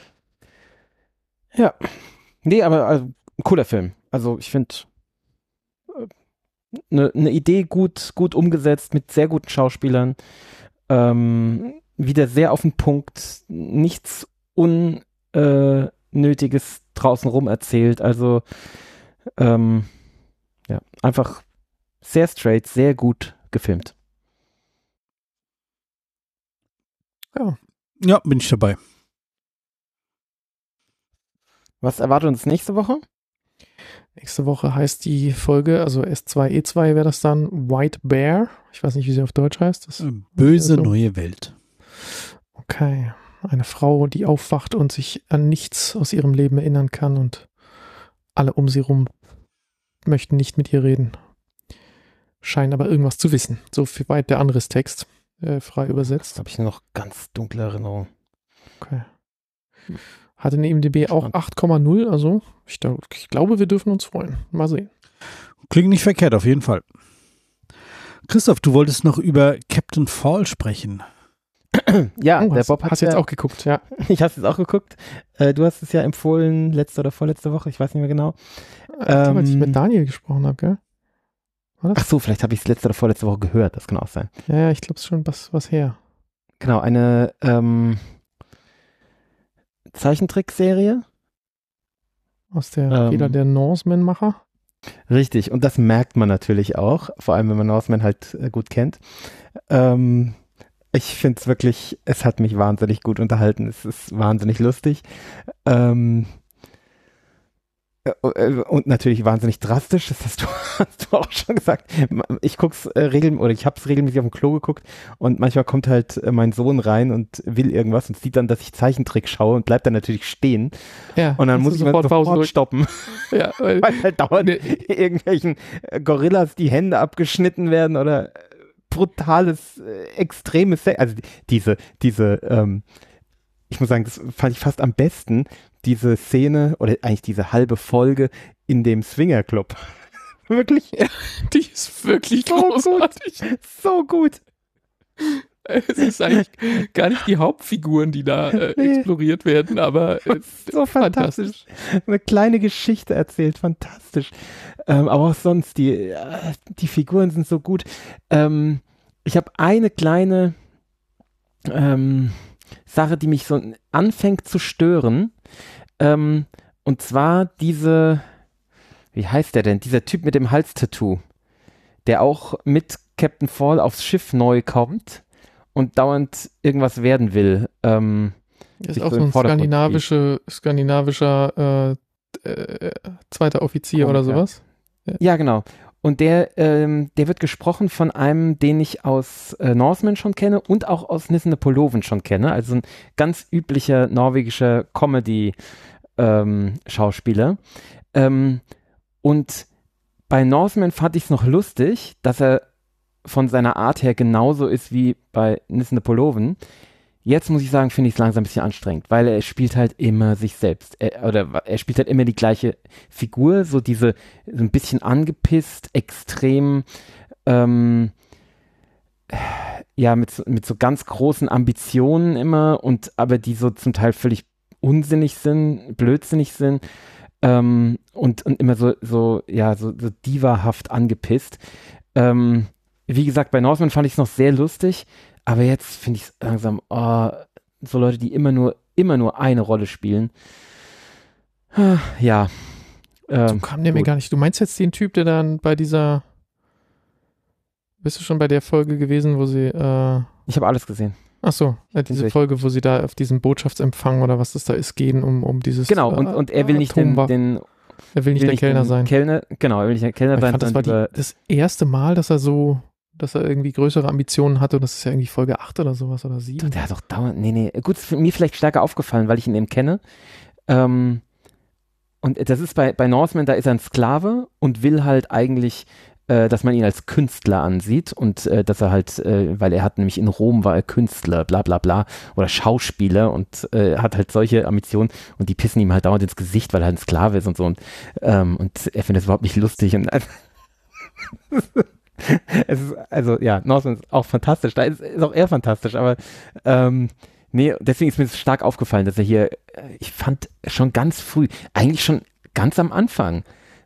Speaker 3: Ja. Nee, aber ein cooler Film. Also ich finde eine Idee gut umgesetzt mit sehr guten Schauspielern. Wieder sehr auf den Punkt. Nichts Unnötiges draußen rum erzählt. Also einfach sehr straight, sehr gut gefilmt.
Speaker 1: Ja, bin ich dabei.
Speaker 3: Was erwartet uns nächste Woche?
Speaker 2: Nächste Woche heißt die Folge, also S2E2 wäre das dann, White Bear. Ich weiß nicht, wie sie auf Deutsch heißt. Das
Speaker 1: Böse neue Welt.
Speaker 2: Okay. Eine Frau, die aufwacht und sich an nichts aus ihrem Leben erinnern kann und alle um sie rum möchten nicht mit ihr reden. Scheinen aber irgendwas zu wissen. So viel weit der andere Text, frei übersetzt.
Speaker 3: Da habe ich noch ganz dunkle Erinnerungen.
Speaker 2: Okay. Hatte eine IMDb auch 8,0, also ich glaube, wir dürfen uns freuen. Mal sehen.
Speaker 1: Klingt nicht verkehrt, auf jeden Fall. Christoph, du wolltest noch über Captain Fall sprechen.
Speaker 3: Ja, der Bob hat
Speaker 2: hast du jetzt auch geguckt, ja.
Speaker 3: Ich habe es jetzt auch geguckt. Du hast es ja empfohlen, letzte oder vorletzte Woche, ich weiß nicht mehr genau.
Speaker 2: Als ich mit Daniel gesprochen habe, gell?
Speaker 3: Ach so, vielleicht habe ich es letzte oder vorletzte Woche gehört, das kann auch sein.
Speaker 2: Ja, ich glaube es schon was her.
Speaker 3: Genau, eine Zeichentrickserie.
Speaker 2: Aus der Feder der Norseman-Macher.
Speaker 3: Richtig, und das merkt man natürlich auch, vor allem wenn man Norseman halt gut kennt. Ich finde es wirklich, es hat mich wahnsinnig gut unterhalten, es ist wahnsinnig lustig. Und natürlich wahnsinnig drastisch, das hast du auch schon gesagt. Ich guck's ich habe es regelmäßig auf dem Klo geguckt und manchmal kommt halt mein Sohn rein und will irgendwas und sieht dann, dass ich Zeichentrick schaue und bleibt dann natürlich stehen.
Speaker 2: Ja,
Speaker 3: und dann muss ich sofort stoppen.
Speaker 2: Ja,
Speaker 3: weil halt dauernd irgendwelchen Gorillas die Hände abgeschnitten werden oder brutales, extremes, also diese ich muss sagen, das fand ich fast am besten, diese Szene oder eigentlich diese halbe Folge in dem Swingerclub. Wirklich?
Speaker 2: Ja, die ist wirklich
Speaker 3: so
Speaker 2: großartig.
Speaker 3: Gut. So gut.
Speaker 2: Es ist eigentlich gar nicht die Hauptfiguren, die da exploriert werden, aber
Speaker 3: so fantastisch. Eine kleine Geschichte erzählt, fantastisch. Aber auch sonst, die Figuren sind so gut. Ich habe eine kleine Sache, die mich so anfängt zu stören. Und zwar wie heißt der denn? Dieser Typ mit dem Halstattoo, der auch mit Captain Fall aufs Schiff neu kommt und dauernd irgendwas werden will.
Speaker 2: Ist auch so ein skandinavischer zweiter Offizier oder sowas.
Speaker 3: Ja, genau. Und der wird gesprochen von einem, den ich aus Norseman schon kenne und auch aus Nissene Poloven schon kenne. Also ein ganz üblicher norwegischer Comedy-Schauspieler. Und bei Norseman fand ich es noch lustig, dass er von seiner Art her genauso ist wie bei Nissene Poloven. Jetzt muss ich sagen, finde ich es langsam ein bisschen anstrengend, weil er spielt halt immer sich selbst. Er spielt halt immer die gleiche Figur, so ein bisschen angepisst, extrem, mit so ganz großen Ambitionen immer aber die so zum Teil völlig blödsinnig sind, und immer so divahaft angepisst. Wie gesagt, bei Norseman fand ich es noch sehr lustig, aber jetzt finde ich es langsam, so Leute, die immer nur eine Rolle spielen. Ja.
Speaker 2: So kam der mir gar nicht. Du meinst jetzt den Typ, der dann bist du schon bei der Folge gewesen, wo sie
Speaker 3: ich habe alles gesehen.
Speaker 2: Ach so, diese Folge, wo sie da auf diesen Botschaftsempfang oder was das da ist, gehen, um dieses
Speaker 3: Genau, und er will nicht er will
Speaker 2: nicht der Kellner sein.
Speaker 3: Er will nicht der Kellner sein.
Speaker 2: Das war das erste Mal, dass er irgendwie größere Ambitionen hatte, und das ist ja irgendwie Folge 8 oder sowas oder 7.
Speaker 3: Der hat doch dauernd, nee. Gut, ist mir vielleicht stärker aufgefallen, weil ich ihn eben kenne. Und das ist bei Norseman, da ist er ein Sklave und will halt eigentlich, dass man ihn als Künstler ansieht und dass er halt, weil er hat nämlich in Rom war er Künstler, bla bla bla, oder Schauspieler und hat halt solche Ambitionen und die pissen ihm halt dauernd ins Gesicht, weil er halt ein Sklave ist und so und er findet das überhaupt nicht lustig und es ist, also ja, Norseman ist auch fantastisch, da ist auch er fantastisch, aber nee, deswegen ist mir das stark aufgefallen, dass er hier, ich fand schon ganz früh, eigentlich schon ganz am Anfang,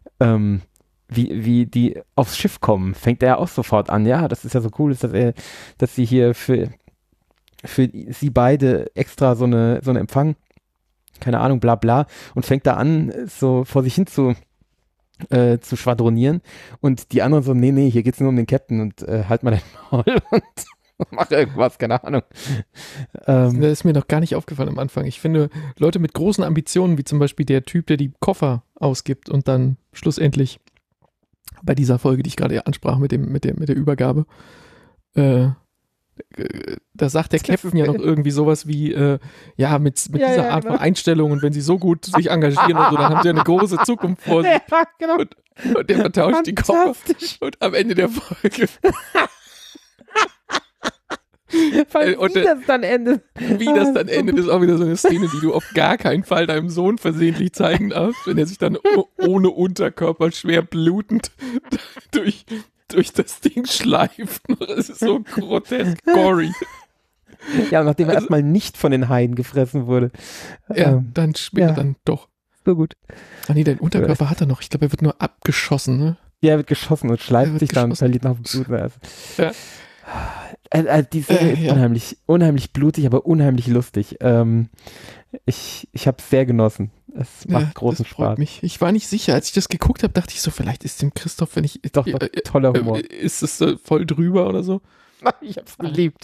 Speaker 3: wie die aufs Schiff kommen, fängt er auch sofort an, ja, das ist ja so cool, dass sie hier für sie beide extra so eine Empfang, keine Ahnung, bla bla, und fängt da an, so vor sich hin zu schwadronieren und die anderen so, nee, hier geht's nur um den Captain und halt mal dein Maul und mach irgendwas, keine Ahnung.
Speaker 2: Das ist mir noch gar nicht aufgefallen am Anfang. Ich finde, Leute mit großen Ambitionen, wie zum Beispiel der Typ, der die Koffer ausgibt und dann schlussendlich bei dieser Folge, die ich gerade ansprach mit der Übergabe, da sagt der Captain ja noch irgendwie sowas wie, mit dieser Art von Einstellung und wenn sie so gut sich engagieren und so, dann haben sie eine große Zukunft vor sich.
Speaker 3: Ja, genau.
Speaker 2: Und der vertauscht die Koffer. Und am Ende der Folge
Speaker 3: wie das dann endet.
Speaker 2: Wie das dann endet, ist auch wieder so eine Szene, die du auf gar keinen Fall deinem Sohn versehentlich zeigen darfst, wenn er sich dann ohne Unterkörper schwer blutend durch das Ding schleift. Das ist so grotesk gory.
Speaker 3: Ja, nachdem er erstmal nicht von den Haien gefressen wurde.
Speaker 2: Ja, dann später dann doch.
Speaker 3: So gut.
Speaker 2: Ach nee, dein Unterkörper hat er noch. Ich glaube, er wird nur abgeschossen, ne?
Speaker 3: Ja, er wird geschossen und schleift sich dann und verliert noch Blut. Ja. Die Serie ist unheimlich blutig, aber unheimlich lustig. Ich habe es sehr genossen. Es macht großen Spaß.
Speaker 2: Mich. Ich war nicht sicher, als ich das geguckt habe, dachte ich so, vielleicht ist dem Christoph, wenn ich...
Speaker 3: Doch, toller Humor.
Speaker 2: Ist es voll drüber oder so?
Speaker 3: Ich hab's geliebt.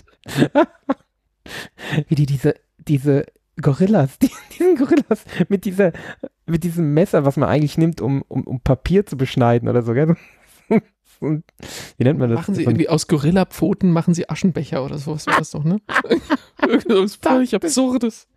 Speaker 3: Wie diese Gorillas, diesen Gorillas mit diesem Messer, was man eigentlich nimmt, um Papier zu beschneiden oder so, gell? Wie nennt man das?
Speaker 2: Machen sie irgendwie aus Gorillapfoten, machen sie Aschenbecher oder sowas, war das doch, ne? Irgendwas völlig Absurdes.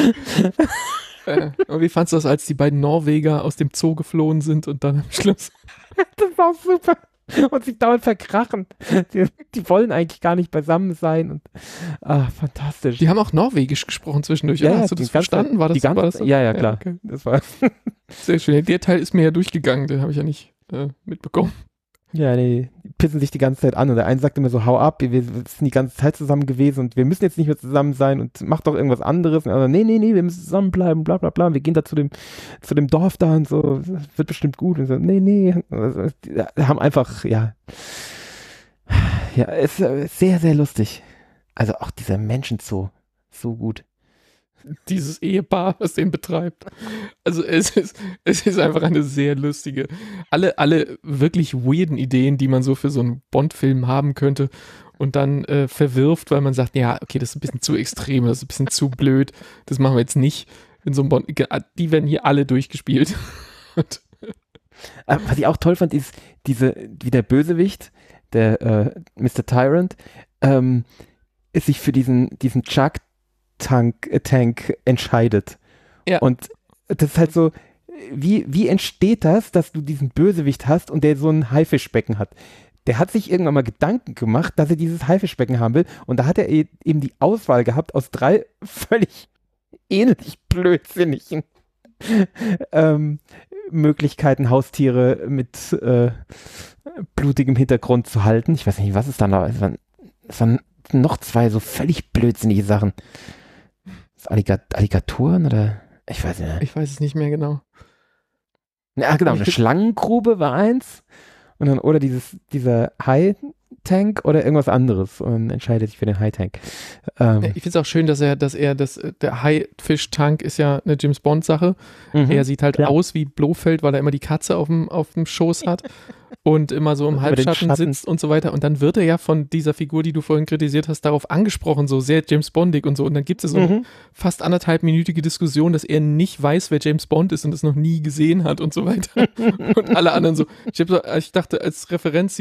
Speaker 2: Und wie fandst du das, als die beiden Norweger aus dem Zoo geflohen sind und dann am Schluss?
Speaker 3: Das war auch super. Und sich dauernd verkrachen. Die wollen eigentlich gar nicht beisammen sein. Und, fantastisch.
Speaker 2: Die haben auch Norwegisch gesprochen zwischendurch. Ja, hast du das verstanden? War das so?
Speaker 3: Ja, klar. Ja, okay. Das war
Speaker 2: sehr schön. Der Teil ist mir ja durchgegangen, den habe ich ja nicht mitbekommen.
Speaker 3: Ja, die pissen sich die ganze Zeit an und der eine sagt immer so, hau ab, wir sind die ganze Zeit zusammen gewesen und wir müssen jetzt nicht mehr zusammen sein und mach doch irgendwas anderes. Und also, nee, wir müssen zusammenbleiben, bla bla bla. Wir gehen da zu dem Dorf da und so, das wird bestimmt gut. Und so, nee. Also, die haben einfach, ja, es ist sehr, sehr lustig. Also auch dieser Menschenzoo, so gut.
Speaker 2: Dieses Ehepaar, was den betreibt. Also es ist einfach eine sehr lustige, alle wirklich weirden Ideen, die man so für so einen Bond-Film haben könnte und dann verwirft, weil man sagt, ja, okay, das ist ein bisschen zu extrem, das ist ein bisschen zu blöd, das machen wir jetzt nicht in so einem Bond. Die werden hier alle durchgespielt.
Speaker 3: Was ich auch toll fand, ist wie der Bösewicht, der Mr. Tyrant, sich für diesen Tank entscheidet. Ja. Und das ist halt so, wie entsteht das, dass du diesen Bösewicht hast und der so ein Haifischbecken hat? Der hat sich irgendwann mal Gedanken gemacht, dass er dieses Haifischbecken haben will und da hat er eben die Auswahl gehabt aus 3 völlig ähnlich blödsinnigen Möglichkeiten, Haustiere mit blutigem Hintergrund zu halten. Ich weiß nicht, was es da noch ist. Es waren noch 2 so völlig blödsinnige Sachen. Alligatoren oder? Ich weiß nicht.
Speaker 2: Ich weiß es nicht mehr genau.
Speaker 3: Ja, genau. Eine Schlangengrube war eins. Und dann, oder dieser Hai-Tank oder irgendwas anderes. Und dann entscheidet sich für den Hai-Tank.
Speaker 2: Ich finde es auch schön, dass der Haifisch-Tank ist ja eine James-Bond-Sache. Er sieht halt aus wie Blofeld, weil er immer die Katze auf dem Schoß hat und immer so im Halbschatten sitzt und so weiter. Und dann wird er ja von dieser Figur, die du vorhin kritisiert hast, darauf angesprochen, so sehr James Bondig und so. Und dann gibt es so eine fast 1,5-minütige Diskussion, dass er nicht weiß, wer James Bond ist und es noch nie gesehen hat und so weiter. Und alle anderen so. Ich dachte, als Referenz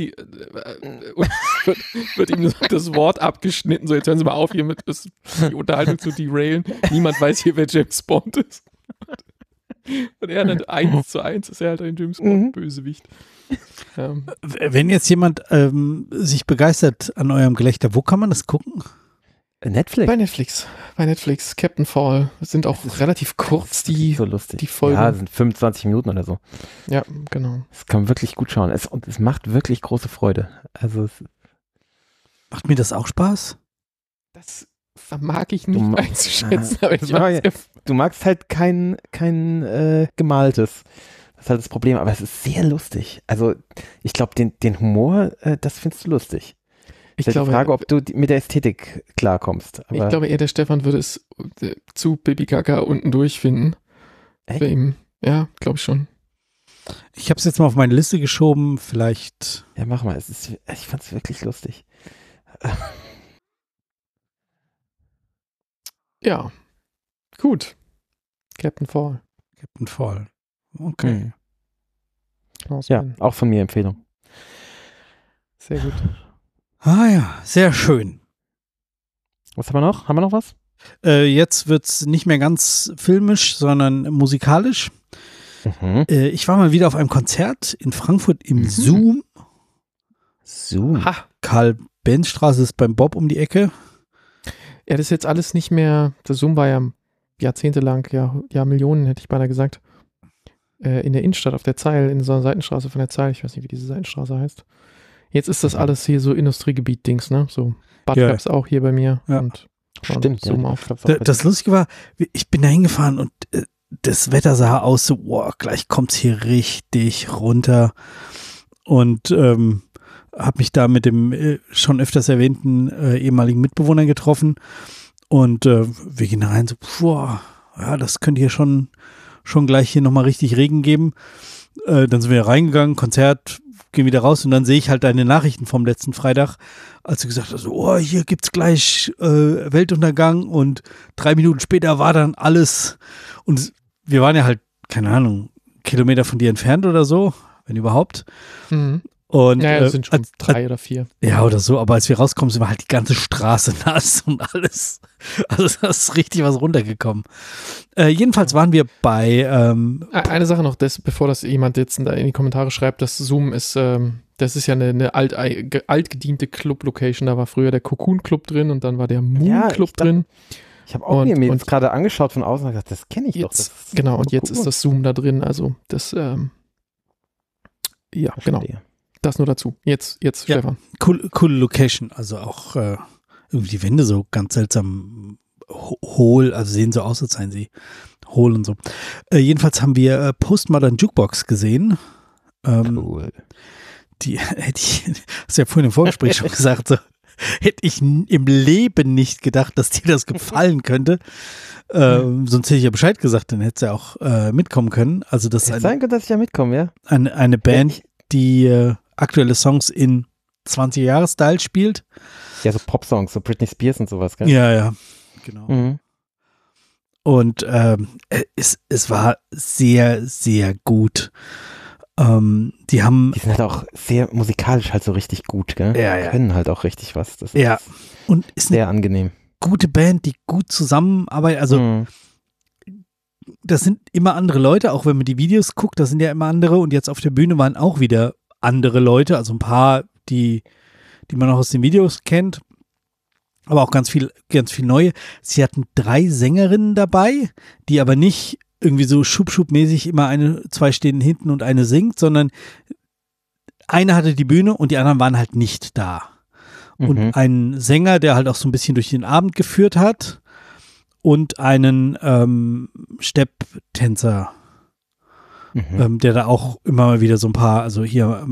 Speaker 2: wird ihm das Wort abgeschnitten. So, jetzt hören Sie mal auf, hier mit die Unterhaltung zu derailen. Niemand weiß hier, wer James Bond ist. Und er dann 1:1 ist er halt ein James Bond-Bösewicht.
Speaker 1: Wenn jetzt jemand sich begeistert an eurem Gelächter, wo kann man das gucken?
Speaker 3: Netflix.
Speaker 2: Bei Netflix. Captain Fall. Das sind auch relativ kurz, die Folgen.
Speaker 3: Ja, sind 25 Minuten oder so.
Speaker 2: Ja, genau.
Speaker 3: Das kann man wirklich gut schauen. Und es macht wirklich große Freude. Also
Speaker 1: macht mir das auch Spaß?
Speaker 2: Das vermag ich nicht einzuschätzen. Aber
Speaker 3: du magst halt kein gemaltes. Das ist halt das Problem, aber es ist sehr lustig. Also ich glaube, den Humor, das findest du lustig. Ich glaube, die Frage, ob du mit der Ästhetik klarkommst. Aber
Speaker 2: ich glaube eher, der Stefan würde es zu Baby Gaga unten durchfinden.
Speaker 3: Echt?
Speaker 2: Bei ihm. Ja, glaube ich schon.
Speaker 1: Ich habe es jetzt mal auf meine Liste geschoben, vielleicht.
Speaker 3: Ja, mach mal. Ich fand es wirklich lustig.
Speaker 2: Ja, gut. Captain Fall.
Speaker 1: Okay.
Speaker 3: Ja, auch von mir Empfehlung.
Speaker 2: Sehr gut.
Speaker 1: Ah ja, sehr schön.
Speaker 3: Was haben wir noch? Haben wir noch was?
Speaker 1: Jetzt wird es nicht mehr ganz filmisch, sondern musikalisch. Ich war mal wieder auf einem Konzert in Frankfurt im Zoom.
Speaker 2: Ha.
Speaker 1: Karl-Benz-Straße ist beim Bob um die Ecke.
Speaker 2: Ja, das ist jetzt alles nicht mehr, der Zoom war ja jahrzehntelang, ja Millionen hätte ich beinahe gesagt, in der Innenstadt auf der Zeil, in so einer Seitenstraße von der Zeil, ich weiß nicht, wie diese Seitenstraße heißt. Jetzt ist das alles hier so Industriegebiet-Dings, ne? So Bad gab's auch hier bei mir.
Speaker 1: Ja.
Speaker 2: Und
Speaker 3: stimmt.
Speaker 2: Zoom
Speaker 3: Ja,
Speaker 2: auf.
Speaker 1: Das Lustige war, ich bin da hingefahren und das Wetter sah aus so, gleich kommt's hier richtig runter. Und habe mich da mit dem schon öfters erwähnten ehemaligen Mitbewohner getroffen. Und wir gehen da rein so, das könnte hier schon gleich hier nochmal richtig Regen geben. Dann sind wir reingegangen, Konzert, gehen wieder raus und dann sehe ich halt deine Nachrichten vom letzten Freitag, als du gesagt hast, hier gibt's gleich Weltuntergang und 3 Minuten später war dann alles und wir waren ja halt, keine Ahnung, Kilometer von dir entfernt oder so, wenn überhaupt. Und,
Speaker 2: das sind schon 3 oder 4.
Speaker 1: Ja, oder so, aber als wir rauskommen, sind wir halt die ganze Straße nass und alles. Also da ist richtig was runtergekommen. Jedenfalls waren wir bei
Speaker 2: eine Sache noch, bevor das jemand jetzt in die Kommentare schreibt, das Zoom ist, das ist ja eine altgediente Club-Location, da war früher der Cocoon Club drin und dann war der Moon Club drin.
Speaker 3: Ich habe auch mir jetzt gerade angeschaut von außen und gedacht, das kenne ich
Speaker 2: jetzt,
Speaker 3: doch.
Speaker 2: Genau, und jetzt ist das Zoom da drin, also das, ja, genau. Das nur dazu. Jetzt Stefan.
Speaker 1: Coole Location, also auch irgendwie die Wände so ganz seltsam hohl, also sehen so aus, als seien sie hohl und so. Jedenfalls haben wir Postmodern Jukebox gesehen.
Speaker 3: Cool.
Speaker 1: Die hätte ich, hast du ja vorhin im Vorgespräch schon gesagt, so, hätte ich im Leben nicht gedacht, dass dir das gefallen könnte. Sonst hätte ich ja Bescheid gesagt, dann hätte sie ja auch mitkommen können. Also das ist
Speaker 3: sein könnte, dass ich ja mitkomme, ja.
Speaker 1: Eine Band, die aktuelle Songs in 20-Jahre-Style spielt.
Speaker 3: Ja, so Pop-Songs, so Britney Spears und sowas, gell?
Speaker 1: Ja, genau.
Speaker 3: Mhm.
Speaker 1: Und es war sehr, sehr gut. Die sind
Speaker 3: halt auch sehr musikalisch halt so richtig gut, gell?
Speaker 1: Ja.
Speaker 3: Können halt auch richtig was. Das
Speaker 1: ist und ist
Speaker 3: sehr angenehm.
Speaker 1: Gute Band, die gut zusammenarbeitet. Also das sind immer andere Leute, auch wenn man die Videos guckt, das sind ja immer andere. Und jetzt auf der Bühne waren auch wieder andere Leute, also ein paar, die man auch aus den Videos kennt, aber auch ganz viel neue. Sie hatten 3 Sängerinnen dabei, die aber nicht irgendwie so schub-schub-mäßig immer 2 stehen hinten und eine singt, sondern eine hatte die Bühne und die anderen waren halt nicht da. Und einen Sänger, der halt auch so ein bisschen durch den Abend geführt hat und einen Stepptänzer, der da auch immer mal wieder so ein paar, also hier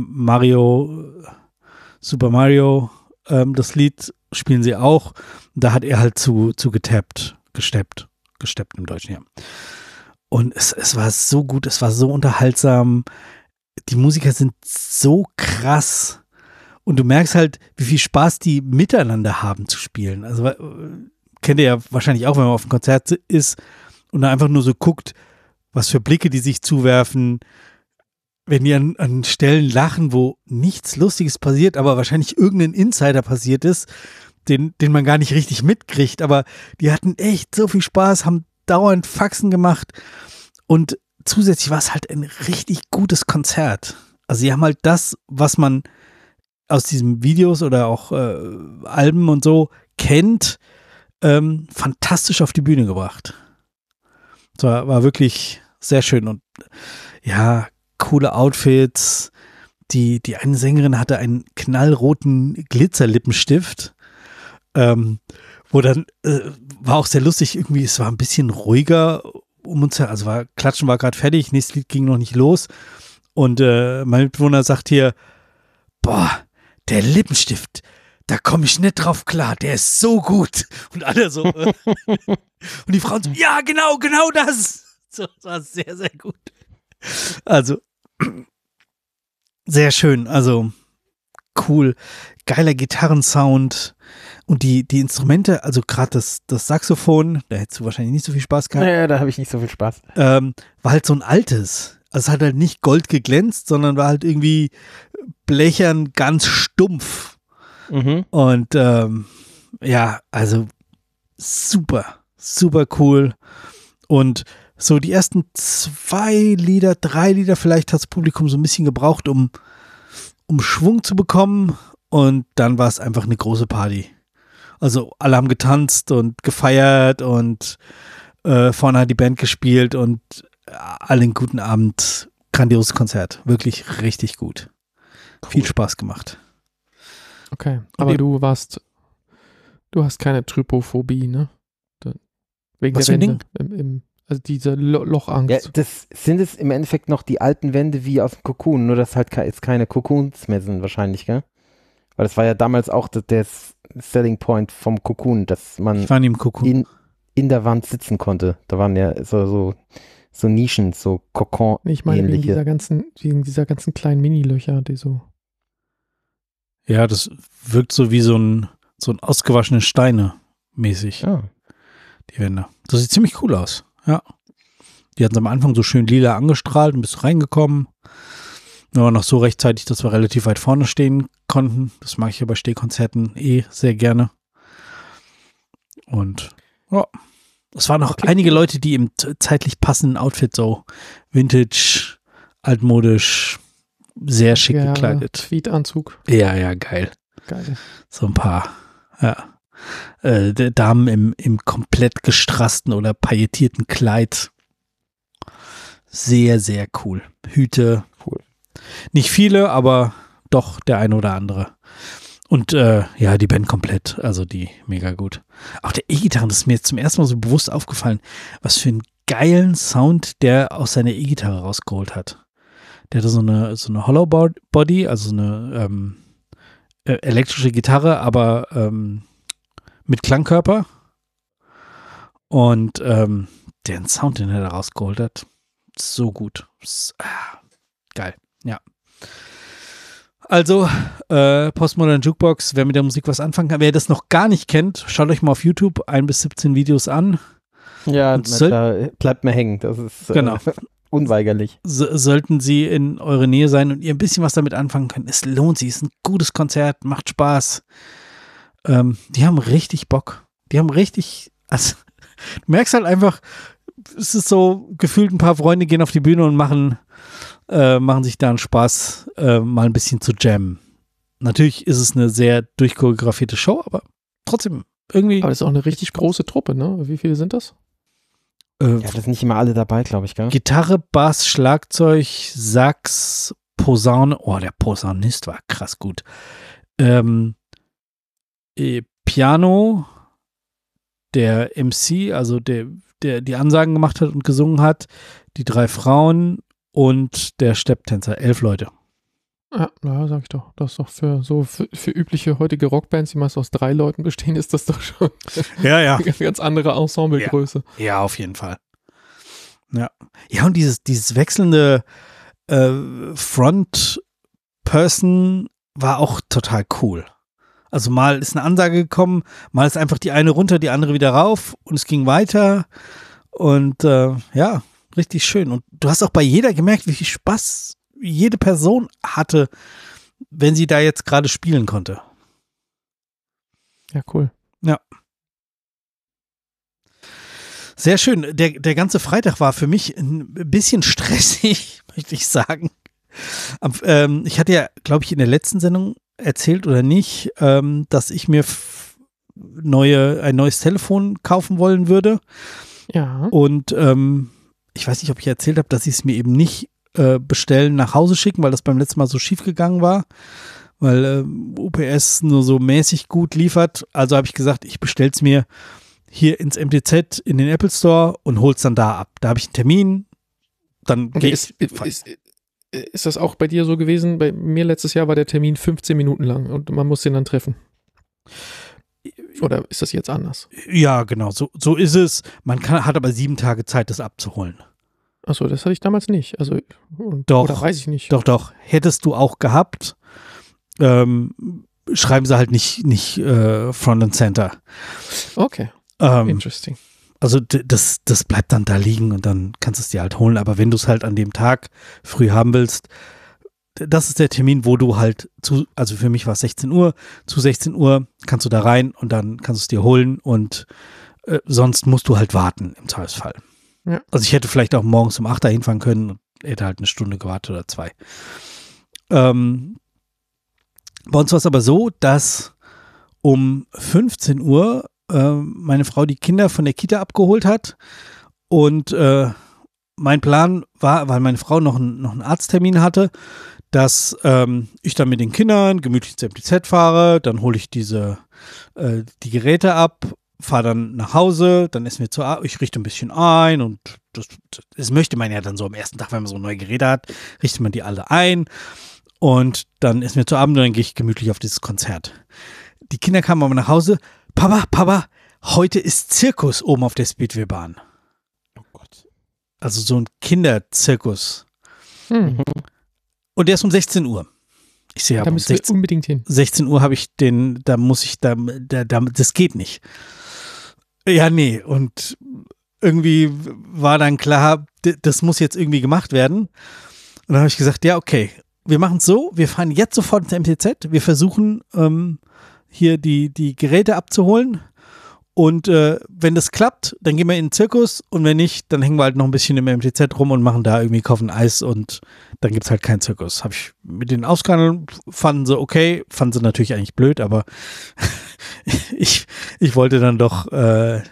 Speaker 1: Super Mario, das Lied spielen sie auch. Da hat er halt zu gesteppt im Deutschen, ja. Und es war so gut, es war so unterhaltsam. Die Musiker sind so krass. Und du merkst halt, wie viel Spaß die miteinander haben zu spielen. Also kennt ihr ja wahrscheinlich auch, wenn man auf einem Konzert ist und dann einfach nur so guckt, was für Blicke die sich zuwerfen, wenn die an Stellen lachen, wo nichts Lustiges passiert, aber wahrscheinlich irgendein Insider passiert ist, den man gar nicht richtig mitkriegt. Aber die hatten echt so viel Spaß, haben dauernd Faxen gemacht und zusätzlich war es halt ein richtig gutes Konzert. Also sie haben halt das, was man aus diesen Videos oder auch Alben und so kennt, fantastisch auf die Bühne gebracht. Das war wirklich sehr schön und ja, coole Outfits. Die eine Sängerin hatte einen knallroten Glitzerlippenstift, wo dann war auch sehr lustig, irgendwie, es war ein bisschen ruhiger um uns her, also Klatschen war gerade fertig, nächstes Lied ging noch nicht los und mein Mitbewohner sagt hier, boah, der Lippenstift, da komme ich nicht drauf klar, der ist so gut. Und alle so. Und die Frauen so, ja, genau das. So, das war sehr, sehr gut. Also, sehr schön, also cool. Geiler Gitarrensound. Und die Instrumente, also gerade das Saxophon, da hättest du wahrscheinlich nicht so viel Spaß gehabt.
Speaker 3: Naja, da habe ich nicht so viel Spaß.
Speaker 1: War halt so ein altes. Also es hat halt nicht Gold geglänzt, sondern war halt irgendwie blechern, ganz stumpf. Und ja, also super, super cool. Und so die ersten 2 Lieder, 3 Lieder vielleicht hat das Publikum so ein bisschen gebraucht, um Schwung zu bekommen. Und dann war es einfach eine große Party. Also alle haben getanzt und gefeiert und vorne hat die Band gespielt und alle einen guten Abend. Grandioses Konzert. Wirklich richtig gut. Cool. Viel Spaß gemacht.
Speaker 2: Okay, aber du hast keine Trypophobie, ne? Wegen
Speaker 1: was
Speaker 2: der
Speaker 1: für ein
Speaker 2: Wände. Also diese Lochangst.
Speaker 3: Ja, das sind es im Endeffekt noch die alten Wände wie aus dem Cocoon, nur dass halt jetzt keine Cocoons mehr sind wahrscheinlich, gell? Weil das war ja damals auch der Selling Point vom Cocoon, dass man in der Wand sitzen konnte. Da waren ja so Nischen, so Kokon-ähnliche.
Speaker 2: Ich meine, wegen dieser ganzen kleinen Mini-Löcher, die so.
Speaker 1: Ja, das wirkt so wie so ein ausgewaschene Steine mäßig.
Speaker 3: Ja.
Speaker 1: Die Wände. Das sieht ziemlich cool aus. Ja. Die hatten es am Anfang so schön lila angestrahlt und bist reingekommen. Wir waren noch so rechtzeitig, dass wir relativ weit vorne stehen konnten. Das mag ich ja bei Stehkonzerten sehr gerne. Und ja, es waren noch einige Leute, die im zeitlich passenden Outfit so vintage, altmodisch, sehr schick gekleidet.
Speaker 2: Tweedanzug.
Speaker 1: Ja, geil.
Speaker 2: Geil.
Speaker 1: So ein paar, ja. Damen im komplett gestrassten oder paillettierten Kleid. Sehr, sehr cool. Hüte.
Speaker 3: Cool.
Speaker 1: Nicht viele, aber ein doch der eine oder andere. Und ja, die Band komplett, also die mega gut. Auch der E-Gitarren, das ist mir jetzt zum ersten Mal so bewusst aufgefallen, was für einen geilen Sound der aus seiner E-Gitarre rausgeholt hat. Der hatte so eine Hollow Body, also so eine elektrische Gitarre, aber mit Klangkörper. Und den Sound, den er da rausgeholt hat, so gut. Geil, ja. Also, Postmodern Jukebox, wer mit der Musik was anfangen kann, wer das noch gar nicht kennt, schaut euch mal auf YouTube 1 bis 17 Videos an.
Speaker 3: Ja, da bleibt mir hängen. Das ist
Speaker 1: genau.
Speaker 3: Unweigerlich.
Speaker 1: Sollten Sie in eure Nähe sein und ihr ein bisschen was damit anfangen können, es lohnt sich, es ist ein gutes Konzert, macht Spaß. Die haben richtig Bock. Die haben richtig, also du merkst halt einfach, es ist so gefühlt, ein paar Freunde gehen auf die Bühne und machen sich da einen Spaß, mal ein bisschen zu jammen. Natürlich ist es eine sehr durchchoreografierte Show, aber trotzdem irgendwie.
Speaker 2: Aber das ist auch eine richtig große Truppe, ne? Wie viele sind das?
Speaker 3: Ja, das sind nicht immer alle dabei, glaube ich, gell?
Speaker 1: Gitarre, Bass, Schlagzeug, Sax, Posaune. Oh, der Posaunist war krass gut. Piano, der MC, also der die Ansagen gemacht hat und gesungen hat, die 3 Frauen und der Stepptänzer, 11 Leute.
Speaker 2: Ja, sag ich doch. Das ist doch für übliche heutige Rockbands, die meist aus 3 Leuten bestehen, ist das doch schon
Speaker 1: ja.
Speaker 2: eine ganz andere Ensemblegröße.
Speaker 1: Ja, auf jeden Fall. Ja, und dieses wechselnde Front-Person war auch total cool. Also mal ist eine Ansage gekommen, mal ist einfach die eine runter, die andere wieder rauf und es ging weiter und ja, richtig schön. Und du hast auch bei jeder gemerkt, wie viel Spaß jede Person hatte, wenn sie da jetzt gerade spielen konnte.
Speaker 2: Ja, cool.
Speaker 1: Ja. Sehr schön. Der ganze Freitag war für mich ein bisschen stressig, möchte ich sagen. Ich hatte ja, glaube ich, in der letzten Sendung erzählt oder nicht, dass ich mir ein neues Telefon kaufen wollen würde.
Speaker 2: Ja.
Speaker 1: Und ich weiß nicht, ob ich erzählt habe, dass ich es mir eben nicht bestellen, nach Hause schicken, weil das beim letzten Mal so schief gegangen war, weil UPS nur so mäßig gut liefert. Also habe ich gesagt, ich bestelle es mir hier ins MTZ in den Apple Store und hol's dann da ab. Da habe ich einen Termin, dann gehe ich.
Speaker 2: Ist das auch bei dir so gewesen? Bei mir letztes Jahr war der Termin 15 Minuten lang und man muss den dann treffen. Oder ist das jetzt anders?
Speaker 1: Ja, genau, so ist es. Hat aber 7 Tage Zeit, das abzuholen.
Speaker 2: Achso, das hatte ich damals nicht. Also,
Speaker 1: doch,
Speaker 2: oder weiß ich nicht.
Speaker 1: Doch. Hättest du auch gehabt, schreiben sie halt nicht Front and Center.
Speaker 2: Okay. Interesting.
Speaker 1: Also das bleibt dann da liegen und dann kannst du es dir halt holen. Aber wenn du es halt an dem Tag früh haben willst, das ist der Termin, wo du halt also für mich war es 16 Uhr, zu 16 Uhr kannst du da rein und dann kannst du es dir holen und sonst musst du halt warten im Zweifelsfall.
Speaker 2: Ja.
Speaker 1: Also ich hätte vielleicht auch morgens um 8 da hinfahren können und hätte halt eine Stunde gewartet oder 2. Bei uns war es aber so, dass um 15 Uhr meine Frau die Kinder von der Kita abgeholt hat und mein Plan war, weil meine Frau noch einen Arzttermin hatte, dass ich dann mit den Kindern gemütlich ins MTZ fahre, dann hole ich die Geräte ab, fahre dann nach Hause, dann essen wir ich richte ein bisschen ein und das möchte man ja dann so am ersten Tag, wenn man so neue Geräte hat, richtet man die alle ein und dann essen wir zu Abend und dann gehe ich gemütlich auf dieses Konzert. Die Kinder kamen aber nach Hause, Papa, heute ist Zirkus oben auf der Speedwaybahn.
Speaker 3: Oh Gott.
Speaker 1: Also so ein Kinderzirkus. Und der ist um 16 Uhr. Ich sehe,
Speaker 2: da müssen wir unbedingt hin.
Speaker 1: 16 Uhr habe ich das geht nicht. Ja, nee. Und irgendwie war dann klar, das muss jetzt irgendwie gemacht werden. Und dann habe ich gesagt, ja, okay, wir machen es so, wir fahren jetzt sofort ins MTZ, wir versuchen hier die Geräte abzuholen und wenn das klappt, dann gehen wir in den Zirkus und wenn nicht, dann hängen wir halt noch ein bisschen im MTZ rum und machen da irgendwie, kaufen Eis und dann gibt es halt keinen Zirkus. Habe ich mit denen ausgehandelt, fanden sie okay, fanden sie natürlich eigentlich blöd, aber ich wollte dann doch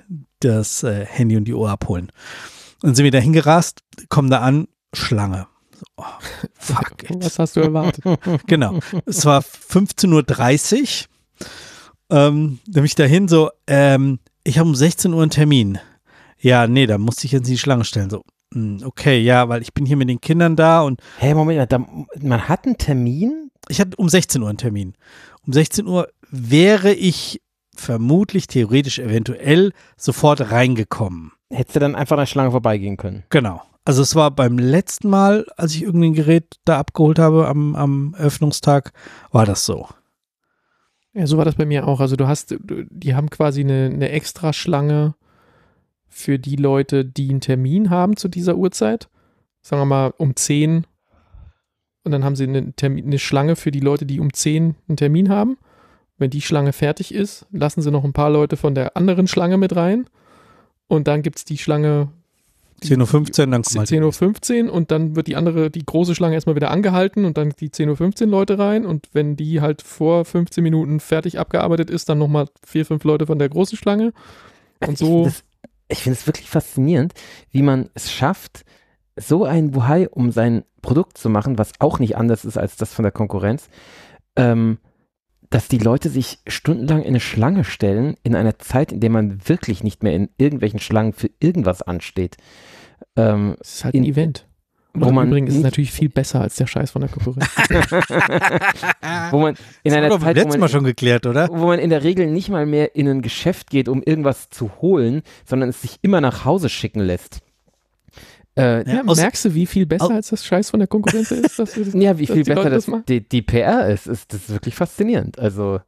Speaker 1: das Handy und die Uhr abholen. Dann sind wir da hingerast, kommen da an, Schlange. Oh, fuck it.
Speaker 2: Was hast du erwartet?
Speaker 1: Genau. Es war 15:30 Uhr. Nämlich dahin so, ich habe um 16 Uhr einen Termin. Ja, nee, da musste ich jetzt in die Schlange stellen. So, okay, ja, weil ich bin hier mit den Kindern da und.
Speaker 3: Hey, Moment, man hat einen Termin?
Speaker 1: Ich hatte um 16 Uhr einen Termin. Um 16 Uhr wäre ich vermutlich, theoretisch, eventuell sofort reingekommen.
Speaker 3: Hättest du dann einfach an der Schlange vorbeigehen können?
Speaker 1: Genau. Also es war beim letzten Mal, als ich irgendein Gerät da abgeholt habe am Eröffnungstag, war das so.
Speaker 2: Ja, so war das bei mir auch. Also die haben quasi eine Extraschlange für die Leute, die einen Termin haben zu dieser Uhrzeit. Sagen wir mal um 10. Und dann haben sie eine Schlange für die Leute, die um 10 einen Termin haben. Wenn die Schlange fertig ist, lassen sie noch ein paar Leute von der anderen Schlange mit rein. Und dann gibt es die Schlange
Speaker 1: 10:15 Uhr, dann kommt
Speaker 2: 10:15 Uhr und dann wird die große Schlange erstmal wieder angehalten und dann die 10:15 Uhr Leute rein. Und wenn die halt vor 15 Minuten fertig abgearbeitet ist, dann nochmal 4, 5 Leute von der großen Schlange. Und so.
Speaker 3: Ich finde es wirklich faszinierend, wie man es schafft, so ein Buhai um sein Produkt zu machen, was auch nicht anders ist als das von der Konkurrenz, dass die Leute sich stundenlang in eine Schlange stellen, in einer Zeit, in der man wirklich nicht mehr in irgendwelchen Schlangen für irgendwas ansteht.
Speaker 2: Es ist halt ein Event.
Speaker 3: Wo man
Speaker 2: übrigens ist es natürlich viel besser als der Scheiß von der Konkurrenz.
Speaker 3: Wo man in einer Zeit,
Speaker 1: letztes Mal schon geklärt, oder?
Speaker 3: Wo man in der Regel nicht mal mehr in ein Geschäft geht, um irgendwas zu holen, sondern es sich immer nach Hause schicken lässt.
Speaker 2: Merkst du, wie viel besser als das Scheiß von der Konkurrenz ist?
Speaker 3: Wie viel besser die PR ist. Das ist wirklich faszinierend. Also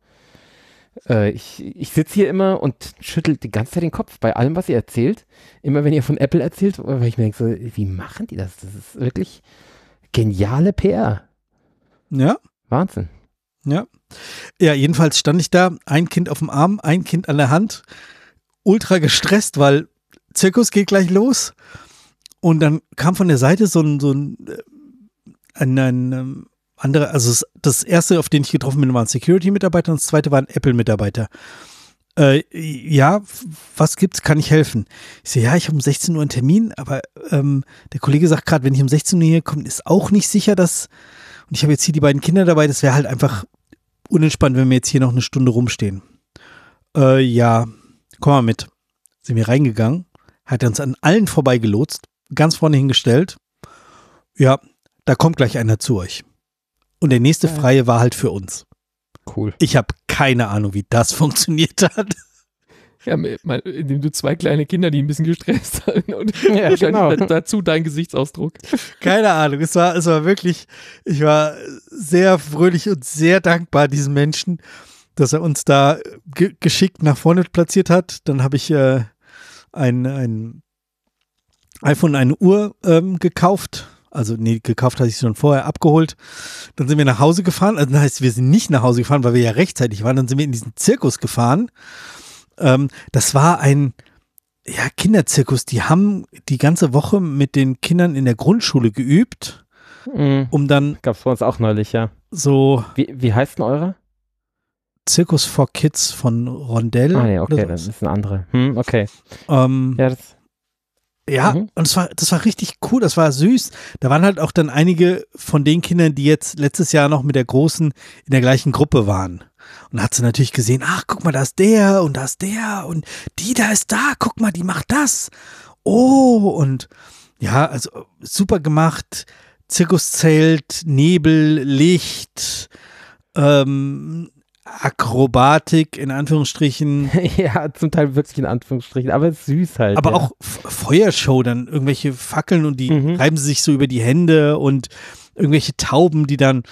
Speaker 3: ich sitze hier immer und schüttel die ganze Zeit den Kopf bei allem, was ihr erzählt. Immer wenn ihr von Apple erzählt, weil ich mir denke, so, wie machen die das? Das ist wirklich geniale PR.
Speaker 1: Ja.
Speaker 3: Wahnsinn.
Speaker 1: Ja. Ja, jedenfalls stand ich da, ein Kind auf dem Arm, ein Kind an der Hand, ultra gestresst, weil Zirkus geht gleich los. Und dann kam von der Seite so ein anderer, also das erste, auf den ich getroffen bin, war ein Security-Mitarbeiter und das zweite war ein Apple-Mitarbeiter. Ja, was gibt's? Kann ich helfen? Ich so, ja, ich habe um 16 Uhr einen Termin, aber der Kollege sagt gerade, wenn ich um 16 Uhr hier komme, ist auch nicht sicher, dass, und ich habe jetzt hier die beiden Kinder dabei, das wäre halt einfach unentspannt, wenn wir jetzt hier noch eine Stunde rumstehen. Ja, komm mal mit. Sind wir reingegangen, hat er uns an allen vorbeigelotst, ganz vorne hingestellt. Ja, da kommt gleich einer zu euch. Und der nächste Freie war halt für uns.
Speaker 3: Cool.
Speaker 1: Ich habe keine Ahnung, wie das funktioniert hat.
Speaker 2: Ja, indem du 2 kleine Kinder, die ein bisschen gestresst sind und
Speaker 3: ja, genau.
Speaker 2: dazu dein Gesichtsausdruck.
Speaker 1: Keine Ahnung, es war wirklich, ich war sehr fröhlich und sehr dankbar diesem Menschen, dass er uns da geschickt nach vorne platziert hat. Dann habe ich ein iPhone, eine Uhr gekauft. Also nee, gekauft hatte ich schon vorher, abgeholt. Dann sind wir nach Hause gefahren. Also das heißt, wir sind nicht nach Hause gefahren, weil wir ja rechtzeitig waren. Dann sind wir in diesen Zirkus gefahren. Das war ein Kinderzirkus. Die haben die ganze Woche mit den Kindern in der Grundschule geübt, um dann.
Speaker 3: Gab's bei uns auch neulich, ja.
Speaker 1: So.
Speaker 3: Wie heißt denn eure?
Speaker 1: Circus for Kids von Rondell.
Speaker 3: Ah, ja, okay, das ist eine andere. Okay.
Speaker 1: Und das war richtig cool, das war süß. Da waren halt auch dann einige von den Kindern, die jetzt letztes Jahr noch mit der Großen in der gleichen Gruppe waren. Und da hat sie natürlich gesehen, ach, guck mal, da ist der und die da ist da, guck mal, die macht das. Oh, und ja, also super gemacht. Zirkuszelt, Nebel, Licht, Akrobatik in Anführungsstrichen.
Speaker 3: Ja, zum Teil wirklich in Anführungsstrichen, aber süß halt.
Speaker 1: Aber auch Feuershow, dann irgendwelche Fackeln und die reiben sie sich so über die Hände und irgendwelche Tauben, die dann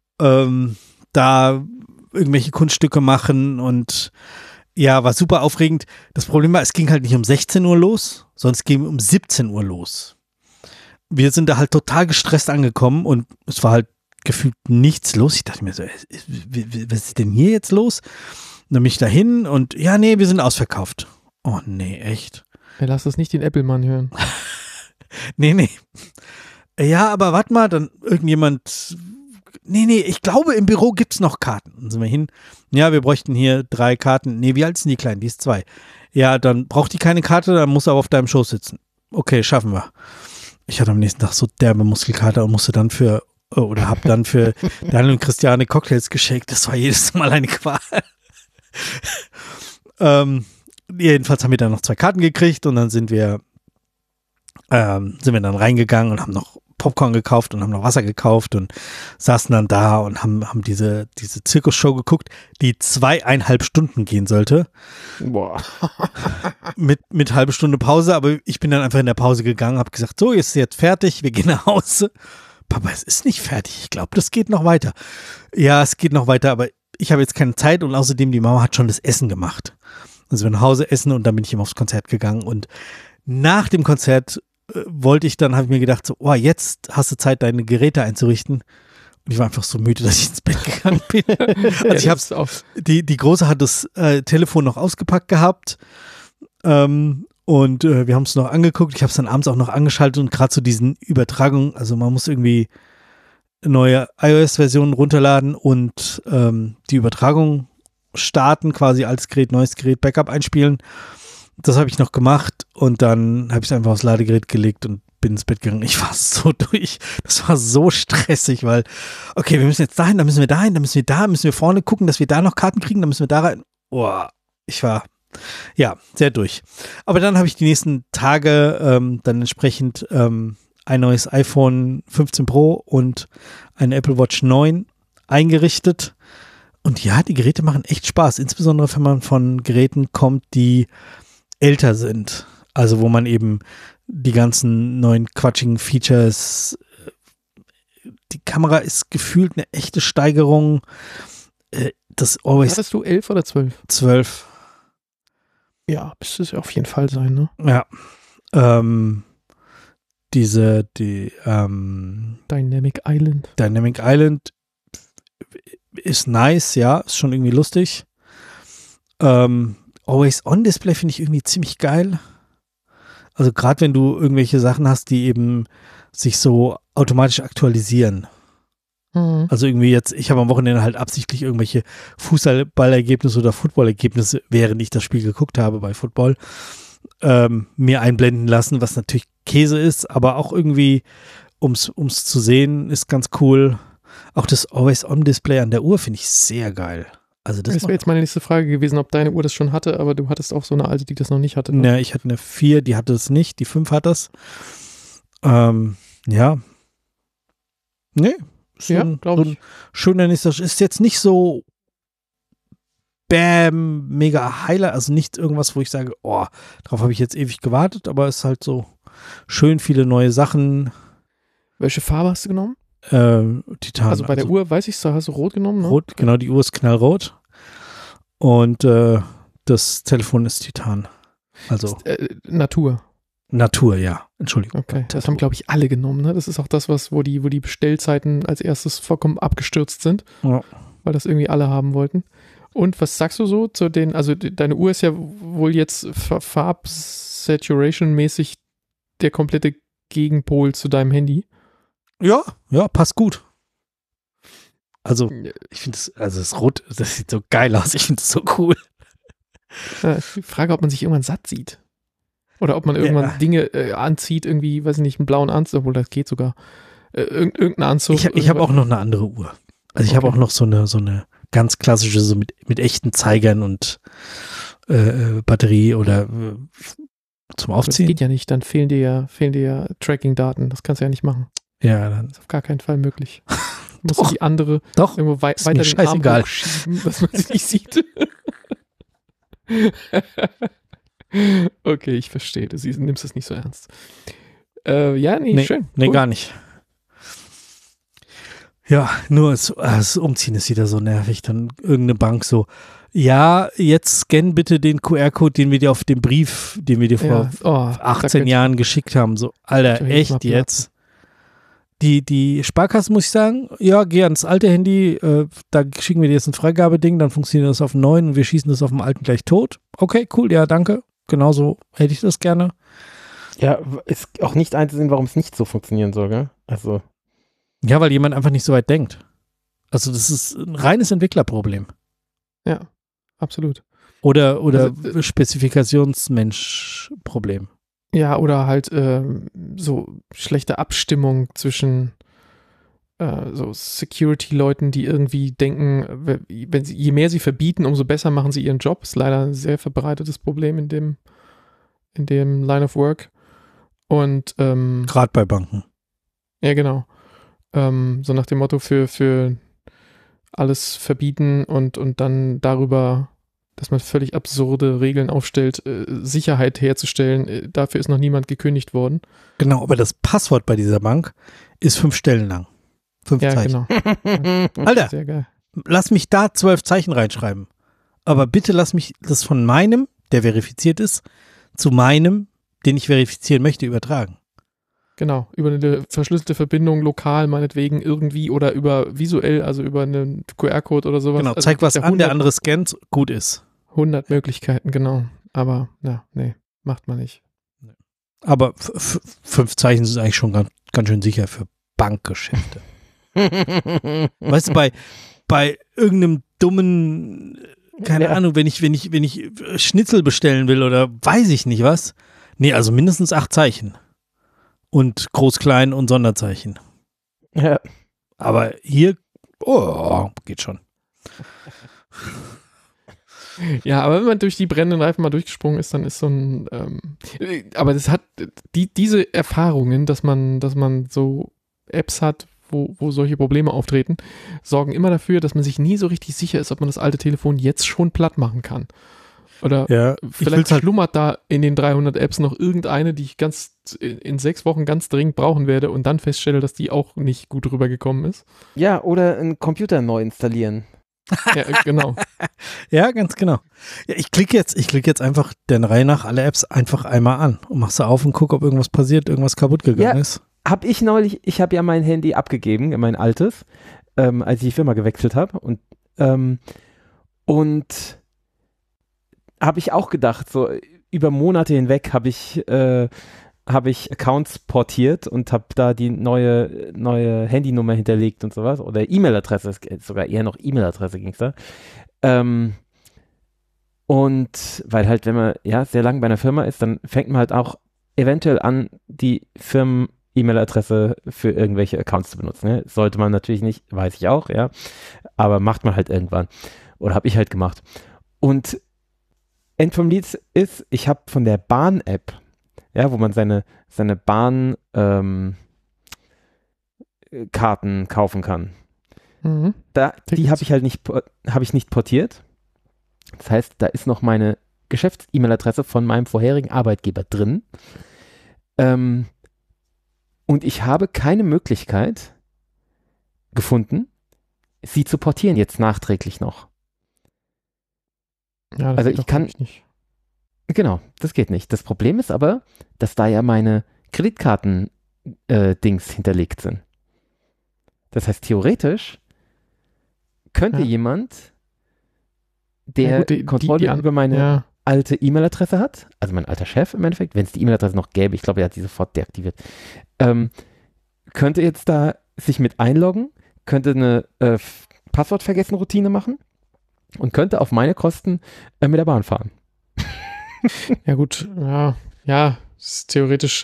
Speaker 1: da irgendwelche Kunststücke machen und ja, war super aufregend. Das Problem war, es ging halt nicht um 16 Uhr los, sondern es ging um 17 Uhr los. Wir sind da halt total gestresst angekommen und es war halt gefühlt nichts los. Ich dachte mir so, was ist denn hier jetzt los? Und dann bin ich da hin und ja, nee, wir sind ausverkauft. Oh nee, echt?
Speaker 2: Ja, lass das nicht den Apple-Mann hören.
Speaker 1: Nee. Ja, aber warte mal, dann irgendjemand, nee, ich glaube, im Büro gibt's noch Karten. Dann sind wir hin. Ja, wir bräuchten hier 3 Karten. Nee, wie alt sind die Kleinen? Die ist 2. Ja, dann braucht die keine Karte, dann muss er aber auf deinem Schoß sitzen. Okay, schaffen wir. Ich hatte am nächsten Tag so derbe Muskelkater und musste dann hab dann für Daniel und Christiane Cocktails geschenkt. Das war jedes Mal eine Qual. Jedenfalls haben wir dann noch 2 Karten gekriegt und dann sind wir dann reingegangen und haben noch Popcorn gekauft und haben noch Wasser gekauft und saßen dann da und haben diese Zirkusshow geguckt, die 2,5 Stunden gehen sollte.
Speaker 3: Boah.
Speaker 1: mit halbe Stunde Pause, aber ich bin dann einfach in der Pause gegangen, habe gesagt, so, ist jetzt fertig, wir gehen nach Hause. Papa, es ist nicht fertig, ich glaube, das geht noch weiter. Ja, es geht noch weiter, aber ich habe jetzt keine Zeit und außerdem die Mama hat schon das Essen gemacht. Also wir nach Hause essen und dann bin ich eben aufs Konzert gegangen und nach dem Konzert habe ich mir gedacht, so, oh, jetzt hast du Zeit, deine Geräte einzurichten. Und ich war einfach so müde, dass ich ins Bett gegangen bin. Also ich hab's auch. Die Große hat das Telefon noch ausgepackt gehabt. Und wir haben es noch angeguckt. Ich habe es dann abends auch noch angeschaltet und gerade zu diesen Übertragungen, also man muss irgendwie neue iOS-Versionen runterladen und die Übertragung starten, quasi altes Gerät, neues Gerät, Backup einspielen. Das habe ich noch gemacht und dann habe ich es einfach aufs Ladegerät gelegt und bin ins Bett gegangen. Ich war so durch. Das war so stressig, weil, okay, wir müssen jetzt dahin, dann müssen wir dahin, dann müssen wir da, müssen wir vorne gucken, dass wir da noch Karten kriegen, dann müssen wir da rein. Boah, ich war, ja, sehr durch. Aber dann habe ich die nächsten Tage dann entsprechend ein neues iPhone 15 Pro und eine Apple Watch 9 eingerichtet. Und ja, die Geräte machen echt Spaß, insbesondere wenn man von Geräten kommt, die älter sind. Also wo man eben die ganzen neuen quatschigen Features, die Kamera ist gefühlt eine echte Steigerung. Das Always.
Speaker 2: Hattest du 11 oder 12?
Speaker 1: 12.
Speaker 2: Ja, müsste es ja auf jeden Fall sein, ne?
Speaker 1: Ja.
Speaker 2: Dynamic
Speaker 1: Island ist nice, ja, ist schon irgendwie lustig. Always-on-Display finde ich irgendwie ziemlich geil. Also gerade wenn du irgendwelche Sachen hast, die eben sich so automatisch aktualisieren.
Speaker 2: Mhm.
Speaker 1: Also irgendwie jetzt, ich habe am Wochenende halt absichtlich irgendwelche Fußballergebnisse oder Footballergebnisse, während ich das Spiel geguckt habe bei Football, mir einblenden lassen, was natürlich Käse ist, aber auch irgendwie, um's zu sehen, ist ganz cool. Auch das Always-on-Display an der Uhr finde ich sehr geil. Also das
Speaker 2: wäre jetzt meine nächste Frage gewesen, ob deine Uhr das schon hatte, aber du hattest auch so eine alte, die das noch nicht hatte. Ne?
Speaker 1: Ja, ich hatte eine 4, die hatte es nicht, die 5 hat das. Ja. Nee,
Speaker 2: ja, glaube ich.
Speaker 1: Schöner nächster, ist jetzt nicht so bam, mega Highlight, also nicht irgendwas, wo ich sage, oh, darauf habe ich jetzt ewig gewartet, aber es ist halt so schön viele neue Sachen.
Speaker 2: Welche Farbe hast du genommen?
Speaker 1: Titan.
Speaker 2: Also bei der Uhr, weiß ich, hast du rot genommen, ne?
Speaker 1: Rot, genau, die Uhr ist knallrot. Und das Telefon ist Titan. Also
Speaker 2: Natur.
Speaker 1: Natur, ja. Entschuldigung.
Speaker 2: Okay, das haben, glaube ich, alle genommen. Ne? Das ist auch das, wo die Bestellzeiten als erstes vollkommen abgestürzt sind.
Speaker 1: Ja.
Speaker 2: Weil das irgendwie alle haben wollten. Und was sagst du so zu den, also deine Uhr ist ja wohl jetzt Farb-Saturation-mäßig der komplette Gegenpol zu deinem Handy.
Speaker 1: Ja, passt gut. Also, ich finde das Rot, das sieht so geil aus. Ich finde es so cool.
Speaker 2: Die Frage, ob man sich irgendwann satt sieht. Oder ob man irgendwann Dinge anzieht, irgendwie, weiß ich nicht, einen blauen Anzug, obwohl das geht sogar. Irgendeinen Anzug.
Speaker 1: Ich habe auch noch eine andere Uhr. Also ich habe auch noch so eine ganz klassische, so mit echten Zeigern und Batterie oder zum Aufziehen.
Speaker 2: Das geht ja nicht, dann fehlen dir ja Tracking-Daten. Das kannst du ja nicht machen.
Speaker 1: Ja, dann.
Speaker 2: Das ist auf gar keinen Fall möglich. Du musst die andere irgendwo weiter den
Speaker 1: scheißegal.
Speaker 2: Arm hochschieben, dass man sie nicht sieht. Okay, ich verstehe. Du nimmst es nicht so ernst. Nee, schön.
Speaker 1: Nee,
Speaker 2: cool.
Speaker 1: gar nicht. Ja, nur das Umziehen ist wieder so nervig. Dann irgendeine Bank so, ja, jetzt scan bitte den QR-Code, den wir dir auf dem Brief, den wir dir vor 18 Jahren geschickt haben. So, Alter, echt jetzt? Die Sparkasse, muss ich sagen, ja, geh ans alte Handy, da schicken wir dir jetzt ein Freigabeding, dann funktioniert das auf dem neuen und wir schießen das auf dem alten gleich tot. Okay, cool, ja, danke. Genauso hätte ich das gerne.
Speaker 3: Ja, ist auch nicht einzusehen, warum es nicht so funktionieren soll, gell? Also.
Speaker 1: Ja, weil jemand einfach nicht so weit denkt. Also das ist ein reines Entwicklerproblem.
Speaker 2: Ja, absolut.
Speaker 1: Oder Spezifikationsmensch-Problem.
Speaker 2: Ja, oder halt so schlechte Abstimmung zwischen so Security-Leuten, die irgendwie denken, je mehr sie verbieten, umso besser machen sie ihren Job. Ist leider ein sehr verbreitetes Problem in dem Line of Work. Und
Speaker 1: Gerade bei Banken.
Speaker 2: ja, genau. So nach dem Motto für alles verbieten und dann darüber, dass man völlig absurde Regeln aufstellt, Sicherheit herzustellen. Dafür ist noch niemand gekündigt worden.
Speaker 1: Genau, aber das Passwort bei dieser Bank ist 5 Stellen lang. 5
Speaker 2: Ja,
Speaker 1: Zeichen.
Speaker 2: genau.
Speaker 1: Alter,
Speaker 2: Sehr geil.
Speaker 1: lass mich da 12 Zeichen reinschreiben. Aber bitte lass mich das von meinem, der verifiziert ist, zu meinem, den ich verifizieren möchte, übertragen.
Speaker 2: Genau, über eine verschlüsselte Verbindung lokal meinetwegen irgendwie oder über visuell, also über einen QR-Code oder sowas.
Speaker 1: Genau,
Speaker 2: Also
Speaker 1: zeig was
Speaker 2: der
Speaker 1: an, der andere scannt, gut ist.
Speaker 2: 100 Möglichkeiten, genau. Aber, ja, nee, macht man nicht.
Speaker 1: Aber 5 Zeichen sind eigentlich schon ganz schön sicher für Bankgeschäfte. Weißt du, bei irgendeinem dummen, keine Ahnung, wenn ich Schnitzel bestellen will oder weiß ich nicht was. Nee, also mindestens 8 Zeichen. Und Groß, Klein und Sonderzeichen.
Speaker 3: Ja.
Speaker 1: Aber hier, geht schon.
Speaker 2: Ja, aber wenn man durch die brennenden Reifen mal durchgesprungen ist, dann ist so ein, aber das hat, diese Erfahrungen, dass man so Apps hat, wo solche Probleme auftreten, sorgen immer dafür, dass man sich nie so richtig sicher ist, ob man das alte Telefon jetzt schon platt machen kann. Oder
Speaker 1: ja,
Speaker 2: vielleicht schlummert da in den 300 Apps noch irgendeine, die ich in 6 Wochen ganz dringend brauchen werde und dann feststelle, dass die auch nicht gut rübergekommen ist.
Speaker 3: Ja, oder einen Computer neu installieren.
Speaker 2: Ja, genau.
Speaker 1: Ja, ganz genau. Ja, ich klicke jetzt einfach der Reihe nach alle Apps einfach einmal an und mach sie auf und guck, ob irgendwas passiert, irgendwas kaputt gegangen ist.
Speaker 3: Hab ich neulich, ich habe ja mein Handy abgegeben, mein altes, als ich die Firma gewechselt habe und habe ich auch gedacht, so über Monate hinweg habe ich Accounts portiert und habe da die neue Handynummer hinterlegt und sowas oder E-Mail-Adresse, sogar eher noch E-Mail-Adresse ging es da. Und weil halt, wenn man ja sehr lang bei einer Firma ist, dann fängt man halt auch eventuell an, die Firmen-E-Mail-Adresse für irgendwelche Accounts zu benutzen. Ne? Sollte man natürlich nicht, weiß ich auch, ja, aber macht man halt irgendwann. Oder habe ich halt gemacht. Und End vom Lied ist, ich habe von der Bahn-App, ja, wo man seine Bahn-Karten kaufen kann.
Speaker 2: Mhm.
Speaker 3: Die habe ich halt nicht portiert. Das heißt, da ist noch meine Geschäfts-E-Mail-Adresse von meinem vorherigen Arbeitgeber drin. Und ich habe keine Möglichkeit gefunden, sie zu portieren, jetzt nachträglich noch.
Speaker 2: Ja, das
Speaker 3: also
Speaker 2: geht
Speaker 3: ich kann
Speaker 2: nicht.
Speaker 3: Genau, das geht nicht. Das Problem ist aber, dass da ja meine Kreditkarten-Dings hinterlegt sind. Das heißt, theoretisch könnte jemand, der Kontrolle über meine alte E-Mail-Adresse hat, also mein alter Chef im Endeffekt, wenn es die E-Mail-Adresse noch gäbe, ich glaube, er hat sie sofort deaktiviert, könnte jetzt da sich mit einloggen, könnte eine Passwortvergessen-Routine machen und könnte auf meine Kosten mit der Bahn fahren.
Speaker 2: Ja gut, ja, ist theoretisch,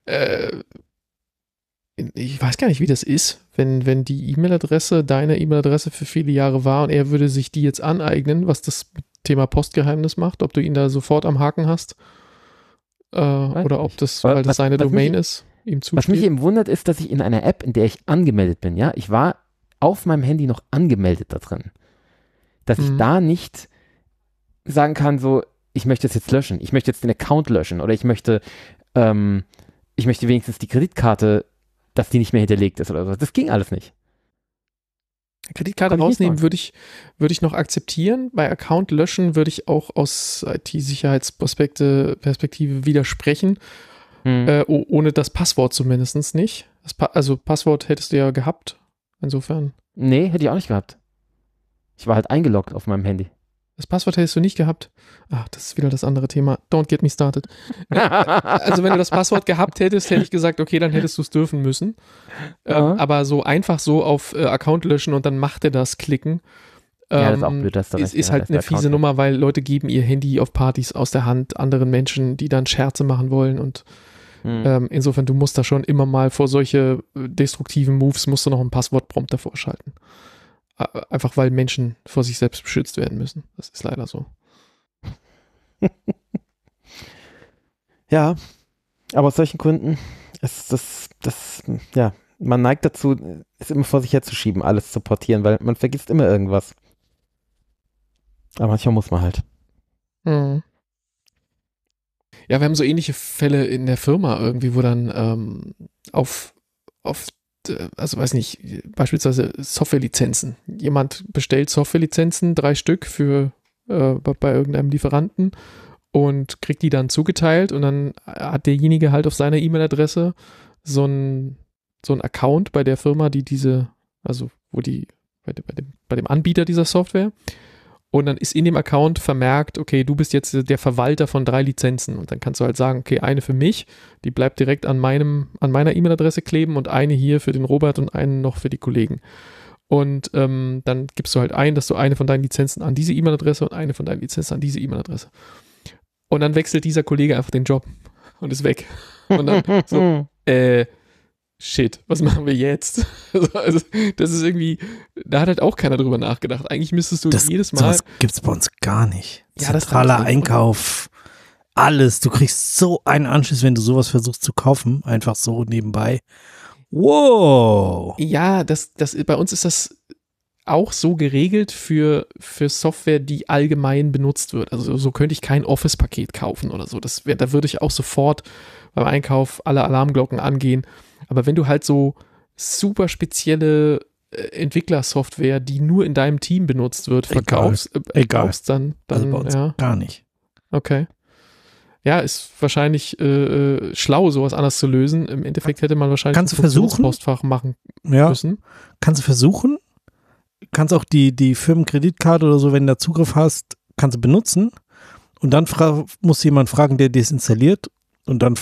Speaker 2: ich weiß gar nicht, wie das ist, wenn die E-Mail-Adresse deine E-Mail-Adresse für viele Jahre war und er würde sich die jetzt aneignen, was das Thema Postgeheimnis macht, ob du ihn da sofort am Haken hast oder ob das, weil das seine Domain ist, ihm zusteht.
Speaker 3: Was mich eben wundert, ist, dass ich in einer App, in der ich angemeldet bin, ja, ich war auf meinem Handy noch angemeldet da drin, dass ich da nicht sagen kann, so, ich möchte es jetzt löschen, ich möchte jetzt den Account löschen oder ich möchte wenigstens die Kreditkarte, dass die nicht mehr hinterlegt ist oder so. Das ging alles nicht.
Speaker 2: Kreditkarte rausnehmen würde ich noch akzeptieren. Bei Account löschen würde ich auch aus IT-Sicherheitsperspektive widersprechen. Ohne das Passwort zumindest nicht. Also Passwort hättest du ja gehabt. Insofern.
Speaker 3: Nee, hätte ich auch nicht gehabt. Ich war halt eingeloggt auf meinem Handy.
Speaker 2: Das Passwort hättest du nicht gehabt. Ach, das ist wieder das andere Thema. Don't get me started. Also wenn du das Passwort gehabt hättest, hätte ich gesagt, okay, dann hättest du es dürfen müssen. Aber so einfach so auf Account löschen und dann macht er das klicken,
Speaker 3: Ja, das ist auch blöd, dass
Speaker 2: ist halt eine fiese Nummer, weil Leute geben ihr Handy auf Partys aus der Hand anderen Menschen, die dann Scherze machen wollen und insofern, du musst da schon immer mal vor solche destruktiven Moves musst du noch einen Passwortprompt davor schalten. Einfach weil Menschen vor sich selbst beschützt werden müssen. Das ist leider so.
Speaker 3: Ja, aber aus solchen Gründen ist ja, man neigt dazu, es immer vor sich herzuschieben, alles zu portieren, weil man vergisst immer irgendwas. Aber manchmal muss man halt.
Speaker 2: Mhm. Ja, wir haben so ähnliche Fälle in der Firma irgendwie, wo dann also weiß nicht, beispielsweise Softwarelizenzen. Jemand bestellt Softwarelizenzen, 3 Stück für bei irgendeinem Lieferanten und kriegt die dann zugeteilt und dann hat derjenige halt auf seiner E-Mail-Adresse so ein Account bei der Firma, bei dem Anbieter dieser Software. Und dann ist in dem Account vermerkt, okay, du bist jetzt der Verwalter von 3 Lizenzen. Und dann kannst du halt sagen, okay, eine für mich, die bleibt direkt an meiner E-Mail-Adresse kleben und eine hier für den Robert und eine noch für die Kollegen. Und dann gibst du halt ein, dass du eine von deinen Lizenzen an diese E-Mail-Adresse und eine von deinen Lizenzen an diese E-Mail-Adresse. Und dann wechselt dieser Kollege einfach den Job und ist weg. Und dann so, shit, was machen wir jetzt? Also, das ist irgendwie, da hat halt auch keiner drüber nachgedacht. Eigentlich müsstest du jedes Mal.
Speaker 1: Das gibt's bei uns gar nicht.
Speaker 2: Ja,
Speaker 1: Zentraler Einkauf, alles. Du kriegst so einen Anschluss, wenn du sowas versuchst zu kaufen, einfach so nebenbei. Wow.
Speaker 2: Ja, bei uns ist das auch so geregelt für Software, die allgemein benutzt wird. Also so könnte ich kein Office-Paket kaufen oder so. Da würde ich auch sofort beim Einkauf alle Alarmglocken angehen. Aber wenn du halt so super spezielle Entwicklersoftware, die nur in deinem Team benutzt wird, verkaufst, dann
Speaker 1: also bei uns
Speaker 2: ja.
Speaker 1: Gar nicht.
Speaker 2: Okay. Ja, ist wahrscheinlich schlau, sowas anders zu lösen. Im Endeffekt hätte man wahrscheinlich
Speaker 1: ein
Speaker 2: Funktionspostfach machen müssen.
Speaker 1: Kannst du versuchen. Kannst auch die Firmenkreditkarte oder so, wenn du da Zugriff hast, kannst du benutzen. Und dann muss jemand fragen, der das installiert. Und dann,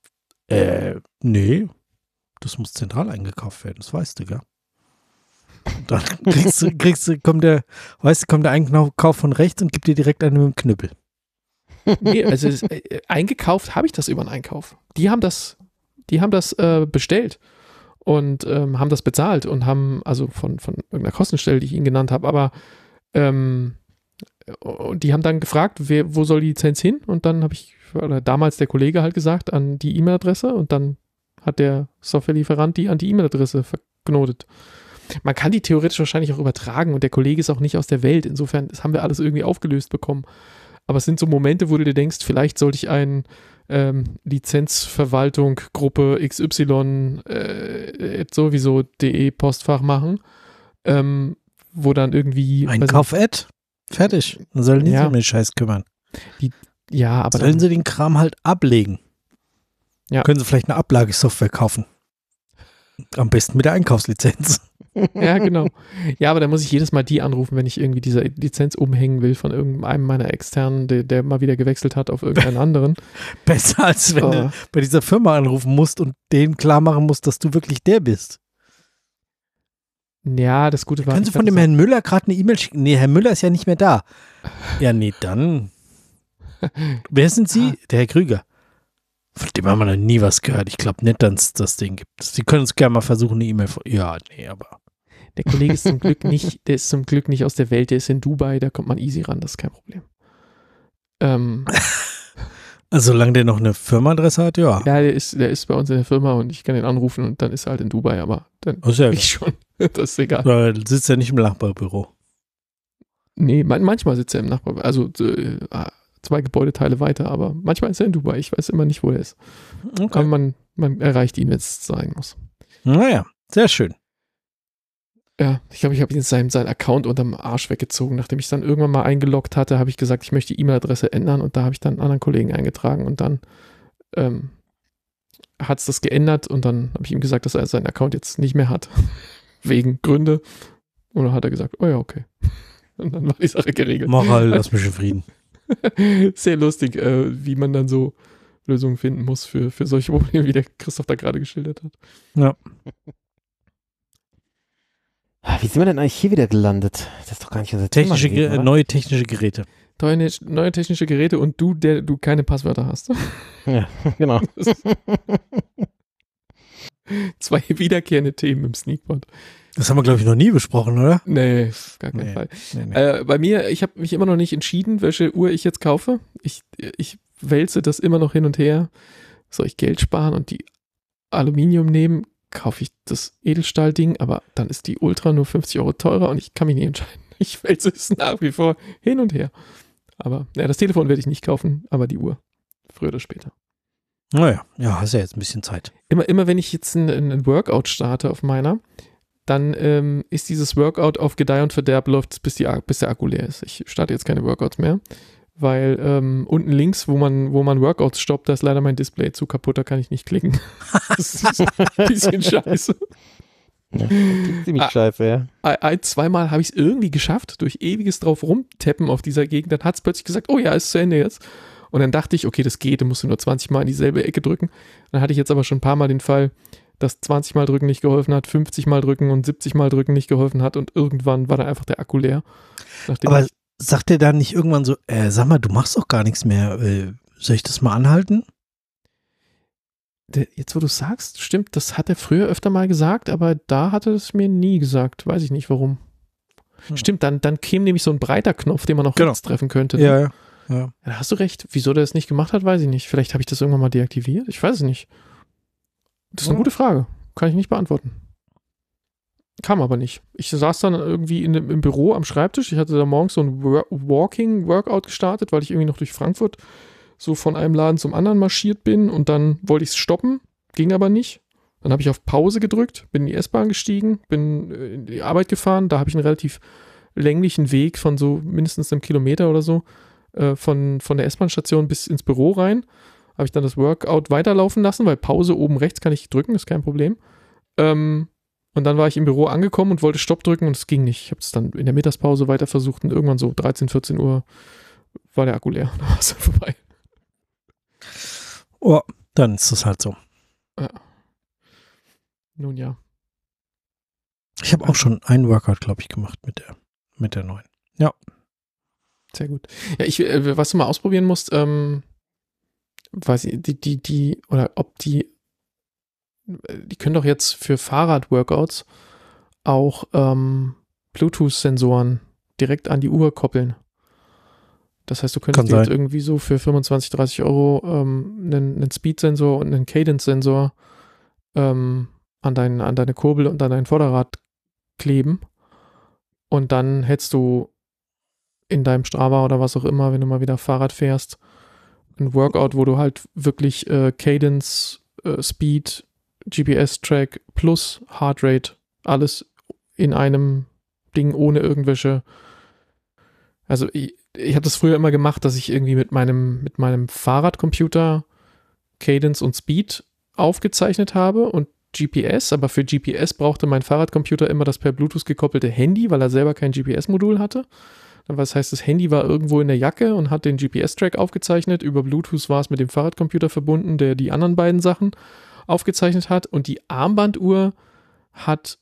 Speaker 1: nee, das muss zentral eingekauft werden, das weißt du, gell? Und dann kommt der Einkauf von rechts und gibt dir direkt einen mit dem Knüppel.
Speaker 2: Nee, also eingekauft habe ich das über einen Einkauf. Die haben das bestellt und haben das bezahlt und haben, also von irgendeiner Kostenstelle, die ich ihnen genannt habe, aber und die haben dann gefragt, wo soll die Lizenz hin? Und dann oder damals der Kollege halt gesagt, an die E-Mail-Adresse und dann hat der Softwarelieferant die an die E-Mail-Adresse verknotet. Man kann die theoretisch wahrscheinlich auch übertragen und der Kollege ist auch nicht aus der Welt. Insofern, das haben wir alles irgendwie aufgelöst bekommen. Aber es sind so Momente, wo du dir denkst, vielleicht sollte ich einen Lizenzverwaltung Gruppe XY sowieso.de Postfach machen, wo dann irgendwie
Speaker 1: Einkauf-Ad, fertig. Dann sollen die sich um den Scheiß kümmern.
Speaker 2: Aber
Speaker 1: sollen sie den Kram halt ablegen. Ja. Können sie vielleicht eine Ablagesoftware kaufen. Am besten mit der Einkaufslizenz.
Speaker 2: Ja, genau. Ja, aber da muss ich jedes Mal die anrufen, wenn ich irgendwie diese Lizenz umhängen will von irgendeinem meiner externen, der mal wieder gewechselt hat auf irgendeinen anderen.
Speaker 1: Besser als wenn du bei dieser Firma anrufen musst und denen klar machen musst, dass du wirklich der bist.
Speaker 2: Ja, das Gute war.
Speaker 1: Können Sie von dem Herrn Müller gerade eine E-Mail schicken? Nee, Herr Müller ist ja nicht mehr da. Ja, nee, dann. Wer sind Sie? Der Herr Krüger. Von dem haben wir noch nie was gehört. Ich glaube nicht, dass es das Ding gibt. Sie können uns gerne mal versuchen, eine E-Mail. Ja, nee, aber.
Speaker 2: Der Kollege ist zum Glück nicht aus der Welt, der ist in Dubai, da kommt man easy ran, das ist kein Problem.
Speaker 1: Also solange der noch eine Firmenadresse hat, ja.
Speaker 2: Ja, der ist bei uns in der Firma und ich kann ihn anrufen und dann ist er halt in Dubai, aber dann ich schon. Das ist egal.
Speaker 1: Oder sitzt er nicht im Nachbarbüro?
Speaker 2: Nee, manchmal sitzt er im Nachbarbüro, also 2 Gebäudeteile weiter, aber manchmal ist er in Dubai, ich weiß immer nicht, wo er ist. Okay. Aber man erreicht ihn, wenn es sein muss.
Speaker 1: Naja, sehr schön.
Speaker 2: Ja, ich glaube, ich habe ihn seinen Account unterm Arsch weggezogen. Nachdem ich es dann irgendwann mal eingeloggt hatte, habe ich gesagt, ich möchte die E-Mail-Adresse ändern und da habe ich dann einen anderen Kollegen eingetragen und dann hat es das geändert und dann habe ich ihm gesagt, dass er seinen Account jetzt nicht mehr hat. Wegen Gründe. Und dann hat er gesagt, oh ja, okay. Und dann war die Sache geregelt.
Speaker 1: Mach halt, lass mich in Frieden.
Speaker 2: Sehr lustig, wie man dann so Lösungen finden muss für solche Probleme, wie der Christoph da gerade geschildert hat.
Speaker 3: Ja. Wie sind wir denn eigentlich hier wieder gelandet? Das ist doch gar nicht unser Thema.
Speaker 1: Neue technische Geräte.
Speaker 2: Neue technische Geräte und du, der du keine Passwörter hast.
Speaker 3: Ja, genau.
Speaker 2: 2 wiederkehrende Themen im Sneakpot.
Speaker 1: Das haben wir, glaube ich, noch nie besprochen, oder?
Speaker 2: Nee, auf gar keinen Fall. Nee. Bei mir, ich habe mich immer noch nicht entschieden, welche Uhr ich jetzt kaufe. Ich wälze das immer noch hin und her. Soll ich Geld sparen und die Aluminium nehmen? Kaufe ich das Edelstahlding, aber dann ist die Ultra nur 50 € teurer und ich kann mich nicht entscheiden. Ich wälze es nach wie vor hin und her. Aber das Telefon werde ich nicht kaufen, aber die Uhr. Früher oder später.
Speaker 1: Naja, ja, hast ja jetzt ein bisschen Zeit.
Speaker 2: Immer wenn ich jetzt ein Workout starte auf meiner, dann ist dieses Workout auf Gedeih und Verderb, läuft bis der Akku leer ist. Ich starte jetzt keine Workouts mehr, weil unten links, wo man Workouts stoppt, da ist leider mein Display zu kaputt, da kann ich nicht klicken. Das ist ein bisschen scheiße.
Speaker 3: Ja, ziemlich scheiße, ja.
Speaker 2: Zweimal habe ich es irgendwie geschafft, durch ewiges drauf rumtappen auf dieser Gegend, dann hat es plötzlich gesagt, oh ja, ist zu Ende jetzt. Und dann dachte ich, okay, das geht, du musst nur 20 Mal in dieselbe Ecke drücken. Dann hatte ich jetzt aber schon ein paar Mal den Fall, dass 20 Mal drücken nicht geholfen hat, 50 Mal drücken und 70 Mal drücken nicht geholfen hat und irgendwann war dann einfach der Akku leer.
Speaker 1: Aber sagt der dann nicht irgendwann so, sag mal, du machst doch gar nichts mehr, soll ich das mal anhalten?
Speaker 2: Jetzt, wo du sagst, stimmt, das hat er früher öfter mal gesagt, aber da hat er es mir nie gesagt. Weiß ich nicht, warum. Stimmt, dann käme nämlich so ein breiter Knopf, den man auch rechts treffen könnte. Ne?
Speaker 1: Ja.
Speaker 2: Da hast du recht. Wieso der das nicht gemacht hat, weiß ich nicht. Vielleicht habe ich das irgendwann mal deaktiviert. Ich weiß es nicht. Das ist eine gute Frage. Kann ich nicht beantworten. Kam aber nicht. Ich saß dann irgendwie im Büro am Schreibtisch. Ich hatte da morgens so ein Walking-Workout gestartet, weil ich irgendwie noch durch Frankfurt so von einem Laden zum anderen marschiert bin und dann wollte ich es stoppen, ging aber nicht. Dann habe ich auf Pause gedrückt, bin in die S-Bahn gestiegen, bin in die Arbeit gefahren. Da habe ich einen relativ länglichen Weg von so mindestens einem Kilometer oder so von der S-Bahn-Station bis ins Büro rein. Habe ich dann das Workout weiterlaufen lassen, weil Pause oben rechts kann ich drücken, ist kein Problem. Und dann war ich im Büro angekommen und wollte Stopp drücken und es ging nicht. Ich habe es dann in der Mittagspause weiter versucht und irgendwann so 13, 14 Uhr war der Akku leer. Da war es dann vorbei.
Speaker 1: Oh, dann ist das halt so.
Speaker 2: Ja. Nun ja.
Speaker 1: Ich habe auch schon einen Workout, glaube ich, gemacht mit der neuen. Ja.
Speaker 2: Sehr gut. Ja, was du mal ausprobieren musst, weiß ich, die können doch jetzt für Fahrrad-Workouts auch Bluetooth-Sensoren direkt an die Uhr koppeln. Das heißt, du könntest dir jetzt irgendwie so für 25, 30 € einen Speed-Sensor und einen Cadence-Sensor an deine Kurbel und an dein Vorderrad kleben und dann hättest du in deinem Strava oder was auch immer, wenn du mal wieder Fahrrad fährst, ein Workout, wo du halt wirklich Cadence, Speed, GPS-Track plus Heartrate, alles in einem Ding ohne irgendwelche. Also ich habe das früher immer gemacht, dass ich irgendwie mit meinem Fahrradcomputer Cadence und Speed aufgezeichnet habe und GPS, aber für GPS brauchte mein Fahrradcomputer immer das per Bluetooth gekoppelte Handy, weil er selber kein GPS-Modul hatte. Das heißt, das Handy war irgendwo in der Jacke und hat den GPS-Track aufgezeichnet. Über Bluetooth war es mit dem Fahrradcomputer verbunden, der die anderen beiden Sachen aufgezeichnet hat. Und die Armbanduhr hat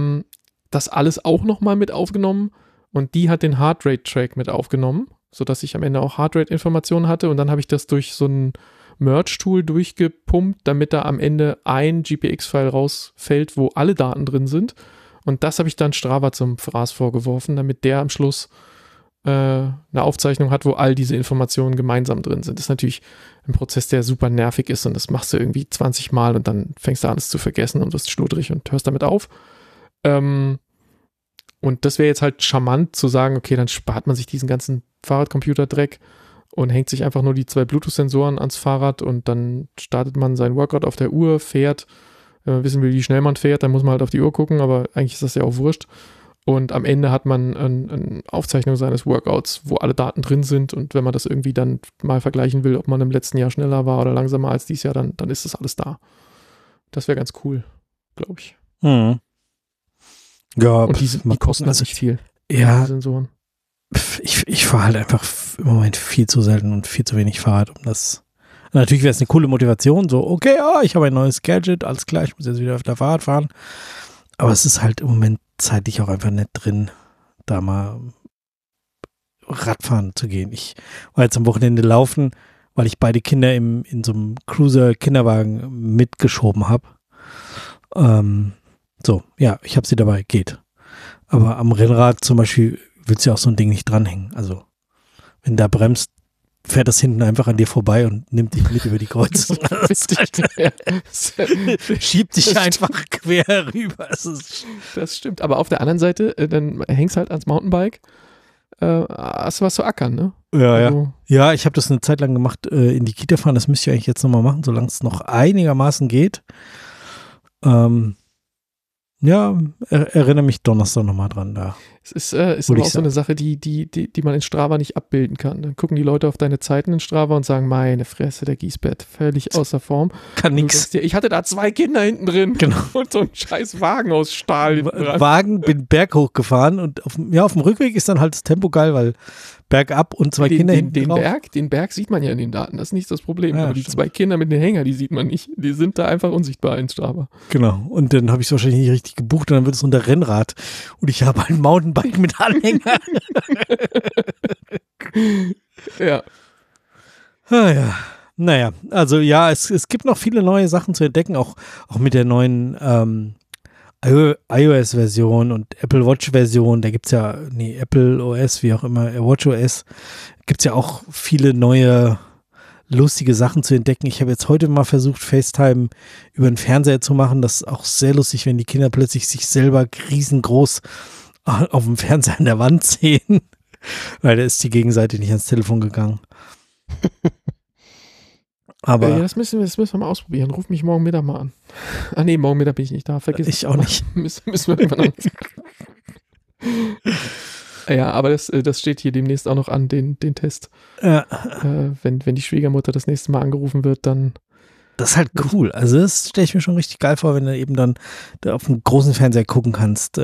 Speaker 2: das alles auch nochmal mit aufgenommen und die hat den Heartrate-Track mit aufgenommen, sodass ich am Ende auch Heartrate-Informationen hatte. Und dann habe ich das durch so ein Merge-Tool durchgepumpt, damit da am Ende ein GPX-File rausfällt, wo alle Daten drin sind. Und das habe ich dann Strava zum Fraß vorgeworfen, damit der am Schluss eine Aufzeichnung hat, wo all diese Informationen gemeinsam drin sind. Das ist natürlich ein Prozess, der super nervig ist und das machst du irgendwie 20 Mal und dann fängst du an, es zu vergessen und wirst schludrig und hörst damit auf. Und das wäre jetzt halt charmant zu sagen, okay, dann spart man sich diesen ganzen Fahrradcomputer-Dreck und hängt sich einfach nur die 2 Bluetooth-Sensoren ans Fahrrad und dann startet man sein Workout auf der Uhr, fährt. Wenn man wissen will, wie schnell man fährt, dann muss man halt auf die Uhr gucken, aber eigentlich ist das ja auch wurscht. Und am Ende hat man eine Aufzeichnung seines Workouts, wo alle Daten drin sind und wenn man das irgendwie dann mal vergleichen will, ob man im letzten Jahr schneller war oder langsamer als dieses Jahr, dann ist das alles da. Das wäre ganz cool, glaube ich.
Speaker 1: Mhm. Ja,
Speaker 2: und die kosten also nicht viel.
Speaker 1: Ja,
Speaker 2: Sensoren.
Speaker 1: Ich fahre halt einfach im Moment viel zu selten und viel zu wenig Fahrrad, um das. Natürlich wäre es eine coole Motivation, so, okay, ich habe ein neues Gadget, alles klar, ich muss jetzt wieder öfter Fahrrad fahren. Aber es ist halt im Moment zeitlich auch einfach nicht drin, da mal Radfahren zu gehen. Ich war jetzt am Wochenende laufen, weil ich beide Kinder in so einem Cruiser-Kinderwagen mitgeschoben habe. Ich habe sie dabei, geht. Aber am Rennrad zum Beispiel willst du ja auch so ein Ding nicht dranhängen. Also wenn da bremst, fährt das hinten einfach an dir vorbei und nimmt dich mit über die Kreuzung. Schiebt dich einfach quer rüber.
Speaker 2: Das stimmt. Aber auf der anderen Seite, dann hängst halt ans Mountainbike, hast du was zu ackern, ne?
Speaker 1: Ja,
Speaker 2: also,
Speaker 1: ja, ich habe das eine Zeit lang gemacht, in die Kita fahren. Das müsst ihr eigentlich jetzt nochmal machen, solange es noch einigermaßen geht. Erinnere mich Donnerstag nochmal dran da.
Speaker 2: Es ist aber auch so eine Sache, die man in Strava nicht abbilden kann. Dann gucken die Leute auf deine Zeiten in Strava und sagen, meine Fresse, der Giesbert, völlig außer Form.
Speaker 1: Kann nix.
Speaker 2: Ich hatte da 2 Kinder hinten drin.
Speaker 1: Genau.
Speaker 2: Und so ein scheiß Wagen aus Stahl hinten dran.
Speaker 1: Wagen, bin Berg hochgefahren und auf dem Rückweg ist dann halt das Tempo geil, weil bergab und 2 Kinder hinten drauf.
Speaker 2: Den Berg sieht man ja in den Daten, das ist nicht das Problem.
Speaker 1: Ja,
Speaker 2: aber die
Speaker 1: stimmt.
Speaker 2: 2 Kinder mit den Hänger, die sieht man nicht. Die sind da einfach unsichtbar in Strava.
Speaker 1: Genau. Und dann habe ich es wahrscheinlich nicht richtig gebucht und dann wird es unter Rennrad. Und ich habe ein Mountainbike mit Anhänger.
Speaker 2: Ja.
Speaker 1: Ja. Naja, also ja, es gibt noch viele neue Sachen zu entdecken, auch mit der neuen iOS-Version und Apple Watch-Version. Da gibt es ja, Apple OS, wie auch immer, Watch OS, gibt es ja auch viele neue lustige Sachen zu entdecken. Ich habe jetzt heute mal versucht, FaceTime über den Fernseher zu machen. Das ist auch sehr lustig, wenn die Kinder plötzlich sich selber riesengroß auf dem Fernseher an der Wand sehen, weil da ist die Gegenseite nicht ans Telefon gegangen. Aber
Speaker 2: das müssen wir mal ausprobieren. Ruf mich morgen Mittag mal an. Ah nee, morgen Mittag bin ich nicht da. Vergiss es.
Speaker 1: Ich auch nicht.
Speaker 2: Müssen wir irgendwann Ja, aber das steht hier demnächst auch noch an, den Test.
Speaker 1: Ja.
Speaker 2: Wenn die Schwiegermutter das nächste Mal angerufen wird, dann.
Speaker 1: Das ist halt cool. Also das stelle ich mir schon richtig geil vor, wenn du eben dann da auf dem großen Fernseher gucken kannst.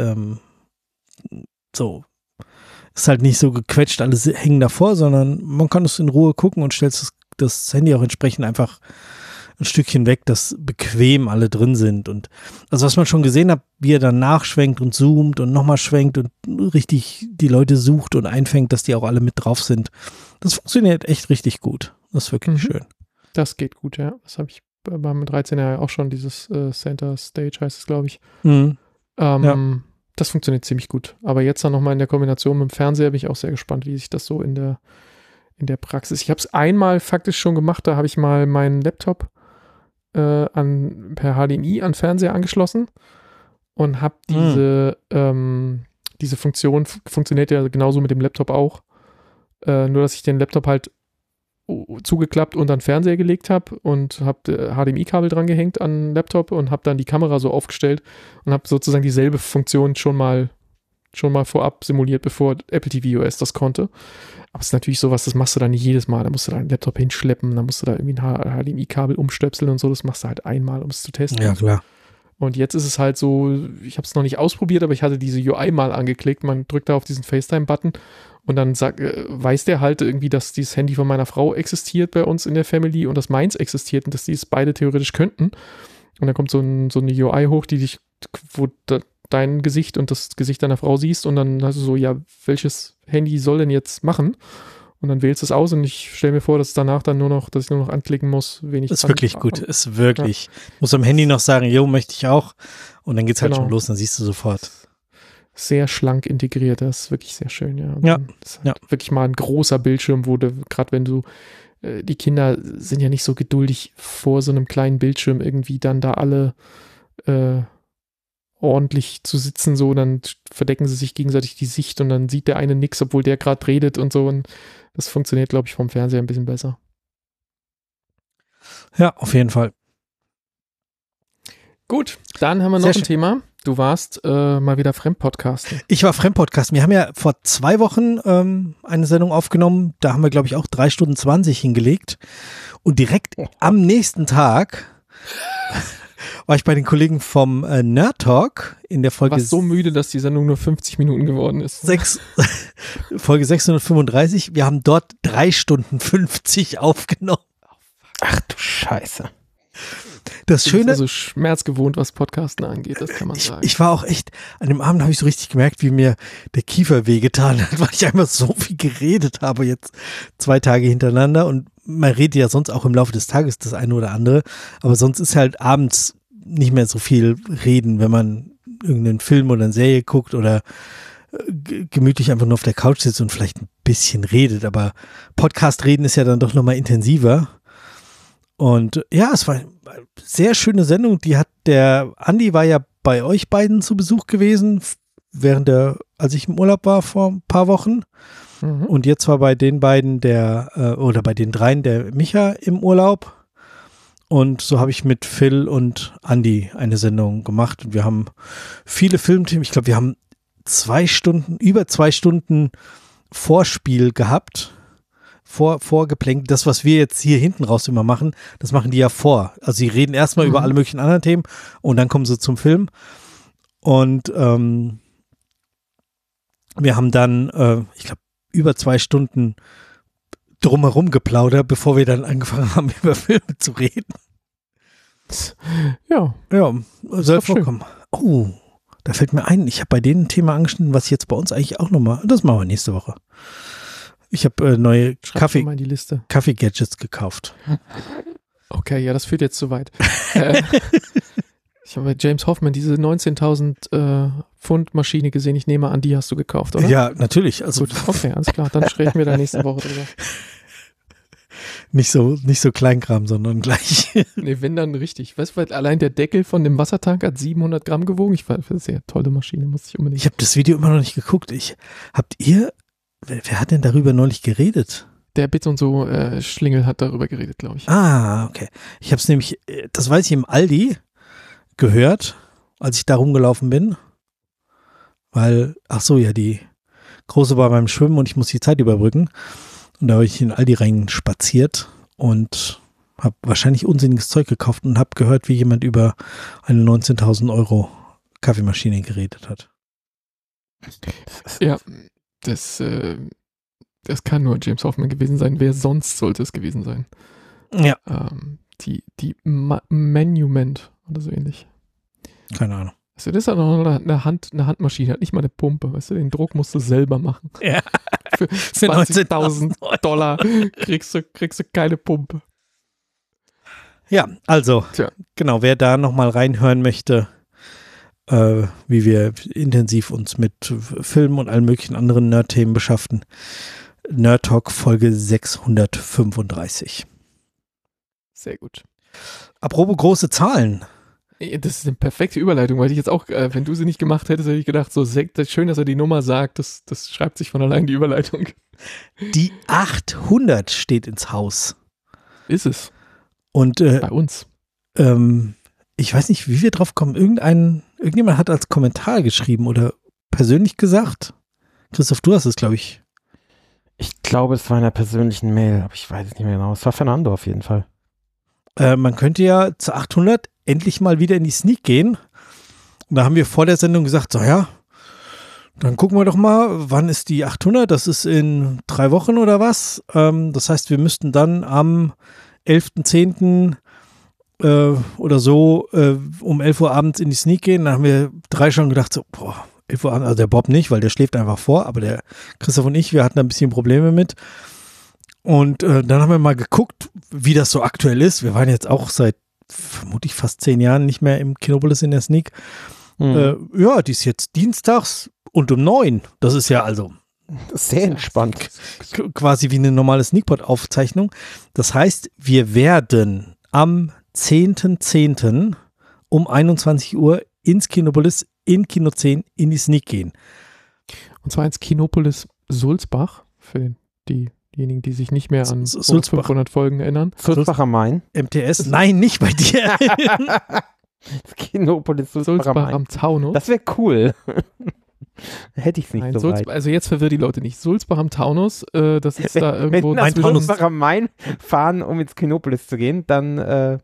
Speaker 1: So. Ist halt nicht so gequetscht, alle hängen davor, sondern man kann es in Ruhe gucken und stellst das Handy auch entsprechend einfach ein Stückchen weg, dass bequem alle drin sind. Und also was man schon gesehen hat, wie er dann nachschwenkt und zoomt und nochmal schwenkt und richtig die Leute sucht und einfängt, dass die auch alle mit drauf sind. Das funktioniert echt richtig gut. Das ist wirklich schön.
Speaker 2: Das geht gut, ja. Das habe ich beim 13er auch schon, dieses Center Stage heißt es, glaube ich. Das funktioniert ziemlich gut. Aber jetzt dann nochmal in der Kombination mit dem Fernseher bin ich auch sehr gespannt, wie sich das so in der Praxis. Ich habe es einmal faktisch schon gemacht, da habe ich mal meinen Laptop per HDMI an Fernseher angeschlossen und habe diese Funktion funktioniert ja genauso mit dem Laptop auch. Nur, dass ich den Laptop halt zugeklappt und an den Fernseher gelegt habe und habe HDMI-Kabel dran gehängt an den Laptop und habe dann die Kamera so aufgestellt und habe sozusagen dieselbe Funktion schon mal vorab simuliert, bevor Apple TV OS das konnte. Aber es ist natürlich sowas, das machst du dann nicht jedes Mal. Da musst du deinen Laptop hinschleppen, dann musst du da irgendwie ein HDMI-Kabel umstöpseln und so. Das machst du halt einmal, um es zu testen.
Speaker 1: Ja, klar.
Speaker 2: Und jetzt ist es halt so, ich habe es noch nicht ausprobiert, aber ich hatte diese UI mal angeklickt. Man drückt da auf diesen FaceTime-Button und dann weiß der halt irgendwie, dass dieses Handy von meiner Frau existiert bei uns in der Family und dass meins existiert und dass die es beide theoretisch könnten. Und dann kommt so eine UI hoch, wo dein Gesicht und das Gesicht deiner Frau siehst und dann hast du so, ja, welches Handy soll denn jetzt machen? Und dann wählst du es aus und ich stelle mir vor, dass danach dann dass ich nur noch anklicken muss, wen ich.
Speaker 1: Ist wirklich gut, ist wirklich. Ja. Muss am Handy noch sagen, jo, möchte ich auch. Und dann geht's halt schon los, dann siehst du sofort.
Speaker 2: Sehr schlank integriert, das ist wirklich sehr schön, ja.
Speaker 1: Ja.
Speaker 2: Das ist halt wirklich mal ein großer Bildschirm, wo gerade wenn du, die Kinder sind ja nicht so geduldig vor so einem kleinen Bildschirm irgendwie dann da alle ordentlich zu sitzen, so, dann verdecken sie sich gegenseitig die Sicht und dann sieht der eine nix, obwohl der gerade redet und so und das funktioniert, glaube ich, vom Fernseher ein bisschen besser.
Speaker 1: Ja, auf jeden Fall.
Speaker 2: Gut, dann haben wir noch ein Thema. Du warst mal wieder Fremdpodcasten.
Speaker 1: Ich war Fremdpodcasten. Wir haben ja vor 2 Wochen eine Sendung aufgenommen, da haben wir, glaube ich, auch 3 Stunden 20 hingelegt und direkt am nächsten Tag war ich bei den Kollegen vom Nerd Talk in der Folge.
Speaker 2: Du warst so müde, dass die Sendung nur 50 Minuten geworden ist.
Speaker 1: Folge 635. Wir haben dort 3 Stunden 50 aufgenommen.
Speaker 3: Ach du Scheiße.
Speaker 1: Das
Speaker 2: bin
Speaker 1: Schöne,
Speaker 2: also schmerzgewohnt, was Podcasten angeht, das kann man sagen.
Speaker 1: ich war auch echt, an dem Abend habe ich so richtig gemerkt, wie mir der Kiefer wehgetan hat, weil ich einfach so viel geredet habe jetzt 2 Tage hintereinander und man redet ja sonst auch im Laufe des Tages das eine oder andere, aber sonst ist halt abends nicht mehr so viel reden, wenn man irgendeinen Film oder eine Serie guckt oder gemütlich einfach nur auf der Couch sitzt und vielleicht ein bisschen redet, aber Podcast reden ist ja dann doch nochmal intensiver. Und ja, es war eine sehr schöne Sendung. Der Andi war ja bei euch beiden zu Besuch gewesen, als ich im Urlaub war vor ein paar Wochen.
Speaker 2: Mhm.
Speaker 1: Und jetzt war bei den beiden oder bei den dreien der Micha im Urlaub. Und so habe ich mit Phil und Andi eine Sendung gemacht. Und wir haben viele Filmthemen. Ich glaube, wir haben über 2 Stunden Vorspiel gehabt. Vorgeplänkt. Das, was wir jetzt hier hinten raus immer machen, das machen die ja vor. Also sie reden erstmal über alle möglichen anderen Themen und dann kommen sie zum Film. Und wir haben dann, ich glaube, über 2 Stunden drumherum geplaudert, bevor wir dann angefangen haben, über Filme zu reden.
Speaker 2: Ja.
Speaker 1: Ja, soll vorkommen. Oh, da fällt mir ein, ich habe bei denen ein Thema angeschnitten, was jetzt bei uns eigentlich auch nochmal, das machen wir nächste Woche. Ich habe neue Kaffee-Gadgets gekauft.
Speaker 2: Okay, ja, das führt jetzt zu weit. Ich habe bei James Hoffmann diese 19.000 Pfund Maschine gesehen. Ich nehme an, die hast du gekauft, oder?
Speaker 1: Ja, natürlich. Also,
Speaker 2: gut, okay, alles klar. Dann sprechen wir da nächste Woche drüber.
Speaker 1: Nicht so Kleinkram, sondern gleich.
Speaker 2: Nee, wenn dann richtig. Weißt du, weil allein der Deckel von dem Wassertank hat 700 Gramm gewogen. Ich fand das eine sehr tolle Maschine, muss ich unbedingt.
Speaker 1: Ich habe das Video immer noch nicht geguckt. Wer hat denn darüber neulich geredet?
Speaker 2: Der Bit und so Schlingel hat darüber geredet, glaube ich.
Speaker 1: Ah, okay. Ich habe es nämlich, das weiß ich, im Aldi gehört, als ich da rumgelaufen bin. Weil, ach so, ja, die Große war beim Schwimmen und ich muss die Zeit überbrücken. Und da habe ich in Aldi rein spaziert und habe wahrscheinlich unsinniges Zeug gekauft und habe gehört, wie jemand über eine 19.000 Euro Kaffeemaschine geredet hat.
Speaker 2: Ja, das kann nur James Hoffmann gewesen sein. Wer sonst sollte es gewesen sein?
Speaker 1: Ja.
Speaker 2: Die Monument oder so ähnlich.
Speaker 1: Keine Ahnung.
Speaker 2: Also das ist ja noch eine Handmaschine, hat nicht mal eine Pumpe. Weißt du, den Druck musst du selber machen.
Speaker 1: Ja.
Speaker 2: Für 20.000 Dollar kriegst du keine Pumpe.
Speaker 1: Ja, also, genau, wer da nochmal reinhören möchte, wie wir intensiv uns mit Filmen und allen möglichen anderen Nerd-Themen beschaffen, Nerd Talk Folge 635.
Speaker 2: Sehr gut.
Speaker 1: Apropos große Zahlen.
Speaker 2: Das ist eine perfekte Überleitung, weil ich jetzt auch, wenn du sie nicht gemacht hättest, hätte ich gedacht, so schön, dass er die Nummer sagt, das schreibt sich von allein, die Überleitung.
Speaker 1: Die 800 steht ins Haus.
Speaker 2: Ist es.
Speaker 1: Und
Speaker 2: bei uns.
Speaker 1: Ich weiß nicht, wie wir drauf kommen. Irgendjemand hat als Kommentar geschrieben oder persönlich gesagt. Christoph, du hast es, glaube ich.
Speaker 3: Ich glaube, es war in einer persönlichen Mail, aber ich weiß es nicht mehr genau. Es war Fernando auf jeden Fall.
Speaker 1: Man könnte ja zu 800 endlich mal wieder in die Sneak gehen. Und da haben wir vor der Sendung gesagt, so ja, dann gucken wir doch mal, wann ist die 800? Das ist in 3 Wochen oder was? Das heißt, wir müssten dann am 11.10. Oder so um 11 Uhr abends in die Sneak gehen. Da haben wir 3 schon gedacht, so, 11 Uhr abends, also der Bob nicht, weil der schläft einfach vor, aber der Christoph und ich, wir hatten da ein bisschen Probleme mit. Und dann haben wir mal geguckt, wie das so aktuell ist. Wir waren jetzt auch seit vermutlich fast 10 Jahren nicht mehr im Kinopolis in der Sneak. Ja, die ist jetzt dienstags und um 9. Das ist ja also
Speaker 3: sehr entspannt.
Speaker 1: Quasi wie eine normale Sneakpot-Aufzeichnung. Das heißt, wir werden am 10.10. um 21 Uhr ins Kinopolis in Kino 10 in die Sneak gehen.
Speaker 2: Und zwar ins Kinopolis Sulzbach, für diejenigen, die sich nicht mehr an 500 Folgen erinnern.
Speaker 3: Sulzbach am Main.
Speaker 1: MTS? Nein, nicht bei dir.
Speaker 3: Das Kinopolis Sulzbach
Speaker 2: am Taunus.
Speaker 3: Das wäre cool. Hätte ich es nicht.
Speaker 2: Nein,
Speaker 3: so weit.
Speaker 2: Also jetzt verwirrt die Leute nicht. Sulzbach am Taunus, das ist da irgendwo.
Speaker 3: Wenn wir nach Sulzbach am Main fahren, um ins Kinopolis zu gehen, dann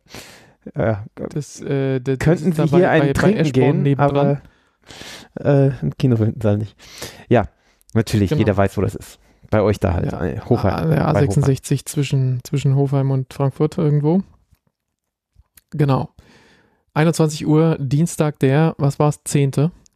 Speaker 3: könnten Sie hier einen trinken gehen,
Speaker 2: nebendran.
Speaker 3: Aber im Kino finden Sie halt nicht. Ja, natürlich, genau. Jeder weiß, wo das ist. Bei euch da halt.
Speaker 2: Ja,
Speaker 3: Hofheim.
Speaker 2: Der A66 zwischen Hofheim und Frankfurt irgendwo. Genau. 21 Uhr, Dienstag was war es? 10.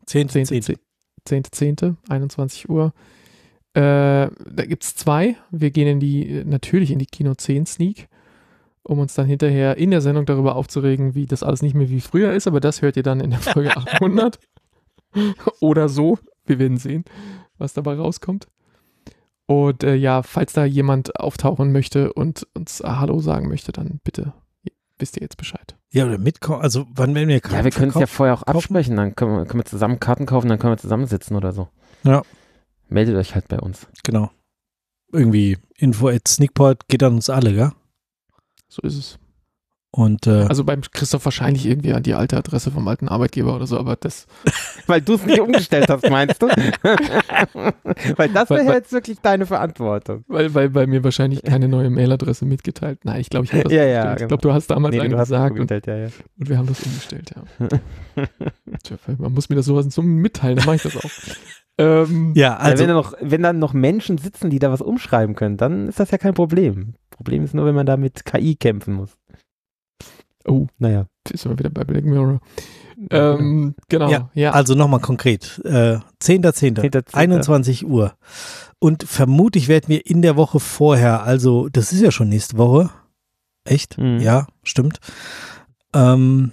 Speaker 2: 10. 21 Uhr. Da gibt es 2. Wir gehen natürlich in die Kino 10 Sneak, um uns dann hinterher in der Sendung darüber aufzuregen, wie das alles nicht mehr wie früher ist, aber das hört ihr dann in der Folge 800. Oder so. Wir werden sehen, was dabei rauskommt. Und falls da jemand auftauchen möchte und uns Hallo sagen möchte, dann bitte wisst ihr jetzt Bescheid.
Speaker 1: Ja, oder mitkommen. Also, wann werden wir Karten
Speaker 3: Ja, wir können es ja vorher auch
Speaker 1: kaufen?
Speaker 3: absprechen. Dann können wir zusammen Karten kaufen, dann können wir zusammensitzen oder so.
Speaker 1: Ja.
Speaker 3: Meldet euch halt bei uns.
Speaker 1: Genau. Irgendwie info@sneakpot geht an uns alle, gell?
Speaker 2: So ist es.
Speaker 1: Und,
Speaker 2: Also beim Christoph wahrscheinlich irgendwie an die alte Adresse vom alten Arbeitgeber oder so, aber das...
Speaker 3: Weil du es nicht umgestellt hast, meinst du? Weil das wäre jetzt wirklich deine Verantwortung.
Speaker 2: Weil bei mir wahrscheinlich keine neue Mailadresse mitgeteilt. Nein, ich glaube, ich habe das umgestellt.
Speaker 3: Genau.
Speaker 2: Ich glaube, du hast damals einen gesagt und
Speaker 3: ja.
Speaker 2: wir haben das umgestellt, ja. Tja, man muss mir das sowas so mitteilen, dann mache ich das auch.
Speaker 1: ja, also.
Speaker 3: Wenn dann noch Menschen sitzen, die da was umschreiben können, dann ist das ja kein Problem. Problem ist nur, wenn man da mit KI kämpfen muss.
Speaker 2: Oh,
Speaker 3: naja.
Speaker 2: Ist immer wieder bei Black Mirror. Genau, ja.
Speaker 1: Also nochmal konkret. 10.10. 21 Uhr. Und vermutlich werden wir in der Woche vorher, also das ist ja schon nächste Woche. Echt?
Speaker 3: Mhm.
Speaker 1: Ja, stimmt. Dann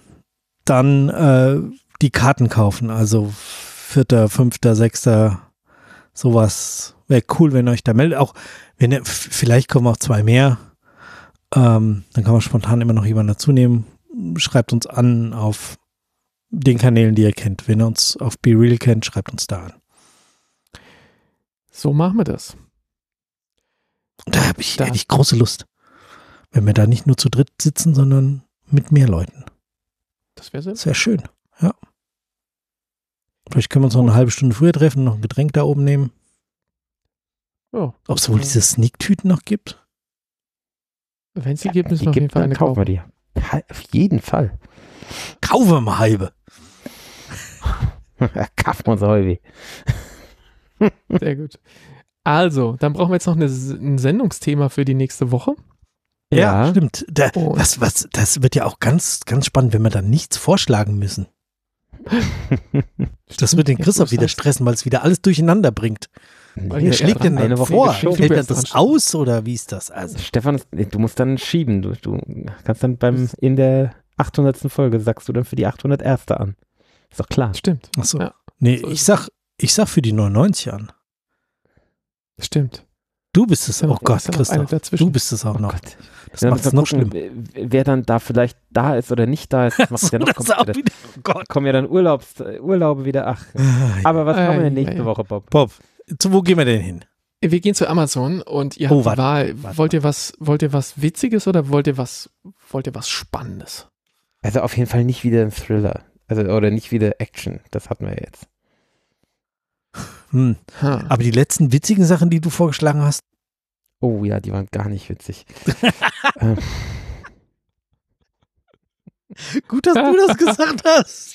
Speaker 1: die Karten kaufen. Also 4., 5., 6. sowas. Wäre cool, wenn ihr euch da meldet. Auch wenn ihr, vielleicht kommen auch 2 mehr. Dann kann man spontan immer noch jemanden dazu nehmen. Schreibt uns an auf den Kanälen, die ihr kennt. Wenn ihr uns auf BeReal kennt, schreibt uns da an.
Speaker 2: So machen wir das.
Speaker 1: Und da hätte ich große Lust. Wenn wir da nicht nur zu dritt sitzen, sondern mit mehr Leuten.
Speaker 2: Das wäre
Speaker 1: schön, ja. Vielleicht können wir uns noch eine halbe Stunde früher treffen, noch ein Getränk da oben nehmen.
Speaker 2: Ja.
Speaker 1: Ob es wohl diese Sneak-Tüten noch gibt?
Speaker 2: Wenn es die gibt, müssen wir auf jeden Fall eine kaufen.
Speaker 3: Wir die. Auf jeden Fall.
Speaker 1: Kaufen wir mal halbe.
Speaker 3: Kaufen wir uns halbe.
Speaker 2: Sehr gut. Also, dann brauchen wir jetzt noch ein Sendungsthema für die nächste Woche.
Speaker 1: Ja, stimmt. Das wird ja auch ganz, ganz spannend, wenn wir dann nichts vorschlagen müssen. Das wird den Christoph wieder stressen, weil es wieder alles durcheinander bringt. Wer schlägt denn dann vor? Hält er das aus oder wie ist das? Also
Speaker 3: Stefan, du musst dann schieben. Du kannst dann in der 800. Folge sagst du dann für die 801. an. Ist doch klar.
Speaker 2: Stimmt.
Speaker 1: Achso.
Speaker 2: Ja.
Speaker 1: Nee, so ich sag für die 99 an.
Speaker 2: Stimmt.
Speaker 1: Du bist es. Oh Gott, Christoph. Du bist es auch noch.
Speaker 3: Gott.
Speaker 1: Das macht es noch schlimmer.
Speaker 3: Wer dann da vielleicht da ist oder nicht da ist, das macht ja noch kommen ja dann Urlaube wieder. Ach. Aber was haben wir denn nächste Woche, Bob?
Speaker 1: Bob, wo gehen wir denn hin?
Speaker 2: Wir gehen zu Amazon und ihr habt die Wahl. Wollt ihr was Witziges oder wollt ihr was Spannendes?
Speaker 3: Also auf jeden Fall nicht wieder ein Thriller. Also, oder nicht wieder Action. Das hatten wir jetzt.
Speaker 1: Aber die letzten witzigen Sachen, die du vorgeschlagen hast?
Speaker 3: Oh ja, die waren gar nicht witzig.
Speaker 1: Gut, dass du das gesagt hast.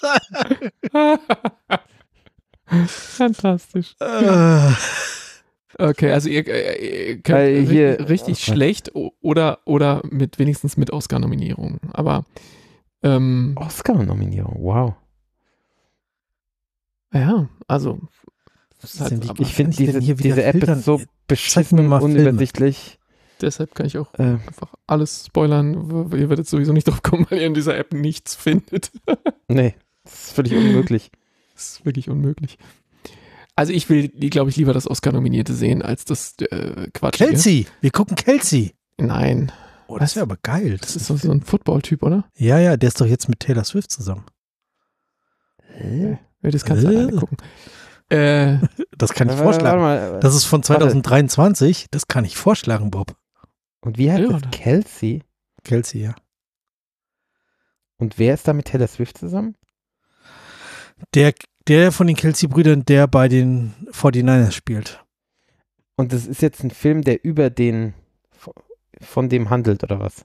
Speaker 2: Fantastisch. Okay, also ihr könnt richtig schlecht oder wenigstens mit Oscar-Nominierungen. Aber
Speaker 3: Oscar-Nominierung, wow.
Speaker 2: Ja, also
Speaker 3: ich finde diese App ist so beschissen und unübersichtlich.
Speaker 2: Deshalb kann ich auch einfach alles spoilern. Ihr werdet sowieso nicht drauf kommen, weil ihr in dieser App nichts findet.
Speaker 3: Nee, das ist völlig unmöglich.
Speaker 2: Das ist wirklich unmöglich. Also ich will, glaube ich, lieber das Oscar-Nominierte sehen, als das Quatschige.
Speaker 1: Kelsey, wir gucken Kelsey.
Speaker 2: Nein.
Speaker 1: Oh, das wäre aber geil.
Speaker 2: Das ist so ein Football-Typ, oder?
Speaker 1: Ja, der ist doch jetzt mit Taylor Swift zusammen.
Speaker 2: Das kannst du alleine gucken.
Speaker 1: Das kann ich vorschlagen.
Speaker 3: Mal,
Speaker 1: das ist von 2023. Das kann ich vorschlagen, Bob.
Speaker 3: Und wie heißt das? Kelsey?
Speaker 1: Kelsey, ja.
Speaker 3: Und wer ist da mit Taylor Swift zusammen?
Speaker 1: Der von den Kelsey-Brüdern, der bei den 49ers spielt.
Speaker 3: Und das ist jetzt ein Film, der von dem handelt, oder was?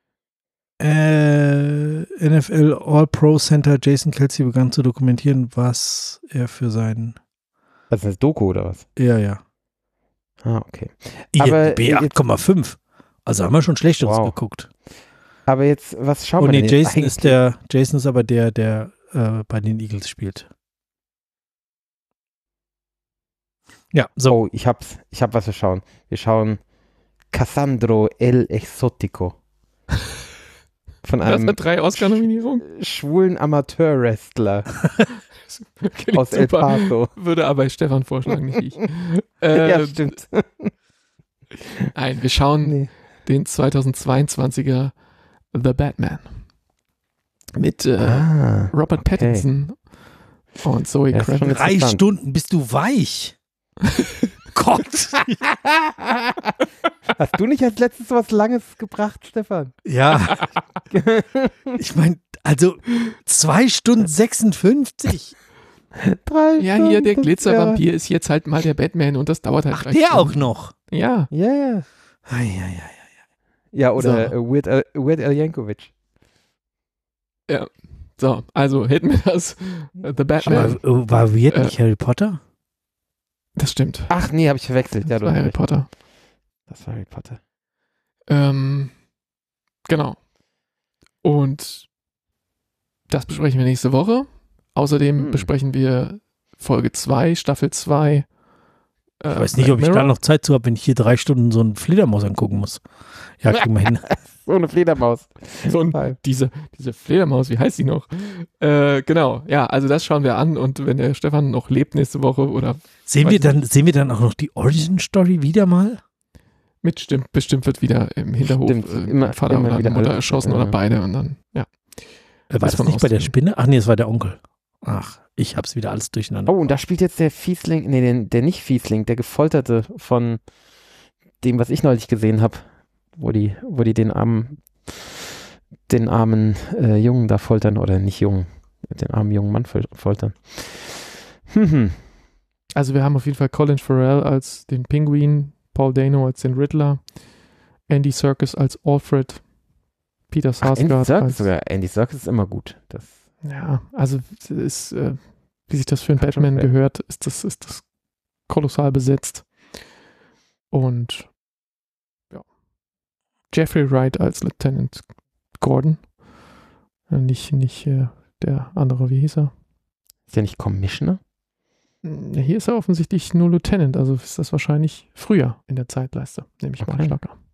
Speaker 1: NFL All-Pro Center Jason Kelsey begann zu dokumentieren, was er für seinen...
Speaker 3: Das ist eine Doku, oder was?
Speaker 1: Ja.
Speaker 3: Ah, okay.
Speaker 1: IMDb 8,5. Also haben wir schon Schlechteres geguckt.
Speaker 3: Aber jetzt, was schauen
Speaker 1: Oh
Speaker 3: wir
Speaker 1: nee,
Speaker 3: denn jetzt
Speaker 1: Jason ist aber der bei den Eagles spielt. Ja, so.
Speaker 3: Oh, ich hab was wir schauen. Wir schauen Cassandro El Exotico. Von
Speaker 2: Das
Speaker 3: einem
Speaker 2: hat 3 Oscar-Nominierungen.
Speaker 3: schwulen Amateur-Wrestler aus El
Speaker 2: Super.
Speaker 3: Paso.
Speaker 2: Würde aber Stefan vorschlagen, nicht ich.
Speaker 3: Ja, stimmt.
Speaker 2: Nein, wir schauen
Speaker 3: Nee.
Speaker 2: den 2022er The Batman mit Robert
Speaker 3: okay.
Speaker 2: Pattinson und Zoe
Speaker 3: Ja, ist schon
Speaker 2: Kravitz.
Speaker 1: 3
Speaker 3: interessant.
Speaker 1: Stunden bist du weich. Gott.
Speaker 3: Hast du nicht als letztes was Langes gebracht, Stefan?
Speaker 1: Ja. Ich meine, also 2 Stunden 56.
Speaker 3: 3
Speaker 2: Ja,
Speaker 3: Stunden.
Speaker 2: hier, der Glitzervampir ist jetzt halt mal der Batman und das dauert halt
Speaker 1: Ach,
Speaker 2: 3
Speaker 1: der
Speaker 2: Stunden.
Speaker 1: auch noch.
Speaker 2: Ja,
Speaker 3: Ja, ja.
Speaker 1: Ei.
Speaker 3: Ja, oder Weird Al Yankovic.
Speaker 2: so, also hätten wir das The Batman.
Speaker 1: Aber war Weird nicht Harry Potter?
Speaker 2: Das stimmt.
Speaker 3: Ach nee, habe ich verwechselt. Ja,
Speaker 2: Das war Harry Potter.
Speaker 3: Das war Harry Potter.
Speaker 2: Genau. Und das besprechen wir nächste Woche. Außerdem besprechen wir Folge 2, Staffel 2.
Speaker 1: Ich weiß nicht, ob ich da noch Zeit zu habe, wenn ich hier 3 Stunden so einen Fledermaus angucken muss. Ja, kriegen wir hin.
Speaker 3: So eine Fledermaus.
Speaker 2: So diese Fledermaus, wie heißt die noch? Genau, ja, also das schauen wir an und wenn der Stefan noch lebt nächste Woche oder
Speaker 1: Sehen wir dann auch noch die Origin-Story wieder mal?
Speaker 2: bestimmt wird wieder im Hinterhof
Speaker 3: Stimmt,
Speaker 2: Vater
Speaker 3: immer
Speaker 2: oder
Speaker 3: wieder
Speaker 2: Mutter
Speaker 3: alle-
Speaker 2: erschossen oder beide und dann, ja.
Speaker 1: War das
Speaker 2: von
Speaker 1: nicht bei der
Speaker 2: auszugehen.
Speaker 1: Spinne? Ach nee, es war der Onkel. Ach, ich hab's wieder alles durcheinander.
Speaker 3: Oh, und da spielt jetzt der Fiesling, nee, der nicht Fiesling, der Gefolterte von dem, was ich neulich gesehen habe, wo die den armen Jungen da foltern, oder nicht Jungen, den armen jungen Mann foltern.
Speaker 2: Also wir haben auf jeden Fall Colin Farrell als den Pinguin, Paul Dano als den Riddler, Andy Serkis als Alfred, Peter
Speaker 3: Ach, Andy
Speaker 2: Sarsgaard
Speaker 3: Serkis
Speaker 2: als
Speaker 3: sogar. Andy Serkis ist immer gut. Das
Speaker 2: ja, also es ist, wie sich das für einen
Speaker 3: Hat schon
Speaker 2: Batman
Speaker 3: fair.
Speaker 2: gehört, ist das kolossal besetzt. Und ja. Jeffrey Wright als Lieutenant Gordon. Nicht der andere, wie hieß er?
Speaker 3: ist ja nicht Commissioner.
Speaker 2: Hier ist er offensichtlich nur Lieutenant, also ist das wahrscheinlich früher in der Zeitleiste, nehme ich mal
Speaker 3: Okay.
Speaker 2: stark an.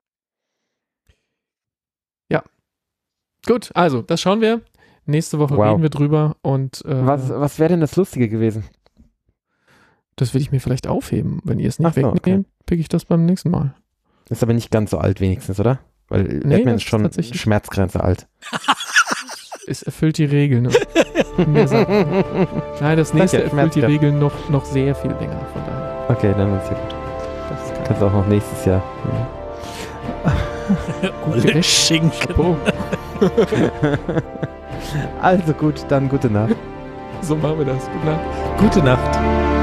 Speaker 2: Ja. Gut, also, das schauen wir. Nächste Woche
Speaker 3: Wow.
Speaker 2: reden wir drüber und
Speaker 3: Was wäre denn das Lustige gewesen?
Speaker 2: das will ich mir vielleicht aufheben. Wenn ihr es nicht
Speaker 3: Ach so,
Speaker 2: wegnehmt, pick ich das beim nächsten Mal.
Speaker 3: Ist aber nicht ganz so alt wenigstens, oder? Weil
Speaker 2: Nee,
Speaker 3: Batman
Speaker 2: das
Speaker 3: ist
Speaker 2: ist
Speaker 3: schon
Speaker 2: tatsächlich-
Speaker 3: Schmerzgrenze alt.
Speaker 2: Es erfüllt die Regeln. Ne? Mehr Sachen. Nein, das nächste
Speaker 3: ja,
Speaker 2: erfüllt die
Speaker 3: Schmerzgrenze.
Speaker 2: Regeln noch sehr viel länger. Von daher.
Speaker 3: Okay, dann ist ja gut.
Speaker 2: Das ist kein
Speaker 3: Kannst auch noch nächstes Jahr.
Speaker 1: Olle Schinken.
Speaker 2: Chapeau.
Speaker 3: Also gut, dann gute Nacht.
Speaker 2: So machen wir das. Gute Nacht.
Speaker 1: Gute Nacht.